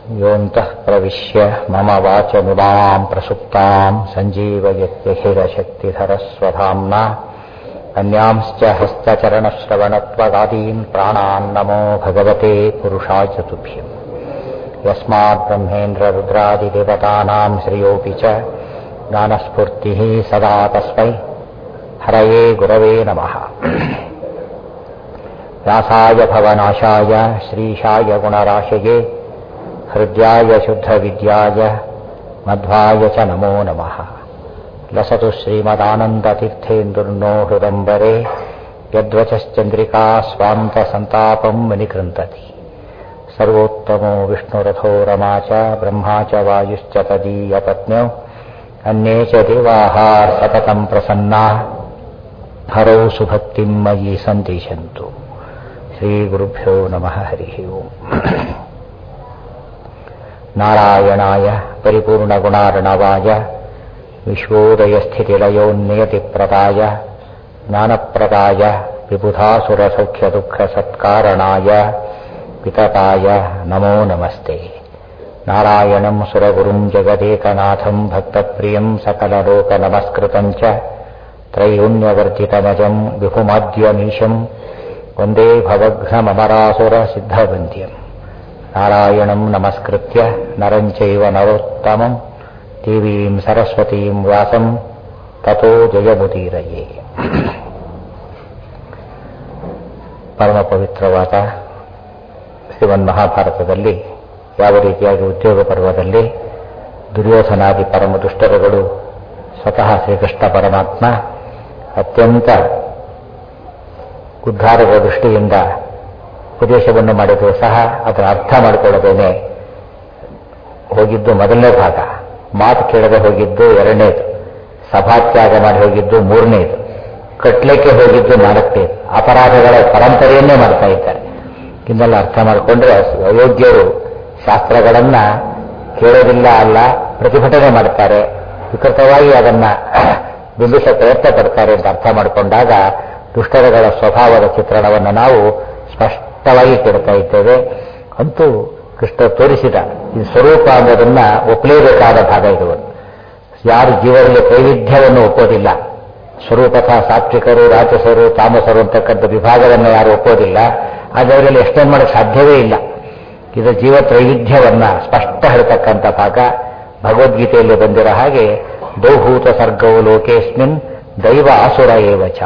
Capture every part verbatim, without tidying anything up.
ಯೋಂತಃ ಪ್ರವಿಶ್ಯ ಮಮ ವಾಚಮಿಮಾಂ ಪ್ರಸುಪ್ತಾಂ ಸಂಜೀವಯತ್ಯಖಿಲಶಕ್ತಿಧರಸ್ವಧಾಮ್ನಾ ಅನ್ಯಾಂಶ್ಚ ಹಸ್ತಚರಣಶ್ರವಣತ್ವಗಾದೀನ್ ಪ್ರಾಣಾನ್ ನಮೋ ಭಗವತೆ ಪುರುಷಾಯ ತುಭ್ಯಂ ಯಸ್ಮಾತ್ ಬ್ರಹ್ಮೇಂದ್ರ ರುದ್ರಾದಿದೇವತಾನಾಂ ಶ್ರೇಯೋಪಿ ಚ ಜ್ಞಾನಸ್ಫೂರ್ತಿಃ ಸದಾ ತಸ್ಮೈ ಹರಯೇ ಗುರವೇ ನಮಃ. ವ್ಯಾಸಾಯ ಭವನಾಶಾಯ ಶ್ರೀಶಾಯ ಗುಣರಾಶಯೇ ಹೃದ್ಯಾಯ ಶುದ್ಧವಿದ್ಯಾಯ ಮಧ್ವಾಯ ಚ ನಮೋ ನಮಃ. ಲಸತು ಶ್ರೀಮದಾನಂದತೀರ್ಥೇಂದುರ್ನೋ ಹೃದಂಬರೆ ಯದ್ವಚಶ್ಚಂದ್ರಿಕಾ ಸ್ವಾಂತ ಸಂತಾಪಂ ವಿನಿಕೃಂತತಿ. ಸರ್ವೋತ್ತಮೋ ವಿಷ್ಣುರಥೋ ರಮಾ ಚ ಬ್ರಹ್ಮಾ ಚ ವಾಯುಶ್ಚ ತದೀಯ ಪತ್ನ್ಯೌ ಅನ್ಯೇ ಚ ದೇವಾಃ ಸತತಂ ಪ್ರಸನ್ನಾಃ ಹರೌ ಸುಭಕ್ತಿಂ ಮಯಿ ಸಂದಿಶಂತು. ಶ್ರೀಗುರುಭ್ಯೋ ನಮಃ. ಹರಿ ಓಂ. ನಾರಾಯಣಾಯ ಪರಿಪೂರ್ಣಗುಣಾರ್ಣವಾಯ ವಿಶ್ವೋದಯಸ್ಥಿತಿಲಯೋನ್ನಿಯತಿಪ್ರದಾಯ ಜ್ಞಾನಪ್ರದಾಯ ವಿಬುಧಾಸುರಸೌಖ್ಯದುಃಖಸತ್ಕಾರಣಾಯ ವಿತತಾಯ ನಮೋ ನಮಸ್ತೆ. ನಾರಾಯಣಂ ಸುರಗುರುಂ ಜಗದೇಕನಾಥಂ ಭಕ್ತಪ್ರಿಯಂ ಸಕಲಲೋಕನಮಸ್ಕೃತಂ ಚ ತ್ರೈಗುಣ್ಯವರ್ಜಿತಮಜಂ ವಿಭುಮಾದ್ಯಮೀಶಂ ವಂದೇ ಭವಘ್ನಮರಾಸುರಸಿದ್ಧವಂದ್ಯಂ. ನಾರಾಯಣಂ ನಮಸ್ಕೃತ್ಯ ನರಂ ಚೈವ ನರೋತ್ತಮಂ ದೇವೀಂ ಸರಸ್ವತೀಂ ವ್ಯಾಸಂ ತತೋ ಜಯಮುದೀರಯೇ. ಪರಮ ಪವಿತ್ರವಾದ ಶ್ರೀಮನ್ಮಹಾಭಾರತದಲ್ಲಿ ಯಾವ ರೀತಿಯಾಗಿ ಉದ್ಯೋಗ ಪರ್ವದಲ್ಲಿ ದುರ್ಯೋಧನಾದಿ ಪರಮ ದುಷ್ಟರುಗಳು ಸ್ವತಃ ಶ್ರೀಕೃಷ್ಣ ಪರಮಾತ್ಮ ಅತ್ಯಂತ ಉದ್ಧಾರದ ದೃಷ್ಟಿಯಿಂದ ಉಪದೇಶವನ್ನು ಮಾಡಿದರೂ ಸಹ ಅದರ ಅರ್ಥ ಮಾಡಿಕೊಳ್ಳದೇನೆ ಹೋಗಿದ್ದು ಮೊದಲನೇ ಭಾಗ, ಮಾತು ಕೇಳದೆ ಹೋಗಿದ್ದು ಎರಡನೇದು, ಸಭಾತ್ಯಾಗ ಮಾಡಿ ಹೋಗಿದ್ದು ಮೂರನೇದು, ಕಟ್ಲಿಕ್ಕೆ ಹೋಗಿದ್ದು ನಾಲ್ಕನೇದು, ಅಪರಾಧಗಳ ಪರಂಪರೆಯನ್ನೇ ಮಾಡ್ತಾ ಇದ್ದಾರೆ. ಇದನ್ನೆಲ್ಲ ಅರ್ಥ ಮಾಡಿಕೊಂಡ್ರೆ ಅಯೋಗ್ಯರು ಶಾಸ್ತ್ರಗಳನ್ನ ಕೇಳೋದಿಲ್ಲ ಅಲ್ಲ, ಪ್ರತಿಭಟನೆ ಮಾಡ್ತಾರೆ, ವಿಕೃತವಾಗಿ ಅದನ್ನ ಬಿಂಬಿಸ ಪ್ರಯತ್ನ ಪಡ್ತಾರೆ ಅಂತ ಅರ್ಥ ಮಾಡಿಕೊಂಡಾಗ ದುಷ್ಟರಗಳ ಸ್ವಭಾವದ ಚಿತ್ರಣವನ್ನು ನಾವು ಸ್ಪಷ್ಟವಾಗಿ ಕೇಳ್ತಾ ಇದ್ದೇವೆ. ಅಂತೂ ಕೃಷ್ಣ ತೋರಿಸಿದ ಈ ಸ್ವರೂಪ ಅನ್ನೋದನ್ನ ಒಪ್ಪಲೇಬೇಕಾದ ಭಾಗ ಇದು. ಯಾರು ಜೀವನದಲ್ಲಿ ವೈವಿಧ್ಯವನ್ನು ಒಪ್ಪೋದಿಲ್ಲ, ಸ್ವರೂಪತಃ ಸಾತ್ವಿಕರು, ರಾಜಸರು, ತಾಮಸರು ಅಂತಕ್ಕಂಥ ವಿಭಾಗವನ್ನು ಯಾರು ಒಪ್ಪೋದಿಲ್ಲ, ಅದರಲ್ಲಿ ಎಕ್ಸ್ಟೆಂಡ್ ಮಾಡಕ್ಕೆ ಸಾಧ್ಯವೇ ಇಲ್ಲ. ಇದು ಜೀವ ತ್ರೈವಿಧ್ಯವನ್ನ ಸ್ಪಷ್ಟ ಹೇಳ್ತಕ್ಕಂಥ ಭಾಗ. ಭಗವದ್ಗೀತೆಯಲ್ಲಿ ಬಂದಿರೋ ಹಾಗೆ ದೌಭೂತ ಸರ್ಗವು ಲೋಕೇಸ್ಮಿನ್ ದೈವ ಆಸುರ ಏವಚ.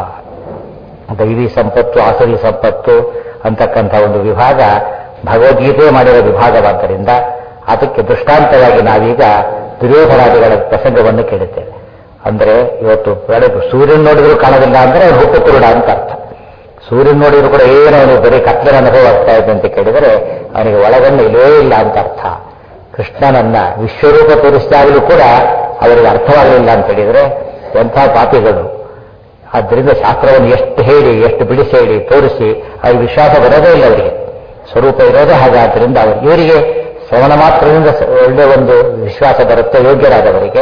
ದೈವಿ ಸಂಪತ್ತು, ಆಸುರಿ ಸಂಪತ್ತು ಅಂತಕ್ಕಂಥ ಒಂದು ವಿಭಾಗ ಭಗವದ್ಗೀತೆ ಮಾಡಿರೋ ವಿಭಾಗವಾದ್ದರಿಂದ ಅದಕ್ಕೆ ದೃಷ್ಟಾಂತವಾಗಿ ನಾವೀಗ ದುರ್ಯೋಧನಾದಿಗಳ ಪ್ರಸಂಗವನ್ನು ಕೇಳುತ್ತೇವೆ. ಅಂದ್ರೆ ಇವತ್ತು ಬೆಳಗ್ಗೆ ಸೂರ್ಯನ ನೋಡಿದ್ರು ಕಾಣೋದಿಲ್ಲ ಅಂದ್ರೆ ಅವ್ರು ಹುಟ್ಟು ಕುರುಡ ಅಂತ ಅರ್ಥ. ಸೂರ್ಯನ ನೋಡಿದ್ರು ಕೂಡ ಏನೋ ಅವನಿಗೆ ಬರೀ ಕತ್ತಲ ಅನುಭವ ಆಗ್ತಾ ಇದೆ ಅಂತ ಕೇಳಿದರೆ ಅವನಿಗೆ ಒಳಗನ್ನು ಇಲ್ಲೇ ಇಲ್ಲ ಅಂತ ಅರ್ಥ. ಕೃಷ್ಣನನ್ನ ವಿಶ್ವರೂಪ ತೋರಿಸಿದಾಗಲೂ ಕೂಡ ಅವರಿಗೆ ಅರ್ಥವಾಗಲಿಲ್ಲ ಅಂತ ಹೇಳಿದರೆ ಎಂಥ ಪಾಪಿಗಳು. ಆದ್ದರಿಂದ ಶಾಸ್ತ್ರವನ್ನು ಎಷ್ಟು ಹೇಳಿ ಎಷ್ಟು ಬಿಡಿಸಿ ಹೇಳಿ ತೋರಿಸಿ ಅವ್ರಿಗೆ ವಿಶ್ವಾಸ ಬರೋದೇ ಇಲ್ಲ. ಅವರಿಗೆ ಸ್ವರೂಪ ಇರೋದೇ ಹಾಗಾದ್ದರಿಂದ ಅವರು ಇವರಿಗೆ ಶ್ರವಣ ಮಾತ್ರದಿಂದ ಒಳ್ಳೆಯ ಒಂದು ವಿಶ್ವಾಸ ಬರುತ್ತೆ ಯೋಗ್ಯರಾದವರಿಗೆ.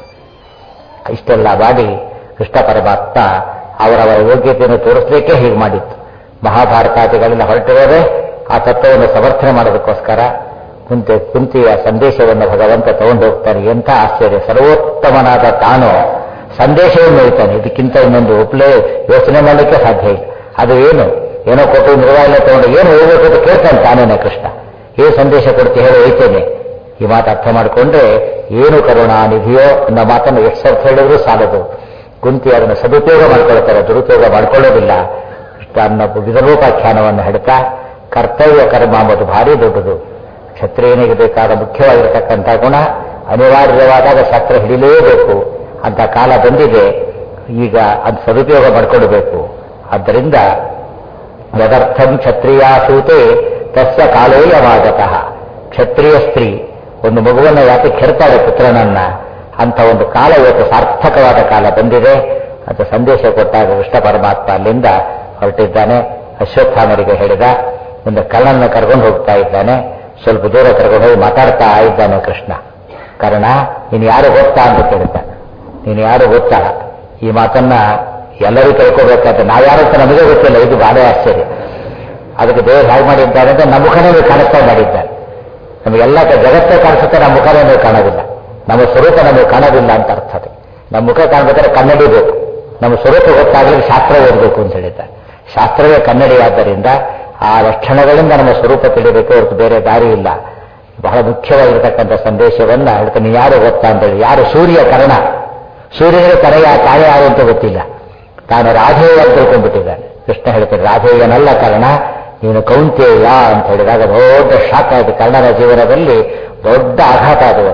ಇಷ್ಟೆಲ್ಲ ಮಾಡಿ ಕೃಷ್ಣ ಪರಮಾತ್ಮ ಅವರವರ ಯೋಗ್ಯತೆಯನ್ನು ತೋರಿಸಲಿಕ್ಕೆ ಹೀಗೆ ಮಾಡಿತ್ತು. ಮಹಾಭಾರತಾದಿಗಳಿಂದ ಹೊರಟಿರೋದೇ ಆ ತತ್ವವನ್ನು ಸಮರ್ಥನೆ ಮಾಡೋದಕ್ಕೋಸ್ಕರ. ಕುಂತಿ ಕುಂತಿಯ ಸಂದೇಶವನ್ನು ಭಗವಂತ ತಗೊಂಡು ಹೋಗ್ತಾನೆ. ಎಂಥ ಆಶ್ಚರ್ಯ! ಸರ್ವೋತ್ತಮನಾದ ತಾನು ಸಂದೇಶವನ್ನು ಹೇಳ್ತಾನೆ. ಇದಕ್ಕಿಂತ ಇನ್ನೊಂದು ಒಪ್ಪಲೇ ಯೋಚನೆ ಮಾಡಲಿಕ್ಕೆ ಸಾಧ್ಯ ಇಲ್ಲ. ಅದು ಏನು ಏನೋ ಕೊಟ್ಟು ನಿರ್ವಾಹಣೆ ತಗೊಂಡು ಏನು ಹೋಗ್ಬೇಕು ಅಂತ ಕೇಳ್ತಾನೆ ತಾನೇನೆ ಕೃಷ್ಣ. ಏ ಸಂದೇಶ ಕೊಡ್ತಿ ಹೇಳಿ ಹೇಳ್ತೇನೆ. ಈ ಮಾತು ಅರ್ಥ ಮಾಡಿಕೊಂಡ್ರೆ ಏನು ಕರುಣಾನಿಧಿಯೋ ಅನ್ನೋ ಮಾತನ್ನು ಎಷ್ಟು ಸರ್ತ ಹೇಳಿದ್ರು ಸಾಲದು. ಕುಂತಿ ಅದನ್ನು ಸದುಪಯೋಗ ಮಾಡ್ಕೊಳ್ತಾರೆ, ದುರುಪಯೋಗ ಮಾಡ್ಕೊಳ್ಳೋದಿಲ್ಲ. ಕೃಷ್ಣ ಅನ್ನೋ ವಿಧರೂಪಾಖ್ಯಾನವನ್ನು ಹೇಳ್ತಾ ಕರ್ತವ್ಯ ಕರ್ಮ ಅಂಬುದು ಭಾರಿ ದೊಡ್ಡದು. ಕ್ಷತ್ರಿಯನಿಗೆ ಬೇಕಾದ ಮುಖ್ಯವಾಗಿರತಕ್ಕಂಥ ಗುಣ ಅನಿವಾರ್ಯವಾದಾಗ ಶಾಸ್ತ್ರ ಹಿಡಿಲೇಬೇಕು ಅಂತ ಕಾಲ ಬಂದಿದೆ. ಈಗ ಅದು ಸದುಪಯೋಗ ಮಾಡಿಕೊಳ್ಳಬೇಕು. ಆದ್ದರಿಂದ ಯದರ್ಥಂ ಕ್ಷತ್ರಿಯಾಸೂತೆ ತಸ್ಯ ಕಾಲೇಯವಾಗತಃ. ಕ್ಷತ್ರಿಯ ಸ್ತ್ರೀ ಒಂದು ಮಗುವನ್ನು ಯಾಕೆ ಕೆಡ್ತಾಳೆ ಪುತ್ರನನ್ನ, ಅಂತ ಒಂದು ಕಾಲ ಇವತ್ತು ಸಾರ್ಥಕವಾದ ಕಾಲ ಬಂದಿದೆ ಅಂತ ಸಂದೇಶ ಕೊಟ್ಟಾಗ ಕೃಷ್ಣ ಪರಮಾತ್ಮ ಅಲ್ಲಿಂದ ಹೊರಟಿದ್ದಾನೆ. ಅಶ್ವತ್ಥಾಮರಿಗೆ ಹೇಳಿದ, ಒಂದು ಕರ್ಣನ ಕರ್ಕೊಂಡು ಹೋಗ್ತಾ ಇದ್ದಾನೆ. ಸ್ವಲ್ಪ ದೂರ ಕರ್ಕೊಂಡು ಹೋಗಿ ಮಾತಾಡ್ತಾ ಇದ್ದಾನೆ ಕೃಷ್ಣ. ಕಾರಣ ನೀನು ಯಾರು ಗೊತ್ತಾ ಅಂತ ಕೇಳ್ತಾನೆ. ನೀನು ಯಾರು ಗೊತ್ತಾ? ಈ ಮಾತನ್ನ ಎಲ್ಲರೂ ತಿಳ್ಕೋಬೇಕಾದ್ರೆ ನಾವ್ಯಾರಂತ ನಮಗೆ ಗೊತ್ತಿಲ್ಲ. ಇದು ಬಹಳ ಆಶ್ಚರ್ಯ. ಅದಕ್ಕೆ ದೇವರು ಹಾಗೆ ಮಾಡಿದ್ದಾರೆ ಅಂತ ನಮ್ಮ ಮುಖನೇ ಕಾಣಿಸ್ತಾ ಮಾಡಿದ್ದಾರೆ. ನಮಗೆಲ್ಲ ಜಗತ್ತೇ ಕಾಣಿಸುತ್ತೆ, ನಮ್ಮ ಮುಖ ನಮಗೆ ಕಾಣೋದಿಲ್ಲ, ನಮ್ಮ ಸ್ವರೂಪ ನಮಗೆ ಕಾಣೋದಿಲ್ಲ ಅಂತ ಅರ್ಥ. ಅದು ನಮ್ಮ ಮುಖ ಕಾಣಬೇಕಾದ್ರೆ ಕನ್ನಡಿ ಬೇಕು, ನಮ್ಮ ಸ್ವರೂಪ ಗೊತ್ತಾಗಲಿ ಶಾಸ್ತ್ರ ಓದಬೇಕು ಅಂತ ಹೇಳಿದ್ದಾರೆ. ಶಾಸ್ತ್ರವೇ ಕನ್ನಡಿ ಆದ್ದರಿಂದ ಆ ಲಕ್ಷಣಗಳಿಂದ ನಮ್ಮ ಸ್ವರೂಪ ತಿಳಿಬೇಕು, ಹೊರತು ಬೇರೆ ದಾರಿ ಇಲ್ಲ. ಬಹಳ ಮುಖ್ಯವಾಗಿರತಕ್ಕಂಥ ಸಂದೇಶವನ್ನ ಹೇಳ್ತಾನೆ. ಯಾರು ಗೊತ್ತಾ ಅಂತೇಳಿ, ಯಾರು ಸೂರ್ಯ ಕರ್ಣ, ಸೂರ್ಯನಿಗೆ ತಲೆಯ ತಾಳೆ ಯಾರು ಅಂತ ಗೊತ್ತಿಲ್ಲ, ತಾನು ರಾಧೇಯ ಅಂತ ತಿಳ್ಕೊಂಡ್ಬಿಟ್ಟಿದ್ದಾನೆ. ಕೃಷ್ಣ ಹೇಳ್ತಾರೆ ರಾಧೇಯನಲ್ಲ ಕರ್ಣ, ನೀನು ಕೌಂತೇಯ ಅಂತ ಹೇಳಿದಾಗ ದೊಡ್ಡ ಶಾಖ ಆಯಿತು. ಕರ್ಣನ ಜೀವನದಲ್ಲಿ ದೊಡ್ಡ ಆಘಾತ ಅದು.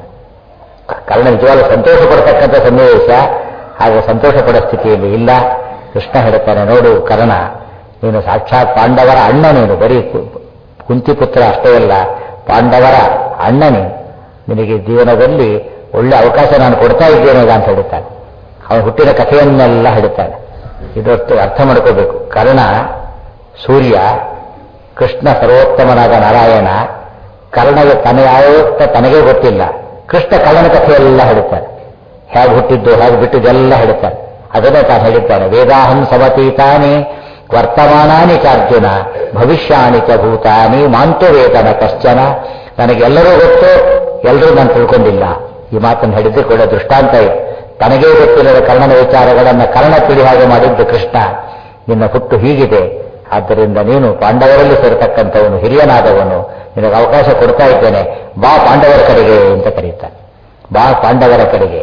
ಕರ್ಣ ನಿಜವಾಗ್ಲೂ ಸಂತೋಷ ಪಡ್ತಕ್ಕಂಥ ಸನ್ನಿವೇಶ, ಹಾಗೆ ಸಂತೋಷ ಪಡೋ ಸ್ಥಿತಿಯಲ್ಲಿ ಇಲ್ಲ. ಕೃಷ್ಣ ಹೇಳ್ತಾನೆ, ನೋಡು ಕರ್ಣ, ನೀನು ಸಾಕ್ಷಾತ್ ಪಾಂಡವರ ಅಣ್ಣ, ನೀನು ಬರೀ ಕುಂತಿಪುತ್ರ ಅಷ್ಟೇ ಅಲ್ಲ, ಪಾಂಡವರ ಅಣ್ಣ ನೀನು. ನಿನಗೆ ಜೀವನದಲ್ಲಿ ಒಳ್ಳೆ ಅವಕಾಶ ನಾನು ಕೊಡ್ತಾ ಇದ್ದೇನೆ ಅಂತ ಹೇಳ್ತಾನೆ. ಅವನು ಹುಟ್ಟಿದ ಕಥೆಯನ್ನೆಲ್ಲ ಹೇಳ್ತಾನೆ. ಇದೊಟ್ಟು ಅರ್ಥ ಮಾಡ್ಕೋಬೇಕು. ಕರ್ಣ ಸೂರ್ಯ, ಕೃಷ್ಣ ಸರ್ವೋತ್ತಮನಾದ ನಾರಾಯಣ. ಕರ್ಣಗೆ ತನ್ನ ಯಾವತ್ತ ತನಗೇ ಗೊತ್ತಿಲ್ಲ. ಕೃಷ್ಣ ಕರ್ಣನ ಕಥೆಯೆಲ್ಲ ಹೇಳ್ತಾನೆ, ಹೇಗೆ ಹುಟ್ಟಿದ್ದು ಹೇಗೆ ಬಿಟ್ಟಿದ್ದೆಲ್ಲ ಹೇಳ್ತಾನೆ. ಅದನ್ನೇ ತಾನು ಹೇಳಿದ್ದಾನೆ, ವೇದಾಹಂ ಸಮತೀತಾನಿ ವರ್ತಮಾನಾನಿ ಚಾರ್ಜುನ ಭವಿಷ್ಯಾನಿ ಚ ಭೂತಾನಿ ಮಾಂತು ವೇದನ ಕಶ್ಚನ. ನನಗೆಲ್ಲರೂ ಗೊತ್ತು, ಎಲ್ಲರೂ ನಾನು ತಿಳ್ಕೊಂಡಿಲ್ಲ. ಈ ಮಾತನ್ನು ಹೇಳಿದ್ರೆ ಕೂಡ ದೃಷ್ಟಾಂತ ಇದೆ. ತನಗೇ ಗೊತ್ತಿಲ್ಲದ ಕರ್ಣನ ವಿಚಾರಗಳನ್ನು ಕರ್ಣ ತಿಳಿ ಹಾಗೆ ಮಾಡಿದ್ದು ಕೃಷ್ಣ. ನಿನ್ನ ಹುಟ್ಟು ಹೀಗಿದೆ, ಆದ್ದರಿಂದ ನೀನು ಪಾಂಡವರಲ್ಲಿ ಸೇರತಕ್ಕಂಥವನು, ಹಿರಿಯನಾದವನು, ನಿನಗೆ ಅವಕಾಶ ಕೊಡ್ತಾ ಇದ್ದೇನೆ, ಬಾ ಪಾಂಡವರ ಕಡೆಗೆ ಅಂತ ಕರೀತಾನೆ. ಬಾ ಪಾಂಡವರ ಕಡೆಗೆ.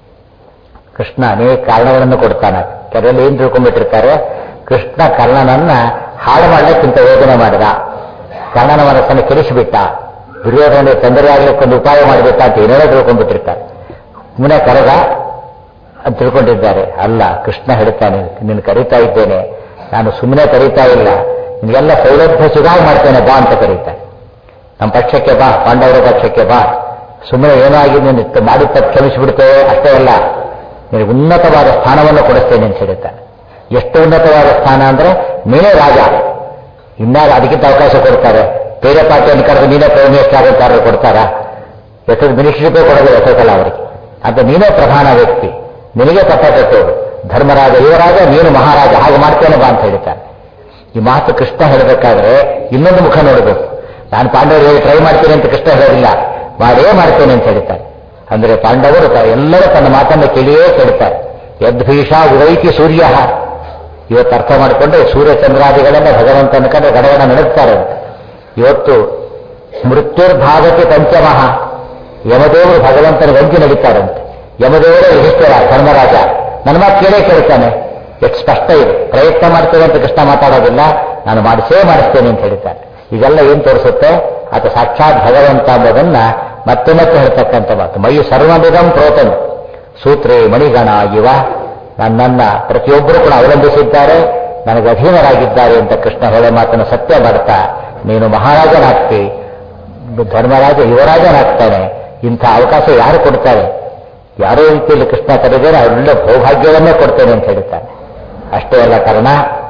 ಕೃಷ್ಣ ಅನೇಕ ಕಾರಣಗಳನ್ನು ಕೊಡ್ತಾನೆ. ಕೆಲವೆಲ್ಲ ಏನ್ ತಿಳ್ಕೊಂಡ್ಬಿಟ್ಟಿರ್ತಾರೆ, ಕೃಷ್ಣ ಕರ್ಣನನ್ನ ಹಾಳು ಮಾಡಲಿಕ್ಕಿಂತ ಯೋಜನೆ ಮಾಡಿದ, ಕರ್ಣನ ಮನಸ್ಸನ್ನು ಕೆಡಿಸಿಬಿಟ್ಟ, ದುರ್ಯೋಧನ ತೊಂದರೆ ಆಗ್ಲಿಕ್ಕೆ ಒಂದು ಉಪಾಯ ಮಾಡಿಬಿಟ್ಟ ಅಂತ ಏನೇನೋ ತಿಳ್ಕೊಂಡ್ಬಿಟ್ಟಿರ್ತಾರೆ. ಮುನೆ ಕರೆದ ಅಂತ ತಿಳ್ಕೊಂಡಿದ್ದಾರೆ. ಅಲ್ಲ, ಕೃಷ್ಣ ಹೇಳ್ತಾನೆ, ನಿನ್ನ ಕರೀತಾ ಇದ್ದೇನೆ, ನಾನು ಸುಮ್ಮನೆ ಕರೀತಾ ಇಲ್ಲ, ನಿನಗೆಲ್ಲ ಸೌಲಭ್ಯ ಸುಧಾರ ಮಾಡ್ತೇನೆ, ಬಾ ಅಂತ ಕರೀತಾನೆ. ನಮ್ಮ ಪಕ್ಷಕ್ಕೆ ಬಾ, ಪಾಂಡವರ ಪಕ್ಷಕ್ಕೆ ಬಾ. ಸುಮ್ಮನೆ ಏನೋ ಆಗಿ ನೀನು ಮಾಡಿದ ತಪ್ಪು ಕ್ಷಮಿಸಿಬಿಡ್ತೇವೆ ಅಷ್ಟೇ ಅಲ್ಲ, ನಿನಗೆ ಉನ್ನತವಾದ ಸ್ಥಾನವನ್ನು ಕೊಡಿಸ್ತೇನೆ ಅಂತ ಹೇಳ್ತಾನೆ. ಎಷ್ಟು ಉನ್ನತವಾದ ಸ್ಥಾನ ಅಂದ್ರೆ, ನೀನೇ ರಾಜ. ಇನ್ನಾಗ ಅದಕ್ಕಿಂತ ಅವಕಾಶ ಕೊಡ್ತಾರೆ. ಬೇರೆ ಪಾರ್ಟಿಯನ್ನು ಕರೆದು ನೀನೇ ಪ್ರೈಮ್ ಮಿನಿಸ್ಟರ್ ಆಗುತ್ತಾರೆ ಕೊಡ್ತಾರಾ? ಎಷ್ಟೊಂದು ಮಿನಿಸ್ಟ್ರಿಗೆ ಕೊಡೋದು ಎಷ್ಟೊತ್ತಲ್ಲ ಅವರಿಗೆ. ಅಂತ ನೀನೇ ಪ್ರಧಾನ ವ್ಯಕ್ತಿ, ನಿನಗೆ ಪಟ್ಟ ಕಟ್ಟೋರು, ಧರ್ಮರಾಜ ಯುವರಾಜ, ನೀನು ಮಹಾರಾಜ, ಹಾಗೆ ಮಾಡ್ತೇನೆ ಬಾ ಅಂತ ಹೇಳ್ತಾನೆ. ಈ ಮಾತು ಕೃಷ್ಣ ಹೇಳಬೇಕಾದ್ರೆ ಇನ್ನೊಂದು ಮುಖ ನೋಡಬೇಕು. ನಾನು ಪಾಂಡವರಿಗೆ ಟ್ರೈ ಮಾಡ್ತೇನೆ ಅಂತ ಕೃಷ್ಣ ಹೇಳೋದಿಲ್ಲ, ಮಾಡೇ ಮಾಡ್ತೇನೆ ಅಂತ ಹೇಳ್ತಾರೆ. ಅಂದ್ರೆ ಪಾಂಡವರು ಎಲ್ಲರೂ ತನ್ನ ಮಾತನ್ನು ಕೇಳಿಯೇ ಕೇಳ್ತಾರೆ. ಯದ್ಭೀಷ ಉದೈತಿ ಸೂರ್ಯ. ಇವತ್ತು ಅರ್ಥ ಮಾಡಿಕೊಂಡ್ರೆ ಸೂರ್ಯಚಂದ್ರಾದಿಗಳನ್ನ ಭಗವಂತನ ಕಡೆ ಗಡಗಡ ನಡೆಸ್ತಾರೆ. ಇವತ್ತು ಮೃತ್ಯುರ್ಭಾಗಕ್ಕೆ ಪಂಚಮಃ, ಯಮದೇವರು ಭಗವಂತನ ಗಂಜಿ ನಡೀತಾರಂತೆ. ಯಮದೇವರೇ ಯುಧಿಷ್ಠಿರ ಧರ್ಮರಾಜ ನನ್ನ ಮಾತು ಕೇಳೇ ಕೇಳ್ತಾನೆ. ಎಷ್ಟು ಸ್ಪಷ್ಟ ಇದೆ. ಪ್ರಯತ್ನ ಮಾಡ್ತೇವೆ ಅಂತ ಕೃಷ್ಣ ಮಾತಾಡೋದಿಲ್ಲ, ನಾನು ಮಾಡಿಸೇ ಮಾಡಿಸ್ತೇನೆ ಅಂತ ಹೇಳ್ತಾನೆ. ಇದೆಲ್ಲ ಏನ್ ತೋರಿಸುತ್ತೆ, ಆತ ಸಾಕ್ಷಾತ್ ಭಗವಂತ ಎಂಬುದನ್ನ ಮತ್ತೆ ಮತ್ತೆ ಹೇಳ್ತಕ್ಕಂಥ ಮಾತು. ಮೈ ಸರ್ವಮಿದಂ ಪ್ರೋತನು ಸೂತ್ರೇ ಮಣಿಗಣ ಇವ. ನನ್ನನ್ನ ಪ್ರತಿಯೊಬ್ಬರು ಕೂಡ ಅವಲಂಬಿಸಿದ್ದಾರೆ, ನನಗೆ ಅಧೀನರಾಗಿದ್ದಾರೆ ಅಂತ ಕೃಷ್ಣ ಹೇಳೋ ಮಾತನ್ನು ಸತ್ಯ ಮಾಡ್ತಾ, ನೀನು ಮಹಾರಾಜನಾಗ್ತಿ, ಧರ್ಮರಾಜ ಯುವರಾಜನಾಗ್ತಾನೆ. ಇಂಥ ಅವಕಾಶ ಯಾರು ಕೊಡ್ತಾರೆ? ಯಾರೋ ರೀತಿಯಲ್ಲಿ ಕೃಷ್ಣ ಕರೆದರೆ ಒಳ್ಳೆ ಸೌಭಾಗ್ಯವನ್ನೇ ಕೊಡ್ತೇನೆ ಅಂತ ಹೇಳ್ತಾನೆ. ಅಷ್ಟೇ ಅಲ್ಲ, ಕಾರಣ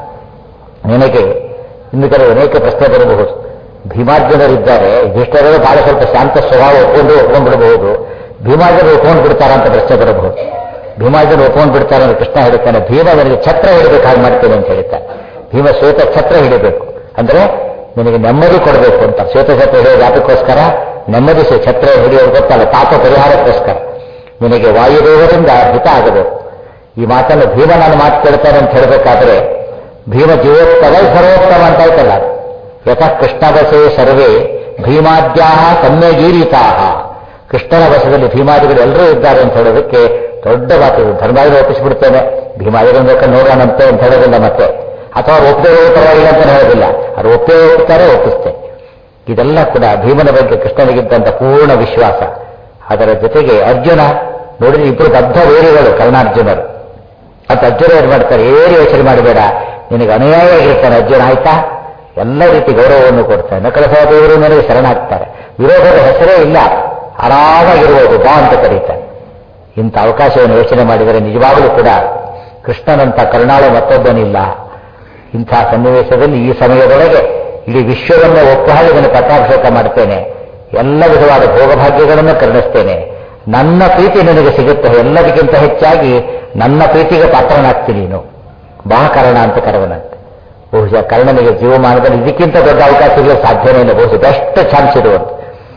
ನಿನಗೆ ಇನ್ನು ಕೆಲವು ಅನೇಕ ಪ್ರಶ್ನೆ ಬರಬಹುದು. ಭೀಮಾರ್ಜುನರಿದ್ದಾರೆ, ಯುಧಿಷ್ಠಿರರು ಬಹಳ ಸ್ವಲ್ಪ ಶಾಂತ ಸ್ವಭಾವ ಒಪ್ಕೊಂಡು ಒಪ್ಕೊಂಡ್ಬಿಡಬಹುದು. ಭೀಮಾರ್ಜುನರು ಒಪ್ಕೊಂಡು ಬಿಡ್ತಾರ ಅಂತ ಪ್ರಶ್ನೆ ಬರಬಹುದು. ಭೀಮಾರ್ಜುನ ಒಪ್ಕೊಂಡು ಬಿಡ್ತಾರೆ ಅಂತ ಕೃಷ್ಣ ಹೇಳ್ತಾನೆ. ಭೀಮ ನನಗೆ ಛತ್ರ ಹಿಡಬೇಕು ಹಾಗೆ ಮಾಡ್ತೇನೆ ಅಂತ ಹೇಳ್ತಾನೆ. ಭೀಮ ಶ್ವೇತ ಛತ್ರ ಹಿಡಿಬೇಕು ಅಂದ್ರೆ ನಿನಗೆ ನೆಮ್ಮದಿ ಕೊಡಬೇಕು ಅಂತ. ಶ್ವೇತ ಛತ್ರ ಹಿಡಿಯೋದು ಯಾತಕ್ಕೋಸ್ಕರ? ನೆಮ್ಮದಿ ಛತ್ರ ಹಿಡಿಯೋದು ಗೊತ್ತಲ್ಲ, ಪಾಪ ಪರಿಹಾರಕ್ಕೋಸ್ಕರ. ನಿನಗೆ ವಾಯುದೇವರಿಂದ ಹಿತ ಆಗಬೇಕು. ಈ ಮಾತನ್ನು ಭೀಮ ನಾನು ಮಾತು ಕೇಳ್ತಾನೆ ಅಂತ ಹೇಳಬೇಕಾದ್ರೆ, ಭೀಮ ಜೀವೋತ್ತಮ ಸರ್ವೋತ್ತಮ ಅಂತ ಆಯ್ತಲ್ಲ. ಯತಃ ಕೃಷ್ಣ ಬಸೇ ಸರ್ವೇ ಭೀಮಾದ್ಯಾ ಸಮ್ಯಗೀರಿತಾ. ಕೃಷ್ಣನ ವಶದಲ್ಲಿ ಭೀಮಾದಿಗಳು ಎಲ್ಲರೂ ಇದ್ದಾರೆ ಅಂತ ಹೇಳೋದಕ್ಕೆ ದೊಡ್ಡ ಮಾತು. ಧರ್ಮಾದಿಗಳು ಒಪ್ಪಿಸಿಬಿಡ್ತೇನೆ, ಭೀಮಾದಿಗಳನ್ನು ಬೇಕಾದ್ರೆ ನೋಡೋಣಂತೆ ಅಂತ ಹೇಳೋದಿಲ್ಲ ಮತ್ತೆ. ಅಥವಾ ಒಪ್ಪದೇ ಪರವಾಗಿಲ್ಲ ಅಂತ ಹೇಳೋದಿಲ್ಲ, ಅದು ಒಪ್ಪೇ ಹೋಗ್ತಾರೆ, ಒಪ್ಪಿಸ್ತೇನೆ. ಇದೆಲ್ಲ ಕೂಡ ಭೀಮನ ಬಗ್ಗೆ ಕೃಷ್ಣನಿಗಿದ್ದಂಥ ಪೂರ್ಣ ವಿಶ್ವಾಸ. ಅದರ ಜೊತೆಗೆ ಅರ್ಜುನ ನೋಡಿದ್ರೆ ಇಬ್ಬರು ಬದ್ಧ ವೇರಿಗಳು ಕರ್ಣಾರ್ಜುನರು. ಅಂತ ಅರ್ಜುನ ಏನ್ ಮಾಡ್ತಾರೆ, ಏನು ಯೋಚನೆ ಮಾಡಬೇಡ, ನಿನಗೆ ಅನುಯಾಯಿಯಾಗಿರ್ತಾನೆ ಅರ್ಜುನ, ಆಯ್ತಾ? ಎಲ್ಲ ರೀತಿ ಗೌರವವನ್ನು ಕೊಡ್ತಾನೆ. ನಕಲ ಸಹದೇವರು ನನಗೆ ಶರಣಾಗ್ತಾರೆ, ವಿರೋಧದ ಹೆಸರೇ ಇಲ್ಲ, ಆರಾಮಾಗಿರುವುದು ಬಾ ಅಂತ ಕರೀತಾನೆ. ಇಂಥ ಅವಕಾಶವನ್ನು ಯೋಚನೆ ಮಾಡಿದರೆ ನಿಜವಾಗಲೂ ಕೂಡ ಕೃಷ್ಣನಂತ ಕರುಣಾಳು ಮತ್ತೊಬ್ಬನಿಲ್ಲ. ಇಂಥ ಸನ್ನಿವೇಶದಲ್ಲಿ ಈ ಸಮಯದೊಳಗೆ ಇಡೀ ವಿಶ್ವವನ್ನು ಒಪ್ಪು ಹಾಗೆ ಇದನ್ನು ಪಟ್ಟಾಭಿಷೇಕ ಮಾಡ್ತೇನೆ, ಎಲ್ಲ ವಿಧವಾದ ಭೋಗಭಾಗ್ಯಗಳನ್ನು ಕರುಣಿಸ್ತೇನೆ, ನನ್ನ ಪ್ರೀತಿ ನಿನಗೆ ಸಿಗುತ್ತೆ, ಎಲ್ಲದಕ್ಕಿಂತ ಹೆಚ್ಚಾಗಿ ನನ್ನ ಪ್ರೀತಿಗೆ ಪಾತ್ರನಾಗ್ತೀನಿ ನೀನು, ಬಾ ಕರ್ಣ ಅಂತ ಕರೆವನಂತೆ. ಬಹುಶಃ ಕರ್ಣನಿಗೆ ಜೀವಮಾನದಲ್ಲಿ ಇದಕ್ಕಿಂತ ದೊಡ್ಡ ಅವಕಾಶ ಸಿಗಲು ಸಾಧ್ಯನೇ ಇಲ್ಲ. ಬಹುಶಃ ಬೆಸ್ಟ್ ಚಾನ್ಸ್ ಇರುವಂತ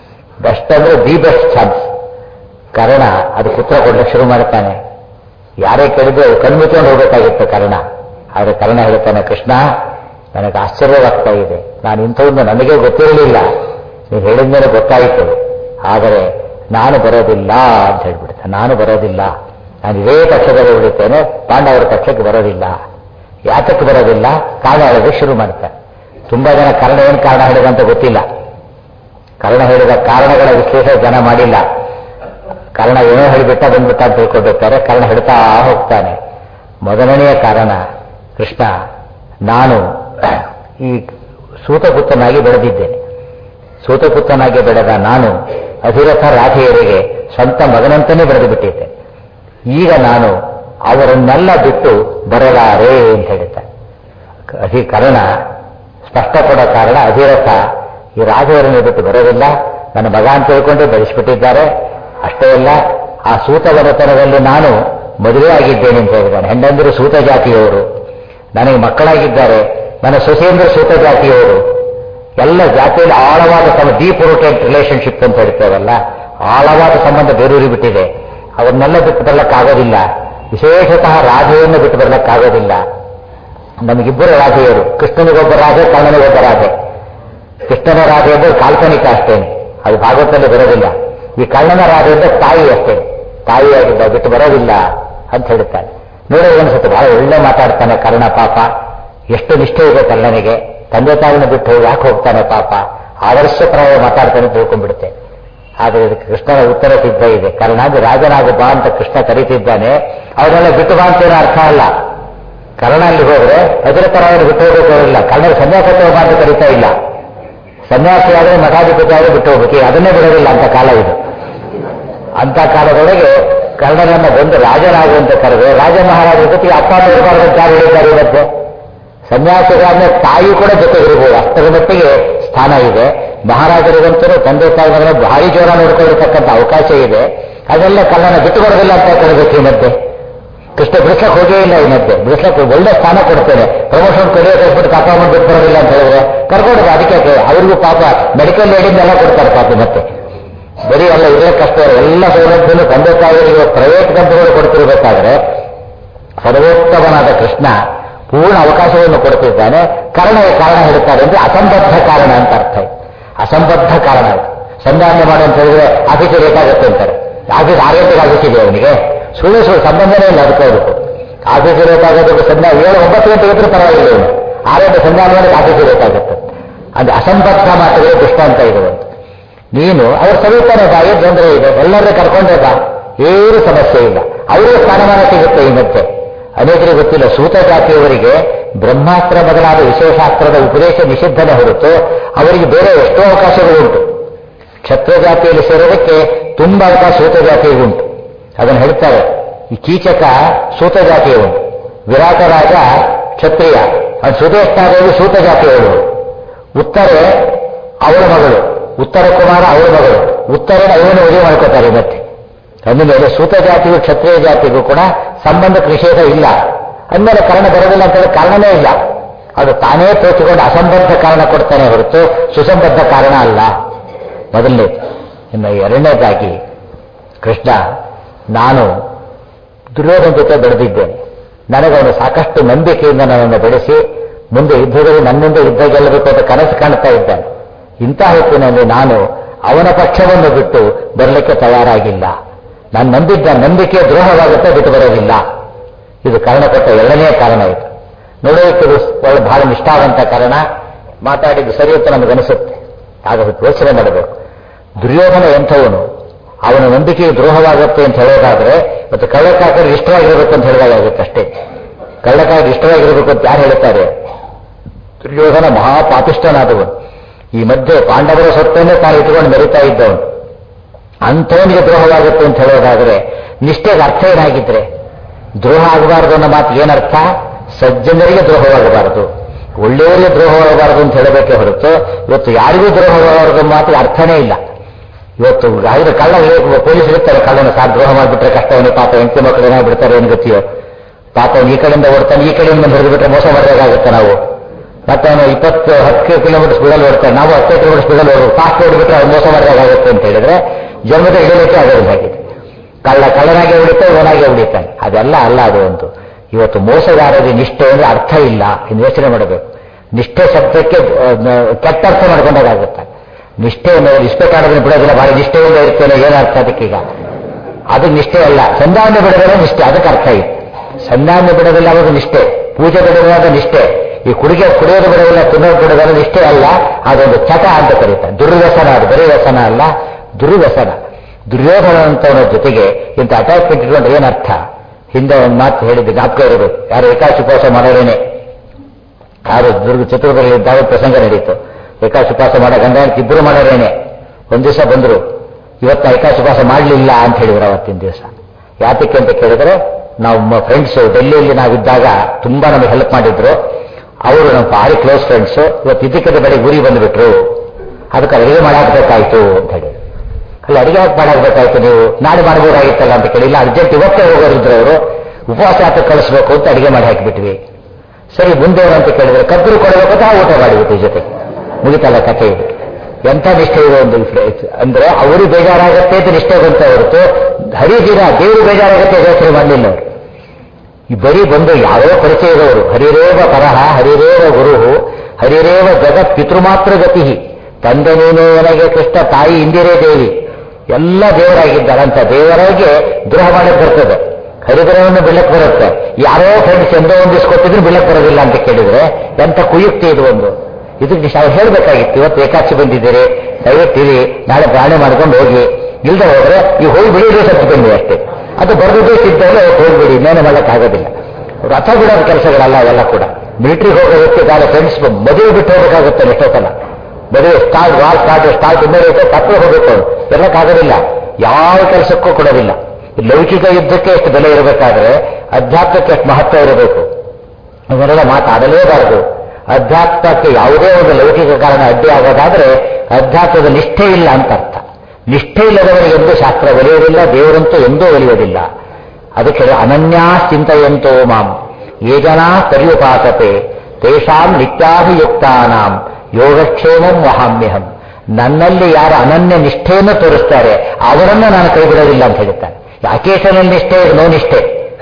ಬೆಸ್ಟ್ ಅಂದ್ರೆ ದಿ ಬೆಸ್ಟ್ ಚಾನ್ಸ್. ಕರ್ಣ ಅದಕ್ಕೆ ಉತ್ತರ ಕೊಡ್ಲಿಕ್ಕೆ ಶುರು ಮಾಡ್ತಾನೆ. ಯಾರೇ ಕೇಳಿದ್ರು ಕಣ್ಮುಚ್ಕೊಂಡು ಹೋಗಬೇಕಾಗಿತ್ತು ಕರ್ಣ. ಆದರೆ ಕರ್ಣ ಹೇಳ್ತಾನೆ, ಕೃಷ್ಣ ನನಗೆ ಆಶ್ಚರ್ಯವಾಗ್ತಾ ಇದೆ, ನಾನು ಇಂಥವೊಂದು ನನಗೆ ಗೊತ್ತಿರಲಿಲ್ಲ, ನೀವು ಹೇಳಿದ ಮೇಲೆ ಗೊತ್ತಾಯಿತು, ಆದರೆ ನಾನು ಬರೋದಿಲ್ಲ ಅಂತ ಹೇಳ್ಬಿಡ್ತಾನೆ. ನಾನು ಬರೋದಿಲ್ಲ, ನಾನು ಇದೇ ಪಕ್ಷದಲ್ಲಿ ಉಳಿತೇನೆ, ಪಾಂಡವರ ಪಕ್ಷಕ್ಕೆ ಬರೋದಿಲ್ಲ. ಯಾತಕ್ಕೆ ಬರೋದಿಲ್ಲ? ಕಾರಣ ಹೇಳೋದಕ್ಕೆ ಶುರು ಮಾಡ್ತಾರೆ. ತುಂಬಾ ಜನ ಕರ್ಣ ಏನು ಕಾರಣ ಹೇಳಿದಂತ ಗೊತ್ತಿಲ್ಲ. ಕರ್ಣ ಹೇಳಿದ ಕಾರಣಗಳ ವಿಶ್ಲೇಷಣೆ ಜನ ಮಾಡಿಲ್ಲ. ಕರ್ಣ ಏನೋ ಹೇಳಿಬಿಟ್ಟ ಬಂದ್ಬಿಟ್ಟ ಅಂತ ತಿಳ್ಕೊಂಡಿರ್ತಾರೆ. ಕರ್ಣ ಹೇಳ್ತಾ ಹೋಗ್ತಾನೆ. ಮೊದಲನೆಯ ಕಾರಣ, ಕೃಷ್ಣ ನಾನು ಈ ಸೂತಪುತ್ರನಾಗಿ ಬೆಳೆದಿದ್ದೇನೆ. ಸೂತಪುತ್ರನಾಗಿ ಬೆಳೆದ ನಾನು ಅಧಿರಥ ರಾಧೆಯರಿಗೆ ಸ್ವಂತ ಮಗನಂತನೇ ಬೆಳೆದು ಬಿಟ್ಟಿದ್ದೆ. ಈಗ ನಾನು ಅವರನ್ನೆಲ್ಲ ಬಿಟ್ಟು ಬರಲಾರೆ ಅಂತ ಹೇಳ್ತಾರೆ. ಅಧಿ ಕರ್ಣ ಸ್ಪಷ್ಟ ಕೊಡೋ ಕಾರಣ, ಅಧಿರಥ ಈ ರಾಧೆಯರನ್ನು ಬಿಟ್ಟು ಬರೋದಿಲ್ಲ, ನನ್ನ ಮಗ ಅಂತ ತಿಳ್ಕೊಂಡು ಬೆಳೆಸಿಬಿಟ್ಟಿದ್ದಾರೆ. ಅಷ್ಟೇ ಅಲ್ಲ, ಆ ಸೂತವರತನದಲ್ಲಿ ನಾನು ಮದುವೆ ಆಗಿದ್ದೇನೆ ಅಂತ ಹೇಳಿದ್ದಾನೆ. ಹೆಂಡಂದರು ಸೂತ ಜಾತಿಯವರು, ನನಗೆ ಮಕ್ಕಳಾಗಿದ್ದಾರೆ, ನನ್ನ ಸೊಸೆಯಂದರು ಸೂತ ಜಾತಿಯವರು. ಎಲ್ಲ ಜಾತಿಯಲ್ಲಿ ಆಳವಾದ ತಮ್ಮ ಡೀಪ್ ರೂಟೆಡ್ ರಿಲೇಶನ್ಶಿಪ್ ಅಂತ ಹೇಳ್ತೇವಲ್ಲ, ಆಳವಾದ ಸಂಬಂಧ ಬೇರೂರಿ ಬಿಟ್ಟಿದೆ. ಅವನ್ನೆಲ್ಲ ಬಿಟ್ಟು ಬರಲಿಕ್ಕಾಗೋದಿಲ್ಲ. ವಿಶೇಷತಃ ರಾಧೆಯನ್ನು ಬಿಟ್ಟು ಬರಲಿಕ್ಕಾಗೋದಿಲ್ಲ. ನಮಗಿಬ್ಬರು ರಾಧೆಯರು, ಕೃಷ್ಣನಿಗೊಬ್ಬ ರಾಧೆ, ಕರ್ಣನಿಗೊಬ್ಬ ರಾಧೆ. ಕೃಷ್ಣನ ರಾಧೆ ಅಂದರೆ ಕಾಲ್ಪನಿಕ ಅಷ್ಟೇನೆ, ಅದು ಭಾಗವತದಲ್ಲಿ ಬರೋದಿಲ್ಲ. ಈ ಕರ್ಣನ ರಾಧೆ ಅಂದರೆ ತಾಯಿ ಅಷ್ಟೇ, ತಾಯಿಯಾಗಿದ್ದ ಬಿಟ್ಟು ಬರೋದಿಲ್ಲ ಅಂತ ಹೇಳ್ತಾನೆ. ನೋಡಿ ಅನ್ಸುತ್ತೆ, ಬಹಳ ಒಳ್ಳೆ ಮಾತಾಡ್ತಾನೆ ಕರ್ಣ. ಪಾಪ ಎಷ್ಟು ನಿಷ್ಠೆ ಇದೆ ಕರ್ಣನಿಗೆ, ತಂದೆ ತಾಯಿನ ಬಿಟ್ಟು ಯಾಕೆ ಹೋಗ್ತಾನೆ ಪಾಪ, ಆದರ್ಶಪ್ರಾಯ ಮಾತಾಡ್ತಾನೆ ತಿಳ್ಕೊಂಡ್ಬಿಡುತ್ತೆ. ಆದರೆ ಇದಕ್ಕೆ ಕೃಷ್ಣನ ಉತ್ತರ ಸಿದ್ಧ ಇದೆ. ಕರ್ಣ ರಾಜನಾಗ ಬಾ ಅಂತ ಕೃಷ್ಣ ಕರೀತಿದ್ದಾನೆ, ಅವರೆಲ್ಲ ಬಿಟ್ಟು ಬಾ ಅಂತೇನೋ ಅರ್ಥ ಅಲ್ಲ. ಕರ್ಣ ಅಲ್ಲಿ ಹೋದ್ರೆ ಅಧಿರಥರಾಯರು ಬಿಟ್ಟು ಹೋಗೋದಿಲ್ಲ, ಕರ್ಣರು ಸನ್ಯಾಸತ್ವ ಬಾ ಅಂತ ಕರೀತಾ ಇಲ್ಲ. ಸನ್ಯಾಸಿಯಾದರೆ ಮಠಾಧಿಪತಿಯಾದರೆ ಬಿಟ್ಟು ಹೋಗ್ಬೇಕು, ಅದನ್ನೇ ಬಿಡೋದಿಲ್ಲ ಅಂತ ಕಾಲ ಇದು. ಅಂತ ಕಾಲದೊಳಗೆ ಕರ್ಣನನ್ನ ಬಂದು ರಾಜನಾಗುವಂತ ಕರೆದು ರಾಜ ಮಹಾರಾಜರ ಜೊತೆಗೆ ಅಪ್ಪ ಇರಬಾರ್ದು ಅಂತ ಯಾರು ಹೇಳಿದ್ದಾರೆ ಇವತ್ತು? ಸನ್ಯಾಸಿಗಳಾದ ತಾಯಿ ಕೂಡ ಜೊತೆಗಿರ್ಬೋದು, ಅಷ್ಟರ ಮಟ್ಟಿಗೆ ಸ್ಥಾನ ಇದೆ. ಮಹಾರಾಜರಿಗಂತೂ ತಂದೆ ತಾಯಿಗಳನ್ನ ಭಾರಿ ಜೋರ ನೋಡ್ಕೊಂಡಿರ್ತಕ್ಕಂಥ ಅವಕಾಶ ಇದೆ. ಅದೆಲ್ಲ ಕರ್ಣನ ಬಿಟ್ಟು ಬರೋದಿಲ್ಲ ಅಂತ ಕರೀಬೇಕು. ಈ ಮಧ್ಯೆ ಕೃಷ್ಣ ಬಿಡಿಸ್ಲಕ್ಕೆ ಹೋಗೇ ಇಲ್ಲ. ಈ ಮಧ್ಯೆ ಬಿಡಿಸ್ಲಕ್ಕೆ ಒಳ್ಳೆ ಸ್ಥಾನ ಕೊಡ್ತೇನೆ, ಪ್ರಮೋಷನ್ ಕಲಿಯೋಕೆ ಕಾಪ ಮಾಡಿ ಬಿಟ್ಟು ಬರೋದಿಲ್ಲ ಅಂತ ಹೇಳಿದ್ರೆ ಕರ್ಕೊಂಡು ಅದಕ್ಕೆ ಅವ್ರಿಗೂ ಪಾಪ ಮೆಡಿಕಲ್ ಏಡಿಂದೆಲ್ಲ ಕೊಡ್ತಾರೆ ಪಾಪ. ಮತ್ತೆ ಬರೀ ಎಲ್ಲ ಇರಲಿಕ್ಕಷ್ಟೇ ಎಲ್ಲ ಸೌಲಭ್ಯವನ್ನು ತಂದೆ ತಾಯಿಗಳಿಗೆ ಪ್ರೈವೇಟ್ ಕಂಪನಿಗಳು ಕೊಡ್ತಿರ್ಬೇಕಾದ್ರೆ ಸರ್ವೋತ್ತಮನಾದ ಕೃಷ್ಣ ಪೂರ್ಣ ಅವಕಾಶವನ್ನು ಕೊಡ್ತಿದ್ದಾನೆ. ಕರ್ಣಗೆ ಕಾರಣ ಹೇಳ್ತಾರೆ ಅಂದ್ರೆ ಅಸಂಬದ್ಧ ಕಾರಣ ಅಂತ ಅರ್ಥ. ಅಸಂಬದ್ಧ ಕಾರಣ ಸಂಧಾನ ಮಾಡು ಅಂತ ಹೇಳಿದ್ರೆ ಆಫೀಸಿಗೆ ಲೇಟ್ ಆಗುತ್ತೆ ಅಂತಾರೆ. ಆಫೀಸ್ ಆರು ಗಂಟೆಗೆ ಆಫೀಸ್ ಇದೆ ಅವನಿಗೆ, ಸುಳ್ಳು ಸುಳ್ಳು ಸಂಬಂಧನೇ ಇಲ್ಲ ಅದಕ್ಕೆ ಅವರು. ಆಫೀಸಿಗೆ ಲೇಟ್ ಆಗೋದಕ್ಕೆ ಸಂಧಾನ ಏಳು ಒಂಬತ್ತು ಗಂಟೆ ಇದ್ರೆ ಪರವಾಗಿಲ್ಲ, ಇವನು ಆರು ಗಂಟೆ ಸಂಧಾನ ಮಾಡಿ ಆಫೀಸಿಗೆ ಲೇಟ್ ಆಗುತ್ತೆ. ಅಂದ್ರೆ ಅಸಂಬದ್ಧ ಮಾತುಗಳು ದುಷ್ಟ ಅಂತ ಇರುವಂತ. ನೀನು ಅವ್ರ ಸವಿತಾನೆ ಬಾ, ಏನು ತೊಂದರೆ ಇದೆ, ಎಲ್ಲರೂ ಕರ್ಕೊಂಡೇ ಬಾ, ಏನು ಸಮಸ್ಯೆ ಇಲ್ಲ, ಅವರೇ ಸ್ಥಾನಮಾನ ಸಿಗುತ್ತೆ. ಈ ಮಧ್ಯೆ ಅನೇಕರಿಗೆ ಗೊತ್ತಿಲ್ಲ, ಸೂತ ಜಾತಿಯವರಿಗೆ ಬ್ರಹ್ಮಾಸ್ತ್ರ ಮೊದಲಾದ ವಿಶೇಷಾಸ್ತ್ರದ ಉಪದೇಶ ನಿಷಿದ್ಧನೆ ಹೊರತು ಅವರಿಗೆ ಬೇರೆ ಎಷ್ಟೋ ಅವಕಾಶಗಳು ಉಂಟು. ಕ್ಷತ್ರಿಯ ಜಾತಿಯಲ್ಲಿ ಸೇರೋದಕ್ಕೆ ತುಂಬಾ ಅವಕಾಶ ಸೂತ ಜಾತಿಯಲ್ಲಿ ಉಂಟು. ಅದನ್ನು ಹೇಳ್ತಾರೆ. ಈ ಕೀಚಕ ಸೂತ ಜಾತಿಯವರು, ವಿರಾಟ ರಾಜ ಕ್ಷತ್ರಿಯ, ಅದು ಸುಧೇಷ್ಟಾದೇವಿ ಸೂತ ಜಾತಿಯವರು, ಉತ್ತರೆ ಅವಳ ಮಗಳು, ಉತ್ತರ ಕುಮಾರ ಅವಳ ಮಗಳು, ಉತ್ತರನ ಅವನು ಮದುವೆ ಮಾಡ್ಕೋತಾರೆ. ಮತ್ತೆ ಅಂದಮೇಲೆ ಸೂತ ಜಾತಿಗೂ ಕ್ಷತ್ರಿಯ ಜಾತಿಗೂ ಕೂಡ ಸಂಬಂಧಕ್ಕೆ ನಿಷೇಧ ಇಲ್ಲ. ಅಂದಮೇಲೆ ಕಾರಣ ಬರೋದಿಲ್ಲ ಅಂತ ಹೇಳಿ ಕಾರಣನೇ ಇಲ್ಲ. ಅದು ತಾನೇ ತೋಚಿಕೊಂಡು ಅಸಂಬದ್ಧ ಕಾರಣ ಕೊಡ್ತಾನೆ ಹೊರತು ಸುಸಂಬದ್ಧ ಕಾರಣ ಅಲ್ಲ. ಮೊದಲನೇ. ಇನ್ನು ಎರಡನೇದಾಗಿ ಕೃಷ್ಣ, ನಾನು ದುರ್ಯೋಧನ ಜೊತೆ ಬೆಳೆದಿದ್ದೇನೆ, ನನಗವನು ಸಾಕಷ್ಟು ನಂಬಿಕೆಯಿಂದ ನನ್ನನ್ನು ಬೆಳೆಸಿ ಮುಂದೆ ಯುದ್ಧದಲ್ಲಿ ನನ್ನಿಂದ ಯುದ್ಧ ಗೆಲ್ಲಬೇಕು ಅಂತ ಕನಸು ಕಾಣ್ತಾ ಇದ್ದಾನೆ. ಇಂಥ ಹೊತ್ತಿನಲ್ಲಿ ನಾನು ಅವನ ಪಕ್ಷವನ್ನು ಬಿಟ್ಟು ಬರಲಿಕ್ಕೆ ತಯಾರಾಗಿಲ್ಲ. ನಾನು ನಂಬಿದ್ದ ನಂಬಿಕೆ ದ್ರೋಹವಾಗುತ್ತೆ, ಬಿಟ್ಟು ಬರೋದಿಲ್ಲ. ಇದು ಕಾರಣ ಕೊಟ್ಟ ಎರಡನೇ ಕಾರಣ. ಇದು ನೋಡೋದಕ್ಕೆ ಒಳ್ಳೆ ಬಹಳ ನಿಷ್ಠಾವಂತ ಕಾರಣ. ಮಾತಾಡಿದ್ದು ಸರಿ ಅಂತ ನಮಗನಿಸುತ್ತೆ. ಆಗ ಯೋಚನೆ ಮಾಡಬೇಕು. ದುರ್ಯೋಧನ ಎಂಥವನು, ಅವನ ನಂಬಿಕೆಗೆ ದ್ರೋಹವಾಗುತ್ತೆ ಅಂತ ಹೇಳೋದಾದ್ರೆ ಮತ್ತೆ ಕಳ್ಳಕಾಕರು ಇಷ್ಟವಾಗಿರಬೇಕು ಅಂತ ಹೇಳಿದಾಗುತ್ತೆ ಅಷ್ಟೇ. ಕಳ್ಳಕಾಕರು ಇಷ್ಟವಾಗಿರಬೇಕು ಅಂತ ಯಾರು ಹೇಳ್ತಾರೆ? ದುರ್ಯೋಧನ ಮಹಾಪಾಪಿಷ್ಠನಾದವನು. ಈ ಮಧ್ಯೆ ಪಾಂಡವರ ಸೊತ್ತನ್ನೇ ತಾನು ಇಟ್ಟುಕೊಂಡು ಮೆರಿತಾ ಇದ್ದವನು. ಅಂಥವನಿಗೆ ದ್ರೋಹವಾಗುತ್ತೆ ಅಂತ ಹೇಳೋದಾದ್ರೆ ನಿಷ್ಠೆಗೆ ಅರ್ಥ ಏನಾಗಿದ್ರೆ, ದ್ರೋಹ ಆಗಬಾರದು ಅನ್ನೋ ಮಾತು ಏನರ್ಥ? ಸಜ್ಜನರಿಗೆ ದ್ರೋಹವಾಗಬಾರದು, ಒಳ್ಳೆಯವರಿಗೆ ದ್ರೋಹವಾಗಬಾರದು ಅಂತ ಹೇಳಬೇಕೆ ಹೊರತು ಇವತ್ತು ಯಾರಿಗೂ ದ್ರೋಹವಾಗಬಾರದು ಮಾತಿಗೆ ಅರ್ಥನೇ ಇಲ್ಲ. ಇವತ್ತು ಹಾಗೆ ಕಳ್ಳ ಪೊಲೀಸ್ ಇರ್ತಾರೆ, ಕಳ್ಳನ ಸಾರ್ ದ್ರೋಹ ಮಾಡಿಬಿಟ್ರೆ ಕಷ್ಟವನ್ನೇ, ಪಾಪ ಹೆಂಡತಿ ಮಕ್ಕಳು ಏನಾಗ್ಬಿಡ್ತಾರೆ ಏನು ಗತಿಯೋ, ಪಾಪ ಈ ಕಡೆಯಿಂದ ಓಡ್ತಾನೆ, ಈ ಕಡೆಯಿಂದ ಬಂದು ಹೊಡೆದ್ಬಿಟ್ರೆ ಮೋಸ ಮಾಡಬೇಕಾಗುತ್ತೆ ನಾವು. ಮತ್ತೆ ಅವನು ಇಪ್ಪತ್ತು ಹತ್ತು ಕಿಲೋಮೀಟರ್ ಸ್ಪೀಡಲ್ಲಿ ಓಡ್ತಾನೆ, ನಾವು ಹತ್ತು ಕಿಲೋಮೀಟರ್ ಸ್ಪೀಡಲ್ಲಿ ಓಡೋದು, ಫಾಸ್ಟ್ ಓಡಿಬಿಟ್ರೆ ಅವ್ನು ಮೋಸ ಮಾಡಿದಾಗುತ್ತೆ ಅಂತ ಹೇಳಿದ್ರೆ ಜನ್ಮದ ಇಡಲಿಕ್ಕೆ ಆಗೋದಾಗಿದೆ. ಕಳ್ಳ ಕಳ್ಳನಾಗೆ ಉಳಿತಾನೆ, ಇವನಾಗೆ ಉಳಿತಾನೆ. ಅದೆಲ್ಲ ಅಲ್ಲ ಅದು ಒಂದು. ಇವತ್ತು ಮೋಸಗಾರರಿಗೆ ನಿಷ್ಠೆ ಅಂದ್ರೆ ಅರ್ಥ ಇಲ್ಲ, ಇನ್ನು ಯೋಚನೆ ಮಾಡಬೇಕು. ನಿಷ್ಠೆ ಶಬ್ದಕ್ಕೆ ಕೆಟ್ಟ ಅರ್ಥ ಮಾಡ್ಕೊಂಡಾಗುತ್ತೆ. ನಿಷ್ಠೆ ನಿಷ್ಠೆ ಕಾಣೋದನ್ನು ಬಿಡೋದಿಲ್ಲ, ಭಾರಿ ನಿಷ್ಠೆಯಿಂದ ಇರ್ತೇನೆ, ಏನರ್ಥ ಅದಕ್ಕೀಗ? ಅದು ನಿಷ್ಠೆ ಅಲ್ಲ. ಸಂಧಾನ ಬಿಡೋದಿಲ್ಲ ನಿಷ್ಠೆ, ಅದಕ್ಕೆ ಅರ್ಥ ಇದೆ. ಸಂಧಾನ ಬಿಡೋದಿಲ್ಲ ಅನ್ನೋದು ನಿಷ್ಠೆ, ಪೂಜೆ ಬಿಡೋದಾದ ನಿಷ್ಠೆ. ಈ ಕುಡಿಗೆ ಕುಡಿಯೋದು ಬಿಡೋದಿಲ್ಲ, ತಿನ್ನೋದು ಬಿಡೋದಲ್ಲ ನಿಷ್ಠೆ ಅಲ್ಲ, ಅದೊಂದು ಚಟ ಅಂತ ಕರೀತಾರೆ. ದುರ್ವ್ಯಸನ, ಅದು ಬರೀ ವ್ಯಸನ ಅಲ್ಲ, ದುರ್ವ್ಯಸನ. ದುರ್ಯೋಧನ ಅಂತವನ ಜೊತೆಗೆ ಇಂಥ ಅಟ್ಯಾಚ್ಮೆಂಟ್ ಇಟ್ಕೊಂಡ್ರೆ ಏನರ್ಥ? ಹಿಂದೆ ಒಂದು ಮಾತು ಹೇಳಿದ್ದು ಜ್ಞಾಪಕ ಇರಬೇಕು. ಯಾರು ಏಕಾಶಿ ಉಪವಾಸ ಮಾಡೋರೇನೆ, ಯಾರು ದುರ್ಗ ಚಿತ್ರದಲ್ಲಿ ಇದ್ದಾಗ ಪ್ರಸಂಗ ನಡೀತು. ಏಕಾಶಿ ಉಪವಾಸ ಮಾಡೋ ಗಂಡ ಇಬ್ಬರು ಮಾಡೋರೇನೆ. ಒಂದ್ ದಿವಸ ಬಂದ್ರು, ಇವತ್ತು ಏಕಾಶಿ ಉಪವಾಸ ಮಾಡಲಿಲ್ಲ ಅಂತ ಹೇಳಿದ್ರು. ಅವತ್ತಿನ ದಿವಸ ಯಾತಕ್ಕೆ ಅಂತ ಕೇಳಿದ್ರೆ, ನಾವು ಫ್ರೆಂಡ್ಸ್ ಡೆಲ್ಲಿಯಲ್ಲಿ ನಾವಿದ್ದಾಗ ತುಂಬಾ ನಮಗೆ ಹೆಲ್ಪ್ ಮಾಡಿದ್ರು. ಅವರು ನಮ್ಮ ಭಾರಿ ಕ್ಲೋಸ್ ಫ್ರೆಂಡ್ಸು. ಇವತ್ತು ಇದಕ್ಕೆ ಬೆಳಗ್ಗೆ ಗುರಿ ಬಂದುಬಿಟ್ರು, ಅದಕ್ಕೆ ಅಡುಗೆ ಮಾಡಾಕ್ಬೇಕಾಯ್ತು ಅಂತ ಹೇಳಿ. ಅಲ್ಲಿ ಅಡುಗೆ ಹಾಕಿ ಮಾಡಾಕ್ಬೇಕಾಯ್ತು, ನೀವು ನಾಳೆ ಮಾಡಬಹುದಾಗಿತ್ತಲ್ಲ ಅಂತ ಕೇಳಿಲ್ಲ. ಅರ್ಜೆಂಟ್ ಇವತ್ತೇ ಹೋಗೋರಿದ್ರು ಅವರು, ಉಪವಾಸ ಹಾಕಿ ಕಳಿಸ್ಬೇಕು ಅಂತ ಅಡುಗೆ ಮಾಡಿ ಹಾಕಿಬಿಟ್ವಿ. ಸರಿ ಮುಂದೆ ಅಂತ ಕೇಳಿದ್ರೆ ಕಬ್ಬರು ಕೊಡಬೇಕು ಅಂತ ಊಟ ಮಾಡಿಬಿಟ್ಟು ಜೊತೆ ಮುಗಿತಲ್ಲ ಕಥೆ. ಇದು ಎಂಥ ನಿಷ್ಠೆ ಇದೆ ಒಂದು ಅಂದ್ರೆ ಅವರು ಬೇಜಾರಾಗತ್ತೆ ಅಂತ ನಿಷ್ಠೆ ಬಂತ ಹೊರತು ಹರಿದಿನ ದೇವರು ಬೇಜಾರಾಗತ್ತೆ ಯೋಚನೆ ಮಾಡಲಿಲ್ಲ ಅವರು. ಈ ಬರೀ ಬಂದು ಯಾರೋ ಪರಿಚಯ ಇರೋರು, ಹರಿರೇವ ಪರಹ ಹರಿರೇವ ಗುರುಹು ಹರಿರೇವ ಜಗತ್ ಪಿತೃಮಾತ್ರ ಗತಿ, ತಂದೆ ನೀನು ನನಗೆ ಕೃಷ್ಣ, ತಾಯಿ ಇಂದಿರೇ ದೇವಿ, ಎಲ್ಲ ದೇವರಾಗಿದ್ದಾರೆ ಅಂತ ದೇವರಾಗೆ ದ್ರೋಹ ಮಾಡಕ್ಕೆ ಬರ್ತದೆ. ಹರಿದ್ರವನ್ನು ಬಿಡಕ್ಕೆ ಬರುತ್ತೆ. ಯಾರೋ ಫ್ರೆಂಡ್ಸ್ ಎಂದೋ ಒಂದಿಸ್ಕೊಟ್ಟಿದ್ರು ಬಿಡಕ್ಕೆ ಬರೋದಿಲ್ಲ ಅಂತ ಕೇಳಿದ್ರೆ ಎಂಥ ಕುಯುಕ್ತಿ ಇದು ಒಂದು. ಇದಕ್ಕೆ ನಾವು ಹೇಳಬೇಕಾಗಿತ್ತು, ಇವತ್ತು ಏಕಾಚಿ ಬಂದಿದ್ದೀರಿ, ದಯವಿಟ್ಟಿರಿ, ನಾಳೆ ಪ್ರಾಣಿ ಮಾಡ್ಕೊಂಡು ಹೋಗಿ, ಇಲ್ಲದೆ ಹೋದ್ರೆ ಈ ಹೋಗಿ ಬಿಡಿ ಸತ್ತು ಬನ್ನಿ ಅಷ್ಟೇ. ಅದು ಬರೆದೇ ಸಿದ್ಧಾಗ ಹೋಗ್ಬಿಡಿ, ಇನ್ನೇನು ಮಾಡೋಕ್ಕಾಗೋದಿಲ್ಲ. ರಥ ಬಿಡೋದು ಕೆಲಸಗಳಲ್ಲ ಅವೆಲ್ಲ ಕೂಡ. ಮಿಲಿಟರಿಗೆ ಹೋಗೋದಕ್ಕೆ ನಾಳೆ ಫ್ರೆಂಡ್ಸ್ ಮದುವೆ ಬಿಟ್ಟು ಹೋಗಬೇಕಾಗುತ್ತೆ ಎಷ್ಟೊತ್ತಲ್ಲ. ಮದುವೆ ಸ್ಟಾರ್ಟ್ ವಾರ್ ಸ್ಟಾರ್ಟ್ ಸ್ಟಾರ್ಟ್ ಇಮೇಲೆ ತಪ್ಪು ಹೋಗಬೇಕು, ಎಲ್ಲಕ್ಕಾಗೋದಿಲ್ಲ. ಯಾವ ಕೆಲಸಕ್ಕೂ ಕೊಡೋದಿಲ್ಲ. ಲೌಕಿಕ ಯುದ್ಧಕ್ಕೆ ಎಷ್ಟು ಬೆಲೆ ಇರಬೇಕಾದ್ರೆ ಅಧ್ಯಾತ್ಮಕ್ಕೆ ಎಷ್ಟು ಮಹತ್ವ ಇರಬೇಕು. ಇವರೆಲ್ಲ ಮಾತಾಡಲೇಬಾರದು. ಅಧ್ಯಾತ್ಮಕ್ಕೆ ಯಾವುದೇ ಒಂದು ಲೌಕಿಕ ಕಾರಣ ಅಡ್ಡಿ ಆಗೋದಾದ್ರೆ ಅಧ್ಯಾತ್ಮದ ನಿಷ್ಠೆ ಇಲ್ಲ ಅಂತ ಅರ್ಥ. ನಿಷ್ಠೆ ಇಲ್ಲದವರಿಗೆ ಎಂದೂ ಶಾಸ್ತ್ರ ಒಲಿಯುವುದಿಲ್ಲ, ದೇವರಂತೂ ಎಂದೂ ಒಲಿಯುವುದಿಲ್ಲ. ಅದಕ್ಕೆ ಅನನ್ಯಾ ಚಿಂತೆಯಂತೋ ಮಾಂ ಯೇ ಜನಾ ಪರ್ಯುಪಾಸತೆ ತೇಷಾಂ ನಿತ್ಯಾಭಿಯುಕ್ತಾನಾಂ ಯೋಗಕ್ಷೇಮಂ ವಹಾಮ್ಯಹಂ. ನನ್ನಲ್ಲಿ ಯಾರು ಅನನ್ಯ ನಿಷ್ಠೆಯನ್ನು ತೋರಿಸ್ತಾರೆ ಅವರನ್ನು ನಾನು ಕೈ ಬಿಡೋದಿಲ್ಲ ಅಂತ ಹೇಳ್ತಾರೆ. ಅಕೇಶನಲ್ ನಿಷ್ಠೆ ನೋ ನಿಷ್ಠೆ,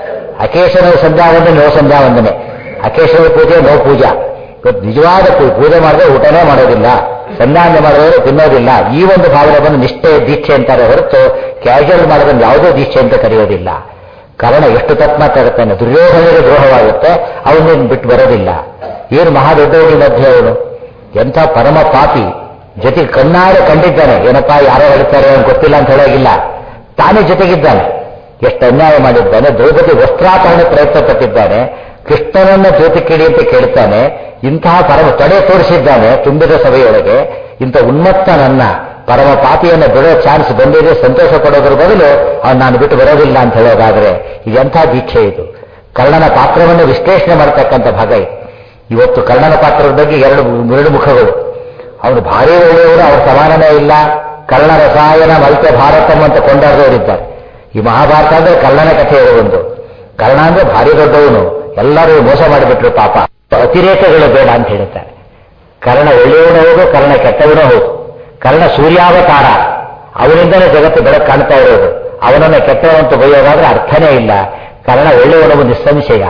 ಅಕೇಶನಲ್ ಸಂಧ್ಯಾವಂದನೆ ನೋ ಸಂಧ್ಯಾವಂದನೆ, ಅಕೇಶನಲ್ ಪೂಜೆ ನೋ ಪೂಜಾ. ನಿಜವಾದ ಪೂಜೆ ಮಾಡಿದ್ರೆ ಊಟನೇ ಮಾಡೋದಿಲ್ಲ, ಸಂಧಾನ ಮಾಡಿದ್ರೆ ತಿನ್ನೋದಿಲ್ಲ. ಈ ಒಂದು ಭಾವನೆ ಬಂದು ನಿಷ್ಠೆ ದೀಕ್ಷೆ ಅಂತಾರೆ ಹೊರತು ಕ್ಯಾಶುವಲ್ ಮಾಡೋದನ್ನು ಯಾವುದೇ ದೀಕ್ಷೆ ಅಂತ ಕರೆಯೋದಿಲ್ಲ. ಕಾರಣ ಎಷ್ಟು ತಪ್ಪು ಮಾತಾಡುತ್ತಾನೆ. ದುರ್ಯೋಧನಿಗೆ ದ್ರೋಹವಾಗುತ್ತೆ, ಅವನೇನು ಬಿಟ್ಟು ಬರೋದಿಲ್ಲ. ಏನು ಮಹಾ ದೊಡ್ಡವನಿ ಮಧ್ಯೆ ಅವನು ಎಂಥ ಪರಮ ಪಾಪಿ, ಜೊತೆಗೆ ಕಣ್ಣಾರೆ ಕಂಡಿದ್ದಾನೆ. ಏನಪ್ಪಾ ಯಾರೋ ಹೇಳ್ತಾರೆ ಅವನು ಗೊತ್ತಿಲ್ಲ ಅಂತ ಹೇಳೋಗಿಲ್ಲ, ತಾನೇ ಜೊತೆಗಿದ್ದಾನೆ. ಎಷ್ಟು ಅನ್ಯಾಯ ಮಾಡಿದ್ದಾನೆ. ದ್ರೌಪದಿ ವಸ್ತ್ರಾಪಹರಣ ಪ್ರಯತ್ನ ಪಟ್ಟಿದ್ದಾನೆ, ಕೃಷ್ಣನನ್ನ ಜ್ಯೋತಿ ಕಿಡಿ ಅಂತ ಕೇಳ್ತಾನೆ. ಇಂತಹ ಪರಮ ತಡೆ ತೋರಿಸಿದ್ದಾನೆ ತುಂಬಿದ ಸಭೆಯೊಳಗೆ. ಇಂಥ ಉನ್ಮತ್ತನನ್ನ ಪರಮ ಪಾಪಿಯನ್ನು ಬಿಡೋ ಚಾನ್ಸ್ ಬಂದಿದೆ, ಸಂತೋಷ ಪಡೋದ್ರ ಬದಲು ಅವನು ನಾನು ಬಿಟ್ಟು ಬರೋದಿಲ್ಲ ಅಂತ ಹೇಳೋದಾದ್ರೆ ಇದೆಂಥ ದೀಕ್ಷೆ ಇದು. ಕರ್ಣನ ಪಾತ್ರವನ್ನು ವಿಶ್ಲೇಷಣೆ ಮಾಡತಕ್ಕಂಥ ಭಾಗ ಇದು. ಇವತ್ತು ಕರ್ಣನ ಪಾತ್ರದ ಬಗ್ಗೆ ಎರಡು ಎರಡು ಮುಖಗಳು. ಅವನು ಭಾರಿ ಒಳ್ಳೆಯವರು, ಅವ್ರ ಸಮಾನನೇ ಇಲ್ಲ. ಕರ್ಣ ರಸಾಯನ ಮಲ್ಪೆ ಭಾರತಂ ಅಂತ ಕೊಂಡಾಡೋರಿದ್ದಾರೆ. ಈ ಮಹಾಭಾರತ ಅಂದ್ರೆ ಕರ್ಣನ ಕಥೆ ಒಂದು. ಕರ್ಣ ಅಂದ್ರೆ ಭಾರಿ ದೊಡ್ಡವನು, ಎಲ್ಲರೂ ಮೋಸ ಮಾಡಿಬಿಟ್ರು ಪಾಪ. ಅತಿರೇಕಗಳು ಬೇಡ ಅಂತ ಹೇಳ್ತಾರೆ. ಕರ್ಣ ಒಳ್ಳೆಯವನೇ ಹೌದು, ಕರ್ಣ ಕೆಟ್ಟವನೇ ಹೌದು. ಕರ್ಣ ಸೂರ್ಯಾವತಾರ, ಅವನಿಂದಲೇ ಜಗತ್ತು ಬೆಳಕು ಕಾಣ್ತಾ ಇರೋದು. ಅವನನ್ನು ಕೆಟ್ಟವನಂತ ಬೈಯೋದಾದ್ರೆ ಅರ್ಥನೇ ಇಲ್ಲ. ಕರ್ಣ ಒಳ್ಳೆಯವನವು ನಿಸ್ಸಂಶಯ.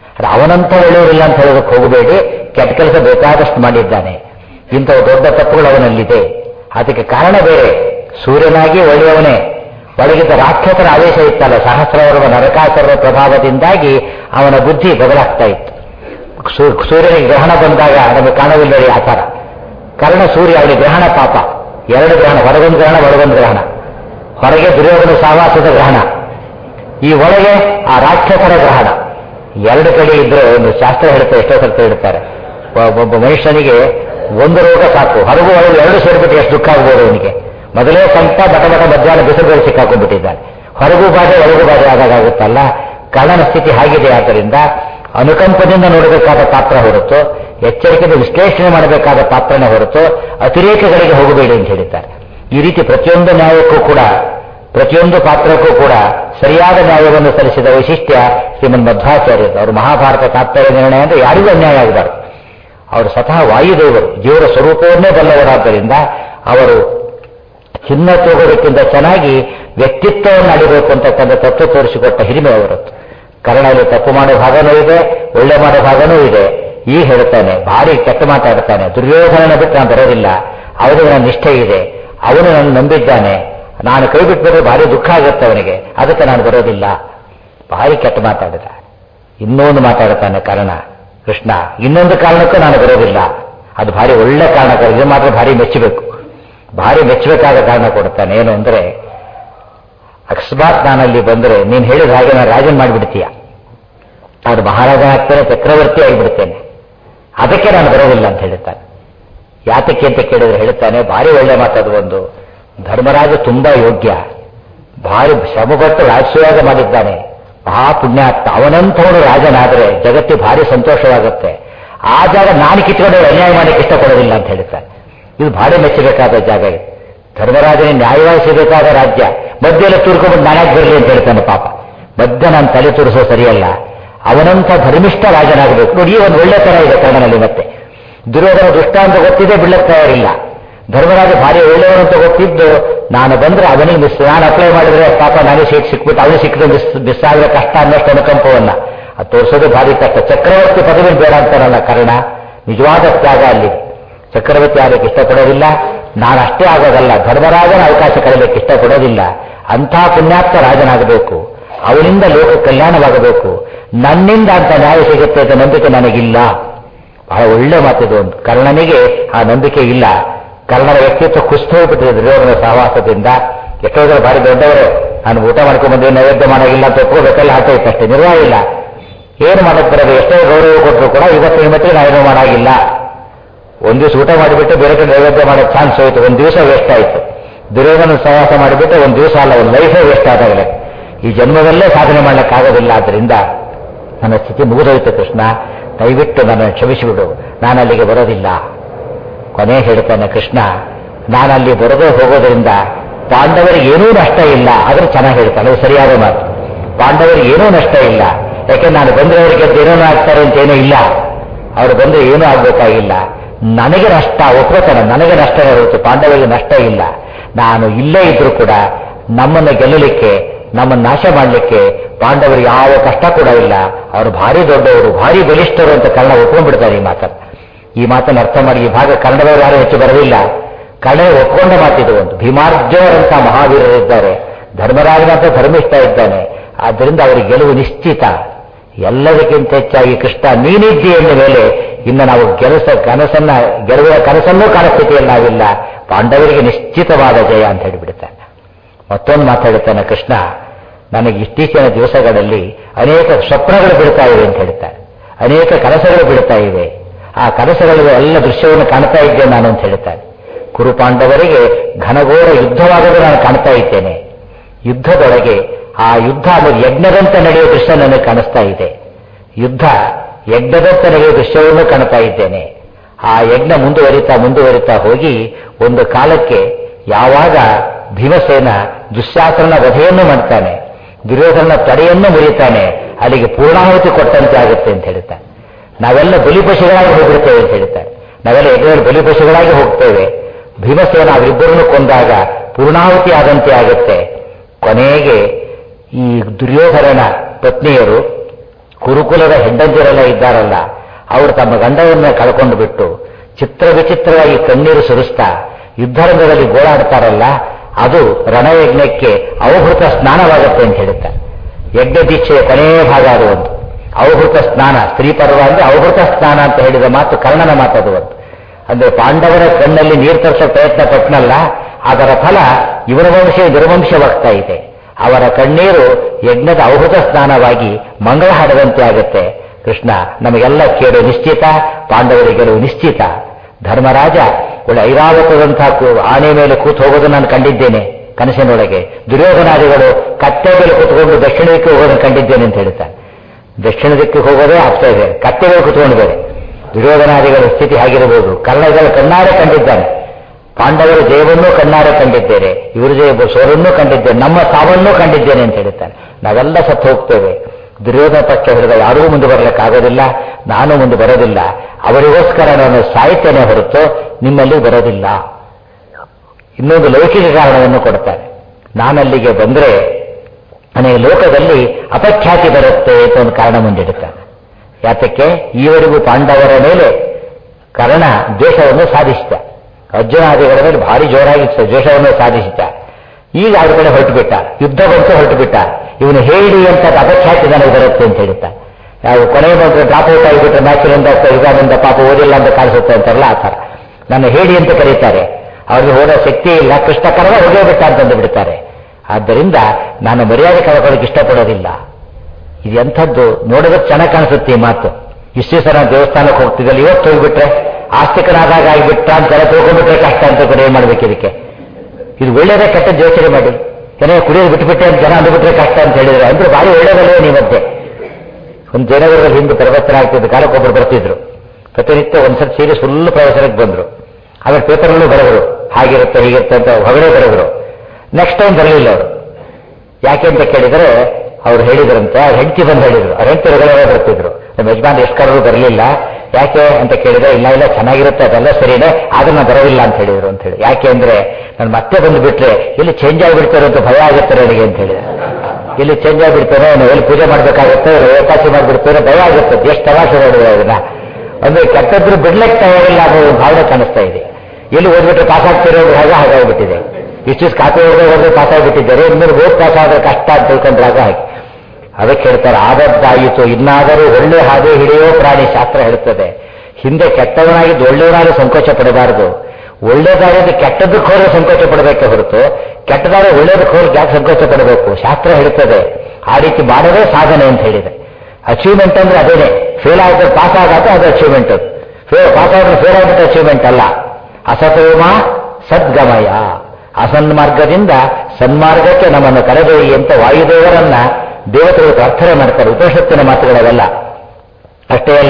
ಅವನಂತ ಒಳ್ಳೆಯವರಿಲ್ಲ ಅಂತ ಹೇಳೋದಕ್ಕೆ ಹೋಗಬೇಡಿ. ಕೆಟ್ಟ ಕೆಲಸ ಬೇಕಾದಷ್ಟು ಮಾಡಿದ್ದಾನೆ. ಇಂಥ ದೊಡ್ಡ ತಪ್ಪುಗಳು ಅವನಲ್ಲಿದೆ. ಅದಕ್ಕೆ ಕಾರಣ ಬೇರೆ. ಸೂರ್ಯನಾಗಿ ಒಳ್ಳೆಯವನೇ, ಒಳಗಿದ್ದ ರಾಕ್ಷಸರ ಆವೇಶ ಇತ್ತಲ್ಲ, ಸಹಸ್ರವರ್ಮ ನರಕಾಸುರರ ಪ್ರಭಾವದಿಂದಾಗಿ ಅವನ ಬುದ್ಧಿ ಬದಲಾಗ್ತಾ ಇತ್ತು. ಸೂರ್ಯನಿಗೆ ಗ್ರಹಣ ಬಂದಾಗ ನಮಗೆ ಕಾಣವಿಲ್ಲ ಆಚಾರ. ಕರ್ಣ ಸೂರ್ಯ, ಅವನಿಗೆ ಗ್ರಹಣ ಪಾಪ. ಎರಡು ಗ್ರಹಣ, ಹೊರಗೊಂದು ಗ್ರಹಣ ಒಳಗೊಂದು ಗ್ರಹಣ. ಹೊರಗೆ ದುರ್ಯೋಧನ ಸಾವಾಸದ ಗ್ರಹಣ, ಈ ಒಳಗೆ ಆ ರಾಕ್ಷಸರ ಗ್ರಹಣ. ಎರಡು ಕಡೆ ಇದ್ರೆ ಒಂದು ಶಾಸ್ತ್ರ ಹೇಳ್ತಾರೆ, ಎಷ್ಟೋ ಸರ್ತ ಹೇಳ್ತಾರೆ, ಒಬ್ಬ ಮನುಷ್ಯನಿಗೆ ಒಂದು ರೋಗ ಸಾಕು, ಹೊರಗು ಒಳಗೆ ಎರಡು ಸೇರಿಬಿಟ್ಟು ಎಷ್ಟು ದುಃಖ ಆಗ್ಬೋದು ಅವನಿಗೆ. ಮೊದಲೇ ಸಂತ ಬಟ ಬಟ ಮಧ್ಯಾಹ್ನ ಬಿಸಿಲು ಸಿಕ್ಕಾಕೊಂಡ್ಬಿಟ್ಟಿದ್ದಾನೆ. ಹೊರಗೂ ಬಾಧೆ ಒಳಗೂ ಬಾಧೆ ಆದಾಗುತ್ತಲ್ಲ. ಕರ್ಣನ ಸ್ಥಿತಿ ಆಗಿದೆ. ಆದ್ದರಿಂದ ಅನುಕಂಪದಿಂದ ನೋಡಬೇಕಾದ ಪಾತ್ರ ಹೊರತು, ಎಚ್ಚರಿಕೆಯಿಂದ ವಿಶ್ಲೇಷಣೆ ಮಾಡಬೇಕಾದ ಪಾತ್ರನೇ ಹೊರತು ಅತಿರೇಕಗಳಿಗೆ ಹೋಗಬೇಡಿ ಅಂತ ಹೇಳಿದ್ದಾರೆ. ಈ ರೀತಿ ಪ್ರತಿಯೊಂದು ನ್ಯಾಯಕ್ಕೂ ಕೂಡ, ಪ್ರತಿಯೊಂದು ಪಾತ್ರಕ್ಕೂ ಕೂಡ ಸರಿಯಾದ ನ್ಯಾಯವನ್ನು ಸಲ್ಲಿಸಿದ ವೈಶಿಷ್ಟ್ಯ ಶ್ರೀಮನ್ ಮಧ್ವಾಚಾರ್ಯರು. ಅವರು ಮಹಾಭಾರತ ತಾತ್ಪರ್ಯ ನಿರ್ಣಯ ಅಂದ್ರೆ ಯಾರಿಗೂ ಅನ್ಯಾಯ ಆಗಬಾರ್ದು. ಅವರು ಸ್ವತಃ ವಾಯುದೇವರು, ಜೀವರ ಸ್ವರೂಪವನ್ನೇ ಬಲ್ಲವರಾದ್ದರಿಂದ ಅವರು ಚಿನ್ನ ತೋಗೋದಕ್ಕಿಂತ ಚೆನ್ನಾಗಿ ವ್ಯಕ್ತಿತ್ವವನ್ನು ಅಳಿಬೇಕು ಅಂತಕ್ಕಂಥ ತತ್ವ ತೋರಿಸಿಕೊಟ್ಟ ಹಿರಿಮೆ ಅವರದ್ದು. ಕರ್ಣಲ್ಲಿ ತಪ್ಪು ಮಾಡೋ ಭಾಗನೂ ಇದೆ, ಒಳ್ಳೆ ಮಾಡೋ ಭಾಗನೂ ಇದೆ. ಈಗ ಹೇಳ್ತಾನೆ, ಭಾರಿ ಕೆಟ್ಟ ಮಾತಾಡ್ತಾನೆ, ದುರ್ಯೋಧನನ ಬಿಟ್ಟು ನಾನು ಬರೋದಿಲ್ಲ, ಅವನಿಗೆ ನನ್ನ ನಿಷ್ಠೆ ಇದೆ, ಅವನು ನನ್ನ ನಂಬಿದ್ದಾನೆ, ನಾನು ಕೈ ಬಿಟ್ಟು ಭಾರಿ ದುಃಖ ಆಗುತ್ತೆ ಅವನಿಗೆ, ಅದಕ್ಕೆ ನಾನು ಬರೋದಿಲ್ಲ. ಭಾರಿ ಕೆಟ್ಟ ಮಾತಾಡಿದ. ಇನ್ನೊಂದು ಮಾತಾಡ್ತಾನೆ ಕರ್ಣ, ಕೃಷ್ಣ ಇನ್ನೊಂದು ಕಾರಣಕ್ಕೂ ನಾನು ಬರೋದಿಲ್ಲ, ಅದು ಭಾರಿ ಒಳ್ಳೆ ಕಾರಣ, ಇದು ಮಾತ್ರ ಭಾರಿ ಮೆಚ್ಚಬೇಕು, ಭಾರಿ ಮೆಚ್ಚಬೇಕಾದ ಕಾರಣ ಕೊಡ್ತಾನೆ. ಏನು ಅಂದ್ರೆ, ಅಕಸ್ಮಾತ್ ನಾನಲ್ಲಿ ಬಂದರೆ ನೀನು ಹೇಳಿದ ಹಾಗೆ ನಾನು ರಾಜನ್ ಮಾಡಿಬಿಡ್ತೀಯ, ನಾನು ಮಹಾರಾಜ ಆಗ್ತೇನೆ, ಚಕ್ರವರ್ತಿ ಆಗಿಬಿಡ್ತೇನೆ, ಅದಕ್ಕೆ ನಾನು ಬರೋದಿಲ್ಲ ಅಂತ ಹೇಳ್ತಾನೆ. ಯಾತಕ್ಕೆ ಅಂತ ಕೇಳಿದ್ರೆ ಹೇಳ್ತಾನೆ, ಭಾರಿ ಒಳ್ಳೆ ಮಾತದು. ಒಂದು ಧರ್ಮರಾಜ ತುಂಬಾ ಯೋಗ್ಯ, ಭಾರಿ ಶ್ರಮಪಟ್ಟು ರಾಜಸೂಯಾಗ ಮಾಡಿದ್ದಾನೆ, ಮಹಾ ಪುಣ್ಯಾತ್ಮ, ಅವನಂಥವನು ರಾಜನಾದರೆ ಜಗತ್ತಿಗೆ ಭಾರಿ ಸಂತೋಷವಾಗುತ್ತೆ. ಆ ಜಾಗ ನಾನು ಕಿತ್ಕೊಂಡು ಅನ್ಯಾಯ ಮಾಡಕ್ಕೆ ಇಷ್ಟಪಡೋದಿಲ್ಲ ಅಂತ ಹೇಳ್ತಾನೆ. ಇದು ಭಾರಿ ಮೆಚ್ಚಬೇಕಾದ ಜಾಗ ಇದು. ಧರ್ಮರಾಜನೇ ನ್ಯಾಯವಾಗಿ ಸಿಗಬೇಕಾದ ರಾಜ್ಯ, ಮಧ್ಯೆಲ್ಲ ತೂರ್ಕೊಂಡು ನಾನಾಗಿ ಬರಲಿ ಅಂತ ಹೇಳ್ತಾನೆ. ಪಾಪ ಮಧ್ಯ ನಾನು ತಲೆ ತೋರಿಸೋ ಸರಿಯಲ್ಲ, ಅವನಂಥ ಧರ್ಮಿಷ್ಠ ರಾಜನಾಗಬೇಕು. ನೋಡಿ, ಈ ಒಂದು ಒಳ್ಳೆ ತರ ಇದೆ ಕರ್ಣನಲ್ಲಿ. ಮತ್ತೆ ದುರ್ಯೋಧನ ದುಷ್ಟ ಅಂತ ಗೊತ್ತಿದೆ, ಬಿಡಕ್ಕೆ ತಯಾರಿಲ್ಲ. ಧರ್ಮರಾಜ ಭಾರಿ ಒಳ್ಳೆಯವರು ಅಂತ ಗೊತ್ತಿದ್ದು, ನಾನು ಬಂದ್ರೆ ಅವನಿಗೆ ಮಿಸ್ ನಾನು ಅಪ್ಲೈ ಮಾಡಿದ್ರೆ ಪಾಪ ನನಗೆ ಸೀಟ್ ಸಿಕ್ಬಿಟ್ಟು ಅವನಿಗೆ ಸಿಕ್ಕಿದ್ರೆ ಮಿಸ್ ಮಿಸ್ ಆದ್ರೆ ಕಷ್ಟ ಅನ್ನೋಷ್ಟು ಅನುಕಂಪವನ್ನ ಅದು ತೋರಿಸೋದು ಭಾರಿ ಕಷ್ಟ. ಚಕ್ರವರ್ತಿ ಪದವಿ ಬೇಡ ಅಂತಾರಲ್ಲ ಕರ್ಣ, ನಿಜವಾದ ತ್ಯಾಗ ಅಲ್ಲಿ. ಚಕ್ರವರ್ತಿ ಆಗಲಿಕ್ಕೆ ಇಷ್ಟಪಡೋದಿಲ್ಲ, ನಾನು ಅಷ್ಟೇ ಆಗೋದಲ್ಲ, ಧರ್ಮರಾಜನ ಅವಕಾಶ ಕಳೆಯಲಿಕ್ಕೆ ಇಷ್ಟಪಡೋದಿಲ್ಲ. ಅಂಥ ಪುಣ್ಯಾತ್ಮ ರಾಜನಾಗಬೇಕು, ಅವನಿಂದ ಲೋಕ ಕಲ್ಯಾಣವಾಗಬೇಕು, ನನ್ನಿಂದ ಅಂತ ನ್ಯಾಯ ಸಿಗುತ್ತೆ ಅಂತ ನಂಬಿಕೆ ನನಗಿಲ್ಲ. ಬಹಳ ಒಳ್ಳೆ ಮಾತಿದು. ಒಂದು ಕರ್ಣನಿಗೆ ಆ ನಂಬಿಕೆ ಇಲ್ಲ. ಕರ್ಣನ ವ್ಯಕ್ತಿತ್ವ ಕುಸಿದು ಹೋಗ್ಬಿಟ್ಟಿದೆ ದುರ್ಯೋಧನ ಸಹವಾಸದಿಂದ. ಎಷ್ಟೋ ಜನ ಭಾರಿ ದೊಡ್ಡವರು, ನಾನು ಊಟ ಮಾಡ್ಕೊಂಡು ಬಂದು ನೈವೇದ್ಯ ಮಾಡೋಗಿಲ್ಲ ಅಂತ ಒಪ್ಕೋಬೇಕಲ್ಲ, ಆಟ ಇತ್ತಷ್ಟೇ, ನಿರ್ವಾಹ ಇಲ್ಲ. ಏನು ಮಾಡಕ್ಕೆ ಬರೋದು, ಎಷ್ಟೋ ಗೌರವ ಕೊಟ್ಟರು ಕೂಡ ಇವತ್ತಿನ ಮಟ್ಟಿಗೆ ನಾವೇನೂ ಮಾಡೋಗಿಲ್ಲ. ಒಂದ್ ದಿವಸ ಊಟ ಮಾಡಿಬಿಟ್ಟು ಬೇರೆ ಕಡೆ ನೈವೇದ್ಯ ಮಾಡೋ ಚಾನ್ಸ್ ಹೋಯ್ತು, ಒಂದು ದಿವಸ ವೇಸ್ಟ್ ಆಯಿತು. ದುರ್ಯೋಧನ ಸಹವಾಸ ಮಾಡಿಬಿಟ್ಟು ಒಂದು ದಿವಸ ಅಲ್ಲ, ಒಂದು ಲೈಫೇ ವೇಸ್ಟ್ ಆದಾಗಲೇ. ಈ ಜನ್ಮದಲ್ಲೇ ಸಾಧನೆ ಮಾಡ್ಲಿಕ್ಕಾಗೋದಿಲ್ಲ. ಆದ್ದರಿಂದ ನನ್ನ ಸ್ಥಿತಿ ಮುಗಿದೋಯ್ತು ಕೃಷ್ಣ, ದಯವಿಟ್ಟು ನನ್ನನ್ನು ಕ್ಷಮಿಸಿಬಿಡು, ನಾನು ಅಲ್ಲಿಗೆ ಬರೋದಿಲ್ಲ. ಕೊನೆ ಹೇಳ್ತಾನೆ ಕೃಷ್ಣ, ನಾನಲ್ಲಿ ಬರೋದೇ ಹೋಗೋದ್ರಿಂದ ಪಾಂಡವರಿಗೆ ಏನೂ ನಷ್ಟ ಇಲ್ಲ. ಆದ್ರೆ ಚೆನ್ನಾಗಿ ಹೇಳ್ತಾನೆ, ಅದು ಸರಿಯಾದ ಮಾತು. ಪಾಂಡವರಿಗೆ ಏನೂ ನಷ್ಟ ಇಲ್ಲ, ಯಾಕೆ ನಾನು ಬಂದ್ರೆ ಅವರಿಗೆ ಏನೋ ಆಗ್ತಾರೆ ಅಂತ ಏನೂ ಇಲ್ಲ, ಅವರು ಬಂದ್ರೆ ಏನೂ ಆಗ್ಬೇಕಾಗಿಲ್ಲ. ನನಗೆ ನಷ್ಟ ಒಪ್ಕೋತಾನೆ, ನನಗೆ ನಷ್ಟ ಇರುತ್ತೆ, ಪಾಂಡವರಿಗೆ ನಷ್ಟ ಇಲ್ಲ. ನಾನು ಇಲ್ಲೇ ಇದ್ರೂ ಕೂಡ ನಮ್ಮನ್ನು ಗೆಲ್ಲಲಿಕ್ಕೆ, ನಮ್ಮನ್ನು ನಾಶ ಮಾಡಲಿಕ್ಕೆ ಪಾಂಡವರಿಗೆ ಯಾವ ಕಷ್ಟ ಕೂಡ ಇಲ್ಲ. ಅವರು ಭಾರಿ ದೊಡ್ಡವರು, ಭಾರಿ ಬಲಿಷ್ಠರು ಅಂತ ಕರ್ಣ ಒಪ್ಕೊಂಡ್ಬಿಡ್ತಾರೆ ಈ ಮಾತನ್ನು. ಈ ಮಾತನ್ನು ಅರ್ಥ ಮಾಡಿ ಈ ಭಾಗ ಕನ್ನಡದವರು ಯಾರು ಹೆಚ್ಚು ಬರಲಿಲ್ಲ. ಕರ್ಣ ಒಪ್ಕೊಂಡ ಮಾತಿದು. ಒಂದು ಭೀಮಾರ್ಜುನರಂತ ಮಹಾವೀರರಿದ್ದಾರೆ, ಧರ್ಮರಾಜನಂತ ಧರ್ಮಿಷ್ಠ ಇದ್ದಾನೆ. ಆದ್ದರಿಂದ ಅವರಿಗೆ ಗೆಲುವು ನಿಶ್ಚಿತ. ಎಲ್ಲದಕ್ಕಿಂತ ಹೆಚ್ಚಾಗಿ ಕೃಷ್ಣ ನೀನಿದ್ದಿ ಎಂದ ಮೇಲೆ ಇನ್ನು ನಾವು ಗೆಲಸ ಕನಸನ್ನ ಗೆಲುವಿನ ಕನಸನ್ನೂ ಕಾಣ ಸ್ಥಿತಿಯಲ್ಲಿ ನಾವಿಲ್ಲ. ಪಾಂಡವರಿಗೆ ನಿಶ್ಚಿತವಾದ ಜಯ ಅಂತ ಹೇಳಿಬಿಡ್ತಾನೆ. ಮತ್ತೊಂದು ಮಾತಾಡುತ್ತಾನೆ ಕೃಷ್ಣ, ನನಗೆ ಇತ್ತೀಚಿನ ದಿವಸಗಳಲ್ಲಿ ಅನೇಕ ಸ್ವಪ್ನಗಳು ಬಿಡ್ತಾ ಇವೆ ಅಂತ ಹೇಳ್ತಾನೆ, ಅನೇಕ ಕನಸುಗಳು ಬಿಡ್ತಾ ಇವೆ. ಆ ಕನಸುಗಳಿಗೆ ಎಲ್ಲ ದೃಶ್ಯವನ್ನು ಕಾಣ್ತಾ ಇದ್ದೇನೆ ನಾನು ಅಂತ ಹೇಳ್ತಾನೆ. ಕುರು ಪಾಂಡವರಿಗೆ ಘನಘೋರ ಯುದ್ಧವಾಗಲು ನಾನು ಕಾಣ್ತಾ ಇದ್ದೇನೆ. ಯುದ್ಧದೊಳಗೆ ಆ ಯುದ್ಧ ಅನ್ನೋದು ಯಜ್ಞದಂತೆ ನಡೆಯುವ ದೃಶ್ಯ ನನಗೆ ಕಾಣಿಸ್ತಾ ಇದೆ. ಯುದ್ಧ ಯಜ್ಞದಂತೆ ನಡೆಯುವ ದೃಶ್ಯವನ್ನು ಕಾಣ್ತಾ ಇದ್ದೇನೆ. ಆ ಯಜ್ಞ ಮುಂದುವರಿತಾ ಮುಂದುವರಿತಾ ಹೋಗಿ ಒಂದು ಕಾಲಕ್ಕೆ ಯಾವಾಗ ಭೀಮಸೇನ ದುಶ್ಯಾಸನ ವಧೆಯನ್ನು ಮಾಡ್ತಾನೆ, ದುರ್ಯೋಧನ ತಡೆಯನ್ನು ಮುರಿತಾನೆ, ಅಲ್ಲಿಗೆ ಪೂರ್ಣಾಹುತಿ ಕೊಟ್ಟಂತೆ ಆಗುತ್ತೆ ಅಂತ ಹೇಳ್ತಾನೆ. ನಾವೆಲ್ಲ ಬಲಿಪಶುಗಳಾಗಿ ಹೋಗಿರ್ತೇವೆ ಅಂತ ಹೇಳ್ತಾರೆ. ನಾವೆಲ್ಲ ಯಜ್ಞದಲ್ಲಿ ಬಲಿಪಶುಗಳಾಗಿ ಹೋಗ್ತೇವೆ. ಭೀಮಸೇನ ಅವರಿಬ್ಬರನ್ನು ಕೊಂದಾಗ ಪೂರ್ಣಾಹುತಿ ಆದಂತೆ ಆಗುತ್ತೆ. ಕೊನೆಗೆ ಈ ದುರ್ಯೋಧನನ ಪತ್ನಿಯರು, ಕುರುಕುಲದ ಹೆಂಡಂದಿರೆಲ್ಲ ಇದ್ದಾರಲ್ಲ, ಅವರು ತಮ್ಮ ಗಂಡವನ್ನ ಕಳ್ಕೊಂಡು ಬಿಟ್ಟು ಚಿತ್ರ ವಿಚಿತ್ರವಾಗಿ ಕಣ್ಣೀರು ಸುರಿಸ್ತಾ ಯುದ್ಧರಂಗದಲ್ಲಿ ಗೋಳಾಡ್ತಾರಲ್ಲ, ಅದು ರಣಯಜ್ಞಕ್ಕೆ ಅವಭೃತ ಸ್ನಾನವಾಗುತ್ತೆ ಅಂತ ಹೇಳುತ್ತಾರೆ. ಯಜ್ಞ ದೀಕ್ಷೆಯ ಕೊನೆಯ ಭಾಗ ಅದು ಒಂದು ಅವಭೃತ ಸ್ನಾನ. ಸ್ತ್ರೀ ಪರ್ವ ಅಂದ್ರೆ ಅವಭೃತ ಸ್ನಾನ ಅಂತ ಹೇಳಿದ ಮಾತು ಕರ್ಣನ ಮಾತದು ಒಂದು. ಅಂದ್ರೆ ಪಾಂಡವರ ಕಣ್ಣಲ್ಲಿ ನೀರು ತರಿಸೋ ಪ್ರಯತ್ನ ಪಟ್ಟನಲ್ಲ, ಅದರ ಫಲ ಇವರ ವಂಶ ನಿರ್ವಂಶವಾಗ್ತಾ ಇದೆ. ಅವರ ಕಣ್ಣೀರು ಯಜ್ಞದ ಅವಭೃತ ಸ್ನಾನವಾಗಿ ಮಂಗಳ ಹಾಡದಂತೆ ಆಗುತ್ತೆ. ಕೃಷ್ಣ ನಮಗೆಲ್ಲ ಕೇಳು ನಿಶ್ಚಿತ, ಪಾಂಡವರಿಗೆ ಗೆಲುವು ನಿಶ್ಚಿತ. ಧರ್ಮರಾಜ ಒಳ್ಳೆ ಐರಾವತದಂತಹ ಆನೆ ಮೇಲೆ ಕೂತು ಹೋಗೋದು ನಾನು ಕಂಡಿದ್ದೇನೆ ಕನಸಿನೊಳಗೆ. ದುರ್ಯೋಧನಾದಿಗಳು ಕತ್ತೆ ಮೇಲೆ ಕೂತ್ಕೊಂಡು ದಕ್ಷಿಣ ದಿಕ್ಕಿಗೆ ಹೋಗೋದನ್ನು ಕಂಡಿದ್ದೇನೆ ಅಂತ ಹೇಳ್ತಾರೆ. ದಕ್ಷಿಣ ದಿಕ್ಕಿಗೆ ಹೋಗೋದೇ ಆಗ್ತಾ ಇದೆ, ಕತ್ತೆ ಮೇಲೆ ಕೂತ್ಕೊಂಡು ಬೇರೆ. ದುರ್ಯೋಧನಾದಿಗಳ ಸ್ಥಿತಿ ಹಾಗಿರಬಹುದು. ಕರ್ಣಗಳು ಕಣ್ಣಾರೆ ಕಂಡಿದ್ದಾನೆ. ಪಾಂಡವರ ಜಯವನ್ನೂ ಕಣ್ಣಾರೆ ಕಂಡಿದ್ದೇನೆ, ಇವರು ಜಯ ಸೋರನ್ನೂ ಕಂಡಿದ್ದೇನೆ, ನಮ್ಮ ಸಾವನ್ನೂ ಕಂಡಿದ್ದೇನೆ ಅಂತ ಹೇಳ್ತಾನೆ. ನಾವೆಲ್ಲ ಸತ್ತು ಹೋಗ್ತೇವೆ. ದುರ್ಯೋಧನ ಪಕ್ಷ ಹಿಡಿದ ಯಾರೂ ಮುಂದೆ ಬರಲಿಕ್ಕಾಗೋದಿಲ್ಲ, ನಾನು ಮುಂದೆ ಬರೋದಿಲ್ಲ, ಅವರಿಗೋಸ್ಕರ ನಾನು ಸಾಯ್ತೇನೆ ಹೊರತು ನಿಮ್ಮಲ್ಲಿ ಬರೋದಿಲ್ಲ. ಇನ್ನೊಂದು ಲೌಕಿಕ ಕಾರಣವನ್ನು ಕೊಡ್ತಾರೆ. ನಾನಲ್ಲಿಗೆ ಬಂದರೆ ನನಗೆ ಲೋಕದಲ್ಲಿ ಅಪಖ್ಯಾತಿ ಬರುತ್ತೆ ಅಂತ ಒಂದು ಕಾರಣ ಮುಂದಿಡುತ್ತಾನೆ. ಯಾತಕ್ಕೆ? ಈವರೆಗೂ ಪಾಂಡವರ ಮೇಲೆ ಕರ್ಣ ದ್ವೇಷವನ್ನು ಸಾಧಿಸಿದ, ಅರ್ಜುನಾದಿಗಳ ಮೇಲೆ ಭಾರಿ ಜೋರಾಗಿ ದ್ವೇಷವನ್ನು ಸಾಧಿಸಿದ. ಈಗ ಅವ್ರ ಕಡೆ ಹೊರಟು ಬಿಟ್ಟ, ಯುದ್ಧ ಬಂತು ಹೊರಟು ಬಿಟ್ಟ. ಇವನು ಹೇಳಿ ಅಂತ ಅಪಖ್ಯಾತಿ ನನಗೆ ಬರುತ್ತೆ ಅಂತ ಹೇಳ್ತಾ, ಯಾವ ಕೊನೆಯ ಬಂದು ಡ್ರಾಪ್ ಔಟ್ ಆಗಿಬಿಟ್ರೆ ಮ್ಯಾಚಿನಿಂದ ಎಕ್ಸಾಮಿಂದ ಪಾಪ ಓದಿಲ್ಲ ಅಂತ ಕಾಣಿಸುತ್ತೆ ಅಂತಾರಲ್ಲ ಆ ಥರ. ನನ್ನ ಹೇಳಿ ಅಂತ ಕರೀತಾರೆ. ಅವ್ರಿಗೆ ಹೋದ ಶಕ್ತಿ ಇಲ್ಲ, ಕೃಷ್ಣ ಕರ್ಮ ಹೋಗೇ ಬಿಟ್ಟ ಅಂತಂದು ಬಿಡ್ತಾರೆ. ಆದ್ದರಿಂದ ನಾನು ಮರ್ಯಾದೆ ಕಳ್ಕೊಳ್ಳೋಕೆ ಇಷ್ಟಪಡೋದಿಲ್ಲ. ಇದು ಎಂಥದ್ದು ನೋಡೋದಕ್ಕೆ ಚೆನ್ನಾಗಿ ಕಾಣಿಸುತ್ತೆ ಈ ಮಾತು. ಇಷ್ಟೇ ಸಲ ದೇವಸ್ಥಾನಕ್ಕೆ ಹೋಗ್ತಿದ್ದಲ್ಲಿ ಇವತ್ತು ಹೋಗ್ಬಿಟ್ರೆ ಆಸ್ತಿಕನಾದಾಗ ಆಗಿಬಿಟ್ಟ ಅಂತ ತಿಳ್ಕೊಂಡ್ಬಿಟ್ರೆ ಕಷ್ಟ ಅಂತ ಕೂಡ ಏನ್ ಮಾಡ್ಬೇಕು ಇದಕ್ಕೆ? ಇದು ಒಳ್ಳೇದೇ ಕೆಟ್ಟದ್ದು ಯೋಚನೆ ಮಾಡಿ. ಚೆನ್ನಾಗಿ ಕುಡಿಯೋದು ಬಿಟ್ಟುಬಿಟ್ಟೆ ಅಂತ ಜನ ಅಂದುಬಿಟ್ರೆ ಕಷ್ಟ ಅಂತ ಹೇಳಿದ್ರೆ ಅಂದ್ರೆ ಭಾರಿ ಒಳ್ಳೇದಲ್ಲವೇ ನೀವು ಮಧ್ಯೆ. ಒಂದು ಜಯನಗರದಲ್ಲಿ ಹಿಂದೆ ಪರಿವರ್ತನೆ ಆಗ್ತಿದ್ದ ಕಾಲಕ್ಕೊಬ್ಬರು ಬರ್ತಿದ್ರು. ಪ್ರತಿನಿತ್ಯ ಒಂದ್ಸತಿ ಸೀರೆ ಫುಲ್ ಪ್ರವಾಸಕ್ಕೆ ಬಂದ್ರು. ಆಮೇಲೆ ಪೇಪರ್ನಲ್ಲೂ ಬರೆದ್ರು, ಹಾಗಿರುತ್ತೆ ಹೀಗಿರುತ್ತೆ ಅಂತ ಹೊಗಡೆ ಬರೆದ್ರು. ನೆಕ್ಸ್ಟ್ ಟೈಮ್ ಬರಲಿಲ್ಲ ಅವರು. ಯಾಕೆ ಅಂತ ಕೇಳಿದರೆ ಅವ್ರು ಹೇಳಿದ್ರಂತೆ, ಅವ್ರ ಹೆಂಡತಿ ಬಂದು ಹೇಳಿದ್ರು. ಅವ್ರ ಹೆಂಡತಿ ರೆಗ್ಯುಲರ್ ಬರ್ತಿದ್ರು. ನಮ್ಮ ಯಜಮಾನ್ ಎಷ್ಟು ಕರೆದ್ರು ಬರಲಿಲ್ಲ. ಯಾಕೆ ಅಂತ ಕೇಳಿದ್ರೆ, ಇಲ್ಲ ಇಲ್ಲ ಚೆನ್ನಾಗಿರುತ್ತೆ ಅದೆಲ್ಲ ಸರಿನೇ, ಆದ್ರೆ ನಾನು ಬರೋದಿಲ್ಲ ಅಂತ ಹೇಳಿದ್ರು ಅಂತ ಹೇಳಿ. ಯಾಕೆ ಅಂದ್ರೆ ನಾನು ಮತ್ತೆ ಬಂದು ಬಿಟ್ರೆ ಎಲ್ಲಿ ಚೇಂಜ್ ಆಗಿಬಿಡ್ತಾರೆ ಅಂತ ಭಯ ಆಗುತ್ತೆ ನನಗೆ ಅಂತ ಹೇಳಿದ್ರೆ. ಎಲ್ಲಿ ಚೇಂಜ್ ಆಗಿಬಿಡ್ತಾರೋ, ಎಲ್ಲಿ ಪೂಜೆ ಮಾಡ್ಬೇಕಾಗುತ್ತೆ, ಏಕಾಸಿ ಮಾಡಿಬಿಡ್ತಾರೋ ಭಯ ಆಗುತ್ತೆ. ಎಷ್ಟು ತಮಾಷೆ ನೋಡಿದ್ರೆ ಅದನ್ನ. ಅಂದ್ರೆ ಕೆಟ್ಟದ್ರು ಬಿಡ್ಲಿಕ್ಕೆ ತಯಾರಿಲ್ಲ ಅನ್ನೋ ಭಾವನೆ ಕಾಣಿಸ್ತಾ ಇದೆ. ಎಲ್ಲಿ ಓದ್ಬಿಟ್ರೆ ಪಾಸ್ ಆಗ್ತಿರೋದು ಹಾಗೆ ಹಾಗಾಗ್ಬಿಟ್ಟಿದೆ. ಇಷ್ಟು ಖಾತೆ ಹೋದ್ರೆ ಹೋದ್ರೆ ಪಾಸ್ ಆಗಿಬಿಟ್ಟಿದ್ದಾರೆ, ಇನ್ನೊಂದು ಓದ್ ಪಾಸ್ ಆದ್ರೆ ಕಷ್ಟ ಅಂತ ತಿಳ್ಕೊಂಡ್ರಾಗ ಹಾಗೆ. ಅದಕ್ಕೆ ಹೇಳ್ತಾರೆ, ಆದದ್ದಾಯಿತು ಇನ್ನಾದರೂ ಒಳ್ಳೆ ಹಾಗೆ ಹಿಡಿಯೋ ಪ್ರಾಣಿ ಶಾಸ್ತ್ರ ಹೇಳುತ್ತದೆ. ಹಿಂದೆ ಕೆಟ್ಟವನಾಗಿದ್ದು ಒಳ್ಳೆಯವನಾಗಿ ಸಂಕೋಚ ಪಡಬಾರದು. ಒಳ್ಳೆದಾಗಿ ಕೆಟ್ಟದಕ್ಕೆ ಹೋದ್ರೆ ಸಂಕೋಚ ಪಡಬೇಕೆ ಹೊರತು ಕೆಟ್ಟದಾದ್ರೆ ಒಳ್ಳೇದಕ್ಕೆ ಹೋದ್ರೆ ಯಾಕೆ ಸಂಕೋಚ ಪಡಬೇಕು? ಶಾಸ್ತ್ರ ಹೇಳುತ್ತದೆ. ಆ ರೀತಿ ಮಾಡೋದೇ ಸಾಧನೆ ಅಂತ ಹೇಳಿದೆ. ಅಚೀವ್ಮೆಂಟ್ ಅಂದ್ರೆ ಅದೇನೆ. ಫೇಲ್ ಆಗಿದ್ರೆ ಪಾಸ್ ಆಗತ್ತೆ, ಅದು ಅಚೀವ್ಮೆಂಟ್. ಫೇಲ್ ಪಾಸ್ ಆಗಿದ್ರೆ ಫೇಲ್ ಆಗಿಬಿಟ್ಟು ಅಚೀವ್ಮೆಂಟ್ ಅಲ್ಲ. ಅಸತೋಮ ಸದ್ಗಮಯ, ಅಸನ್ಮಾರ್ಗದಿಂದ ಸನ್ಮಾರ್ಗಕ್ಕೆ ನಮ್ಮನ್ನು ಕರೆದೊಯ್ಯಿ ಅಂತ ವಾಯುದೇವರನ್ನ ದೇವತೆಗಳು ಪ್ರಾರ್ಥನೆ ಮಾಡ್ತಾರೆ. ಉಪನಿಷತ್ತಿನ ಮಾತುಗಳವೆಲ್ಲ. ಅಷ್ಟೇ ಅಲ್ಲ,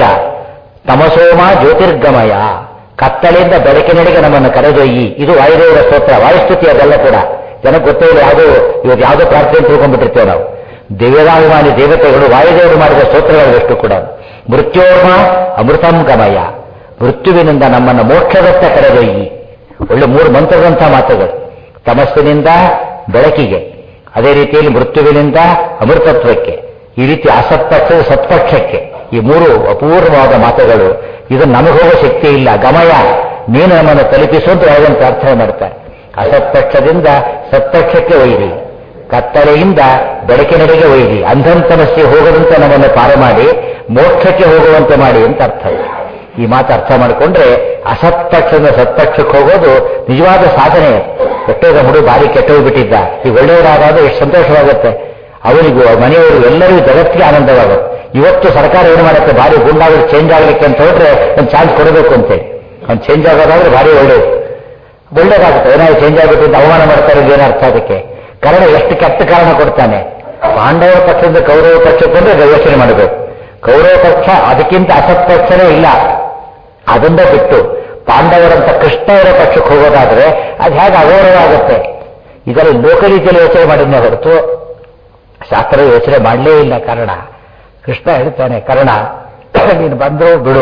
ತಮಸೋಮ ಜ್ಯೋತಿರ್ಗಮಯ, ಕತ್ತಲಿಂದ ಬೆಳಕಿನೆಡೆಗೆ ನಮ್ಮನ್ನು ಕರೆದೊಯ್ಯಿ. ಇದು ವಾಯುದೇವರ ಸ್ತೋತ್ರ, ವಾಯುಸ್ತುತಿ. ಅದೆಲ್ಲ ಕೂಡ ಜನಕ್ಕೆ ಗೊತ್ತೇ ಇಲ್ಲ. ಯಾವುದೋ ಇವತ್ತು ಯಾವುದೋ ಪ್ರಾರ್ಥನೆ ತಿಳ್ಕೊಂಡ್ಬಿಟ್ಟಿರ್ತೇವೆ ನಾವು. ದೇವದಾಭಿಮಾನಿ ದೇವತೆಗಳು ವಾಯುದೇವರು ಮಾಡಿದ ಸ್ತೋತ್ರಗಳಷ್ಟು ಕೂಡ. ಮೃತ್ಯೋರ್ಮ ಅಮೃತಂ ಗಮಯ, ಮೃತ್ಯುವಿನಿಂದ ನಮ್ಮನ್ನು ಮೋಕ್ಷದತ್ತ ಕರೆದೊಯ್ಯಿ. ಒಳ್ಳೆ ಮೂರು ಮಂತ್ರದಂಥ ಮಾತುಗಳು. ತಮಸ್ಸಿನಿಂದ ಬೆಳಕಿಗೆ, ಅದೇ ರೀತಿಯಲ್ಲಿ ಮೃತ್ಯುವಿನಿಂದ ಅಮೃತತ್ವಕ್ಕೆ, ಈ ರೀತಿ ಅಸತ್ಪಕ್ಷ ಸತ್ಪಕ್ಷಕ್ಕೆ. ಈ ಮೂರು ಅಪೂರ್ವವಾದ ಮಾತುಗಳು. ಇದು ನಮಗೆ ಹೋಗೋ ಶಕ್ತಿ ಇಲ್ಲ. ಗಮಯ, ನೀನು ನಮ್ಮನ್ನು ತಲುಪಿಸುವಂತ ಯಾವುದನ್ನು ಪ್ರಾರ್ಥನೆ ಮಾಡ್ತಾರೆ. ಅಸತ್ಪಕ್ಷದಿಂದ ಸತ್ಪಕ್ಷಕ್ಕೆ ಒಯ್ಯಿರಿ, ಕತ್ತಲೆಯಿಂದ ಬೆಳಕಿನೆಡೆಗೆ ಒಯ್ಯಿರಿ, ಅಂಧಂತಮಸ್ಸೆ ಹೋಗದಂತೆ ನಮ್ಮನ್ನು ಪಾರ ಮಾಡಿ ಮೋಕ್ಷಕ್ಕೆ ಹೋಗುವಂತೆ ಮಾಡಿ ಅಂತ ಅರ್ಥ. ಈ ಮಾತು ಅರ್ಥ ಮಾಡಿಕೊಂಡ್ರೆ ಅಸತ್ಪಕ್ಷದಿಂದ ಸತ್ಪಕ್ಷಕ್ಕೆ ಹೋಗೋದು ನಿಜವಾದ ಸಾಧನೆ. ಕೆಟ್ಟೋದ ಹುಡುಗ ಭಾರಿ ಕೆಟ್ಟೋಗ್ಬಿಟ್ಟಿದ್ದ, ಈಗ ಒಳ್ಳೆಯವರಾದಾಗ ಎಷ್ಟು ಸಂತೋಷವಾಗುತ್ತೆ ಅವನಿಗೂ, ಮನೆಯವರು ಎಲ್ಲರಿಗೂ ಜಗತ್ತಿಗೆ ಆನಂದವಾಗುತ್ತೆ. ಇವತ್ತು ಸರ್ಕಾರ ಏನು ಮಾಡುತ್ತೆ, ಭಾರಿ ಗುಂಡಾಗಿ ಚೇಂಜ್ ಆಗಲಿಕ್ಕೆ ಅಂತ ಹೋದ್ರೆ ಒಂದು ಚಾನ್ಸ್ ಕೊಡಬೇಕು ಅಂತೇಳಿ. ಒಂದು ಚೇಂಜ್ ಆಗೋದಾದ್ರೆ ಭಾರಿ ಒಳ್ಳೇದು, ಒಳ್ಳೇದಾಗುತ್ತೆ. ಏನಾದ್ರು ಚೇಂಜ್ ಆಗಿಬಿಟ್ಟಿದ್ದ ಅವಮಾನ ಮಾಡ್ತಾರೆ, ಏನರ್ಥ ಅದಕ್ಕೆ? ಕಾರಣ ಎಷ್ಟು ಕೆಟ್ಟ ಕಾರಣ ಕೊಡ್ತಾನೆ. ಪಾಂಡವರ ಪಕ್ಷದಿಂದ ಕೌರವ ಪಕ್ಷಕ್ಕೆ ಬಂದ್ರೆ ಯೋಚನೆ ಮಾಡಬೇಕು. ಕೌರವ ಪಕ್ಷ ಅದಕ್ಕಿಂತ ಅಸತ್ಪಕ್ಷನೇ ಇಲ್ಲ. ಅದನ್ನ ಬಿಟ್ಟು ಪಾಂಡವರಂತ ಕೃಷ್ಣವರ ಪಕ್ಷಕ್ಕೆ ಹೋಗೋದಾದ್ರೆ ಅದು ಹೇಗೆ ಅಗೌರವ ಆಗುತ್ತೆ? ಇದರಲ್ಲಿ ಲೋಕರೀತಿಯಲ್ಲಿ ಯೋಚನೆ ಮಾಡಿದ್ನೇ ಹೊರತು ಶಾಸ್ತ್ರ ಯೋಚನೆ ಮಾಡಲೇ ಇಲ್ಲ. ಕಾರಣ ಕೃಷ್ಣ ಹೇಳ್ತಾನೆ, ಕರ್ಣ ನೀನು ಬಂದ್ರು ಬಿಡು,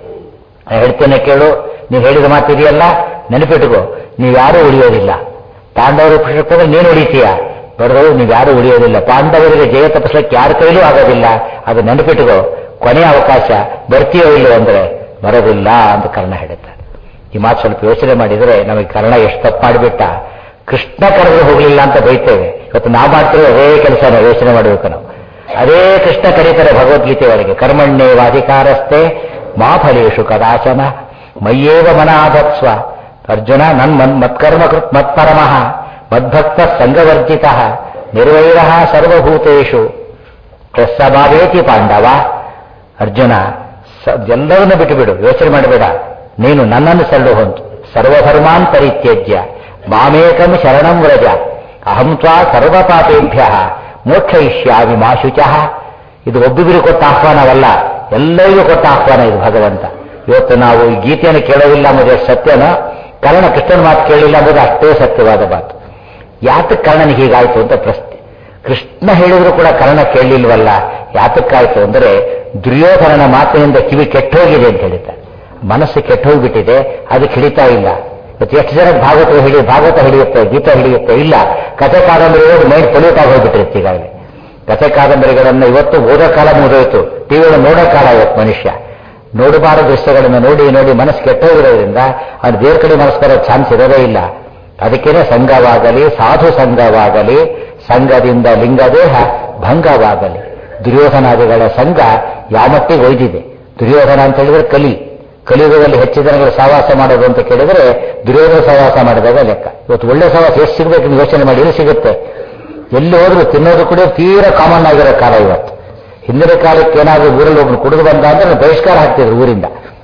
ಹೇಳ್ತೇನೆ ಕೇಳು, ನೀವು ಹೇಳಿದ ಮಾತಿದೆಯಲ್ಲ ನೆನಪಿಟ್ಕೋ, ನೀವ್ಯಾರೂ ಉಳಿಯೋದಿಲ್ಲ. ಪಾಂಡವರು ಪಕ್ಷಕ್ಕೆ ಹೋದ್ರೆ ನೀನು ಉಳಿತೀಯ, ಬಡದವರು ನೀವ್ಯಾರೂ ಉಳಿಯೋದಿಲ್ಲ. ಪಾಂಡವರಿಗೆ ಜಯ ತಪ್ಪಿಸ್ಲಿಕ್ಕೆ ಯಾರ ಕೈಲೂ ಆಗೋದಿಲ್ಲ. ಅದು ನೆನಪಿಟ್ಕೋ, ಕೊನೆಯ ಅವಕಾಶ. ಬರ್ತೀಯೋ ಇಲ್ಲೋ ಅಂದ್ರೆ ಬರೋದಿಲ್ಲ ಅಂತ ಕರ್ಣ ಹೇಳುತ್ತಾರೆ. ಈ ಮಾತು ಸ್ವಲ್ಪ ಯೋಚನೆ ಮಾಡಿದರೆ ನಮಗೆ ಕರ್ಣ ಎಷ್ಟು ತಪ್ಪು ಮಾಡಿಬಿಟ್ಟ. ಕೃಷ್ಣ ಕರೆದು ಹೋಗಲಿಲ್ಲ ಅಂತ ಬೈತೇವೆ. ಇವತ್ತು ನಾವು ಮಾಡ್ತೀವಿ ಅದೇ ಕೆಲಸನ ಯೋಚನೆ ಮಾಡಬೇಕು ನಾವು. ಅದೇ ಕೃಷ್ಣ ಕರೀತಾರೆ ಭಗವದ್ಗೀತೆ ಒಳಗೆ, ಕರ್ಮಣ್ಯೇವಾಧಿಕಾರಸ್ಥೆ ಮಾ ಫಲೇಶು ಕದಾಚನ ಮಯ್ಯೇವ ಮನಾಧತ್ಸ್ವ. ಅರ್ಜುನ, ನನ್ ಮನ್ ಮತ್ಕರ್ಮ ಕೃತ್ ಮತ್ಪರಮಃ ಮದ್ಭಕ್ತ ಸಂಗವರ್ಜಿತ ನಿರ್ವೈರ ಸರ್ವಭೂತೇಶು ಯಸ್ಸಭಾವೇತಿ ಪಾಂಡವ. ಅರ್ಜುನ, ಎಲ್ಲವನ್ನೂ ಬಿಟ್ಟುಬಿಡು, ಯೋಚನೆ ಮಾಡಬೇಡ, ನೀನು ನನ್ನನ್ನು ಸಲ್ಲು ಹೊಂತು. ಸರ್ವಧರ್ಮಾನ್ ಪರಿತ್ಯಜ್ಯ ಮಾಮೇಕಂ ಶರಣಂ ವ್ರಜ ಅಹಂ ತ್ವಾ ಸರ್ವಪಾಪೇಭ್ಯ ಮೋಕ್ಷಯಿಷ್ಯಾಮಿ ಮಾ ಶುಚಃ. ಇದು ಒಬ್ಬೊಬ್ಬರು ಕೊಟ್ಟ ಆಹ್ವಾನವಲ್ಲ, ಎಲ್ಲರಿಗೂ ಕೊಟ್ಟ ಆಹ್ವಾನ ಇದು ಭಗವಂತ. ಇವತ್ತು ನಾವು ಈ ಗೀತೆಯನ್ನು ಕೇಳೋದಿಲ್ಲ ಅನ್ನೋದು ಸತ್ಯನೋ, ಕಾರಣ ಕೃಷ್ಣನ ಮಾತು ಕೇಳಿಲ್ಲ ಅನ್ನೋದು ಅಷ್ಟೇ ಸತ್ಯವಾದ ಮಾತು. ಯಾತಕ್ಕೆ ಕರ್ಣನಿಗೆ ಹೀಗಾಯಿತು ಅಂತ ಪ್ರಶ್ನೆ. ಕೃಷ್ಣ ಹೇಳಿದ್ರು ಕೂಡ ಕರ್ಣ ಕೇಳಲಿಲ್ವಲ್ಲ, ಯಾತಕ್ಕಾಯ್ತು ಅಂದರೆ ದುರ್ಯೋಧನನ ಮಾತಿನಿಂದ ಕಿವಿ ಕೆಟ್ಟೋಗಿದೆ ಅಂತ ಹೇಳ್ತಾರೆ. ಮನಸ್ಸು ಕೆಟ್ಟೋಗ್ಬಿಟ್ಟಿದೆ, ಅದಕ್ಕೆ ಹಿಡಿತಾ ಇಲ್ಲ. ಇವತ್ತು ಎಷ್ಟು ಜನ ಭಾಗವತ ಹಿಡಿ ಭಾಗವತ ಹಿಡಿಯುತ್ತೆ, ಗೀತ ಹಿಡಿಯುತ್ತೆ, ಇಲ್ಲ ಕಥೆ ಕಾದಂಬರಿಗಳು ಮೈಂಡ್ ಪೊಲ್ಯೂಟ್ ಆಗಿ ಹೋಗ್ಬಿಟ್ಟಿರುತ್ತೆ. ಈಗಾಗಲೇ ಕಥೆ ಕಾದಂಬರಿಗಳನ್ನು ಇವತ್ತು ಓದೋ ಕಾಲ ಮುಗಿದೋಯ್ತು, ಟಿವಿಯನ್ನು ನೋಡೋ ಕಾಲ ಇವತ್ತು. ಮನುಷ್ಯ ನೋಡಬಾರ ದೃಶ್ಯಗಳನ್ನು ನೋಡಿ ನೋಡಿ ಮನಸ್ಸು ಕೆಟ್ಟೋಗಿರೋದ್ರಿಂದ ಅವ್ನು ದೇವ್ರ ಕಡೆ ಮನಸ್ಸು ಬರೋ ಚಾನ್ಸ್ ಇರೋದೇ ಇಲ್ಲ. ಅದಕ್ಕೇನೆ ಸಂಘವಾಗಲಿ ಸಾಧು ಸಂಘವಾಗಲಿ ಸಂಘದಿಂದ ಲಿಂಗದೇಹ ಭಂಗವಾಗಲಿ. ದುರ್ಯೋಧನಾದಿಗಳ ಸಂಘ ಯಾವ ಮಟ್ಟಿಗೆ ಒಯ್ದಿದೆ. ದುರ್ಯೋಧನ ಅಂತ ಹೇಳಿದ್ರೆ ಕಲಿ, ಕಲಿಯುಗದಲ್ಲಿ ಹೆಚ್ಚು ಜನಗಳು ಸಹವಾಸ ಮಾಡೋದು ಅಂತ ಕೇಳಿದ್ರೆ ದುರ್ಯೋಧನ ಸಹವಾಸ ಮಾಡಿದಾಗ ಲೆಕ್ಕ. ಇವತ್ತು ಒಳ್ಳೆ ಸಹವಾಸ ಎಷ್ಟು ಸಿಗಬೇಕು ಯೋಚನೆ ಮಾಡಿ, ಎಲ್ಲಿ ಸಿಗುತ್ತೆ? ಎಲ್ಲಿ ಹೋದ್ರು ತಿನ್ನೋದು ಕೂಡ ತೀರಾ ಕಾಮನ್ ಆಗಿರೋ ಕಾಲ ಇವತ್ತು. ಹಿಂದಿನ ಕಾಲಕ್ಕೆ ಏನಾದರೂ ಊರಲ್ಲಿ ಒಬ್ಬರು ಕುಡಿದು ಬಂದ ಅಂದ್ರೆ ಬಹಿಷ್ಕಾರ ಹಾಕ್ತಿದ್ರು ಊರಿಂದ,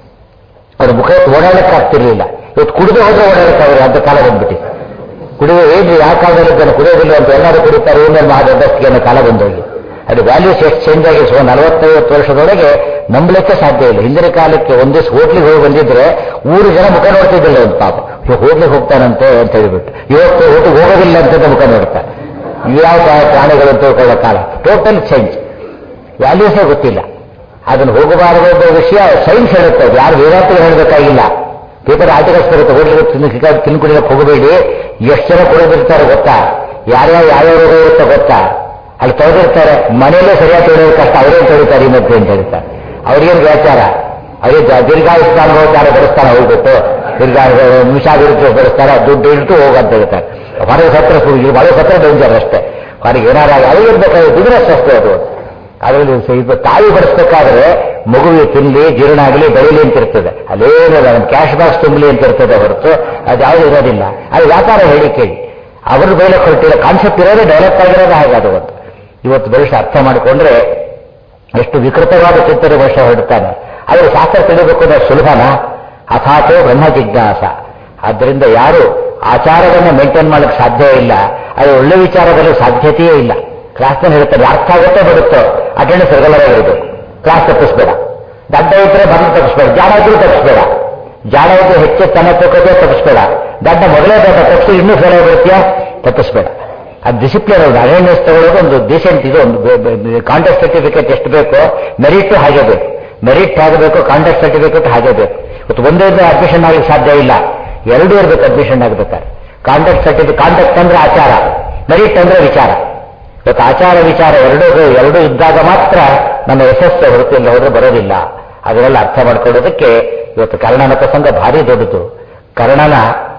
ಅವ್ರ ಮುಖ ಓಡಾಡಕ್ಕೆ ಆಗ್ತಿರ್ಲಿಲ್ಲ. ಇವತ್ತು ಕುಡಿದು ಹೋದ್ರೆ ಓಡಾಡಕ್ಕಾಗ್ರೆ ಅಂತ ಕಾಲ ಬಂದ್ಬಿಟ್ಟಿದೆ. ಕುಡಿದು ಏನ್ರಿ ಯಾವ ಕಾಲದಲ್ಲಿ ಕುಡಿಯೋದಿಲ್ಲ ಅಂತ ಎಲ್ಲರೂ ಕುಡಿತಾರೆ, ಏನೇನು ಮಹಾ ದೊಡ್ಡಸ್ತಿಗೆ ಅನ್ನೋ ಕಾಲ ಬಂದೋಗಿ. ಅದು ವ್ಯಾಲ್ಯೂಸ್ ಎಷ್ಟು ಚೇಂಜ್ ಆಗಿ ಸೊ ನಲವತ್ತೈವತ್ತು ವರ್ಷದೊಳಗೆ ನಂಬಲಿಕ್ಕೆ ಸಾಧ್ಯ ಇಲ್ಲ. ಹಿಂದಿನ ಕಾಲಕ್ಕೆ ಒಂದಿವ್ಸ ಹೋಟ್ಲಿಗೆ ಹೋಗಿ ಬಂದಿದ್ರೆ ಊರು ಜನ ಮುಖ ನೋಡ್ತಿದ್ದಿಲ್ಲ ಒಂದು ಪಾಪ, ಇವಾಗ ಹೋಟ್ಲಿಗೆ ಹೋಗ್ತಾನಂತೆ ಅಂತ ಹೇಳಿಬಿಟ್ಟು. ಇವತ್ತು ಹೋಟ್ಲಿಗೆ ಹೋಗೋದಿಲ್ಲ ಅಂತ ಮುಖ ನೋಡ್ತಾರೆ. ಯಾವ ಪ್ರಾಣಿಗಳು ಅಂತ ತಿಳ್ಕೊಳ್ಳೋ ಕಾಲ ಟೋಟಲ್ ಚೇಂಜ್. ವ್ಯಾಲ್ಯೂಸೇ ಗೊತ್ತಿಲ್ಲ. ಅದನ್ನು ಹೋಗಬಾರದು ಒಬ್ಬ ವಿಷಯ ಸೈನ್ಸ್ ಹೇಳುತ್ತೆ, ಯಾರು ವೇದಾಂತಗಳು ಹೇಳಬೇಕಾಗಿಲ್ಲ. ಪೇಪರ್ ಆರ್ಟಿಕಲ್ಸ್ ಬರುತ್ತೆ, ಹೋಟ್ಲಿಗೆ ತಿನ್ನು ತಿನ್ನುಕುಡಿಯಕ್ಕೆ ಹೋಗಬೇಡಿ. ಎಷ್ಟು ಜನ ಕೊಡೋದಿರ್ತಾರೆ ಗೊತ್ತಾ? ಯಾರ್ಯಾವ ಯಾವ್ಯಾವ ರೋಗ ಇರುತ್ತೆ ಗೊತ್ತಾ? ಅಲ್ಲಿ ತೊಳೆದಿರ್ತಾರೆ, ಮನೆಯಲ್ಲೇ ಸರಿಯಾಗಿ ತೊಳೆಯೋದು ಕಷ್ಟ, ಅವರೇನು ತೊಳಿತಾರೆ ಈ ಮಧ್ಯೆ ಅಂತ ಹೇಳ್ತಾರೆ. ಅವ್ರಿಗೇನು ವ್ಯಾಚಾರ? ಅವರಿಗೆ ದೀರ್ಘಾಯುಷ್ಮಾನ ಹೋಗ್ತಾರೆ ಬರೆಸ್ತಾನೆ, ಹೋಗ್ಬಿಟ್ಟು ದೀರ್ಘ ನಿಮಿಷಾಭಿವೃದ್ಧಿ ಬರೆಸ್ತಾರೆ, ದುಡ್ಡು ಇಟ್ಟು ಹೋಗಂತ ಹೇಳ್ತಾರೆ. ಹೊರಗೆ ಸತ್ರ ಹೊರಗೆ ಸತ್ರ ಡೇಂಜರ್ ಅಷ್ಟೇ. ಹೊರಗೆ ಏನಾರಾಗಿ ಅವ್ರಿಗಿರ್ಬೇಕಾದ್ರೆ ಬಿಸ್ನೆಸ್ ಅಷ್ಟೇ ಅದು. ಅದರಲ್ಲಿ ಇದು ತಾಯಿ ಬಡಿಸ್ಬೇಕಾದ್ರೆ ಮಗುವಿಗೆ ತಿನ್ಲಿ, ಜೀರ್ಣ ಆಗಲಿ, ಬೆಳೀಲಿ ಅಂತ ಇರ್ತದೆ. ಅಲ್ಲೇನಿಲ್ಲ, ನಮ್ಮ ಕ್ಯಾಶ್ ಬಾಕ್ಸ್ ತುಂಬಲಿ ಅಂತ ಇರ್ತದೆ ಹೊರತು ಅದು ಯಾವುದು ಇರೋದಿಲ್ಲ. ಅದು ವ್ಯಾಪಾರ ಹೇಳಿ ಕೇಳಿ, ಅವರು ಬೆಳಕ್ ಹೊರಟಿಲ್ಲ. ಕಾನ್ಸೆಪ್ಟ್ ಇರೋದೇ ಡೆವಲಪ್ ಆಗಿರೋದೇ ಹಾಗೆ. ಅದು ಒಂದು ಇವತ್ತು ಭವಿಷ್ಯ ಅರ್ಥ ಮಾಡಿಕೊಂಡ್ರೆ ಎಷ್ಟು ವಿಕೃತವಾದ ಚಿಂತನೆ ವರ್ಷ ಹೊರಡ್ತಾನೆ. ಆದರೆ ಶಾಸ್ತ್ರ ತಿಳಿಬೇಕು ಅಂದ್ರೆ ಸುಲಭನ? ಅಥಾಚೋ ಬ್ರಹ್ಮ ಜಿಜ್ಞಾಸ. ಆದ್ದರಿಂದ ಯಾರು ಆಚಾರವನ್ನು ಮೇಂಟೈನ್ ಮಾಡಲಿಕ್ಕೆ ಸಾಧ್ಯ ಇಲ್ಲ, ಅದು ಒಳ್ಳೆ ವಿಚಾರದಲ್ಲಿ ಸಾಧ್ಯತೆಯೇ ಇಲ್ಲ. ಕ್ಲಾಸ್ನಲ್ಲಿ ಹೇಳ್ತಾರೆ, ಅರ್ಥ ಆಗುತ್ತೋ ಬಿಡುತ್ತೋ ಅಟೆಂಡೆನ್ಸ್ ರೆಗ್ಯುಲರ್ ಆಗಿರಬೇಕು. ಕ್ಲಾಸ್ ತಪ್ಪಿಸ್ಬೇಡ. ದಡ್ಡ ಇದ್ರೆ ಬಂದು ತಪ್ಪಿಸ್ಬೇಡ, ಜಾಣ ಇದ್ರೂ ತಪ್ಪಿಸ್ಬೇಡ. ಜಾಣ ಇದ್ರೆ ಹೆಚ್ಚು ತನ್ನ ತಗೋದೇ ತಪ್ಪಿಸ್ಬೇಡ. ದಡ್ಡ ಮೊದಲೇ ದಡ್ಡ ತಪ್ಪಿಸಿ ಇನ್ನೂ ಫೇಲ್ ಆಗಿರ್ತೀಯ, ತಪ್ಪಿಸ್ಬೇಡ. ಅದು ಡಿಸಿಪ್ಲಿನ್. ಒಂದು ಅಟೆಂಡೆನ್ಸ್ ತಗೊಳ್ಳೋದು ಒಂದು ಡೀಸೆಂಟ್. ಇದು ಒಂದು ಕಾಂಟ್ಯಾಕ್ಟ್ ಸರ್ಟಿಫಿಕೇಟ್ ಎಷ್ಟು ಬೇಕೋ ಮೆರಿಟ್ ಹಾಗೆ ಬೇಕು, ಮೆರಿಟ್ ಆಗಬೇಕು, ಕಾಂಟ್ಯಾಕ್ಟ್ ಸರ್ಟಿಫಿಕೇಟ್ ಹಾಗೆ ಬೇಕು. ಇವತ್ತು ಒಂದೇ ಅಡ್ಮಿಷನ್ ಆಗಲಿಕ್ಕೆ ಸಾಧ್ಯ ಇಲ್ಲ, ಎರಡೂ ಇರಬೇಕು ಅಡ್ಮಿಷನ್ ಆಗಬೇಕಾದ್ರೆ. ಕಾಂಟ್ಯಾಕ್ಟ್ ಸರ್ಟಿಫಿಕೇಟ್, ಕಾಂಟ್ಯಾಕ್ಟ್ ಅಂದ್ರೆ ಆಚಾರ, ಮೆರಿಟ್ ಅಂದ್ರೆ ವಿಚಾರ. ಇವತ್ತು ಆಚಾರ ವಿಚಾರ ಎರಡೂ ಎರಡೂ ಇದ್ದಾಗ ಮಾತ್ರ ನಮ್ಮ ಯಶಸ್ಸು ಹೊರತು ಇಲ್ಲ ಹೋದ್ರೆ ಬರೋದಿಲ್ಲ. ಅದನ್ನೆಲ್ಲ ಅರ್ಥ ಮಾಡ್ಕೊಳ್ಳೋದಕ್ಕೆ ಇವತ್ತು ಕರ್ಣನ ಪ್ರಸಂಗ ಭಾರಿ ದೊಡ್ಡದು. ಕರ್ಣನ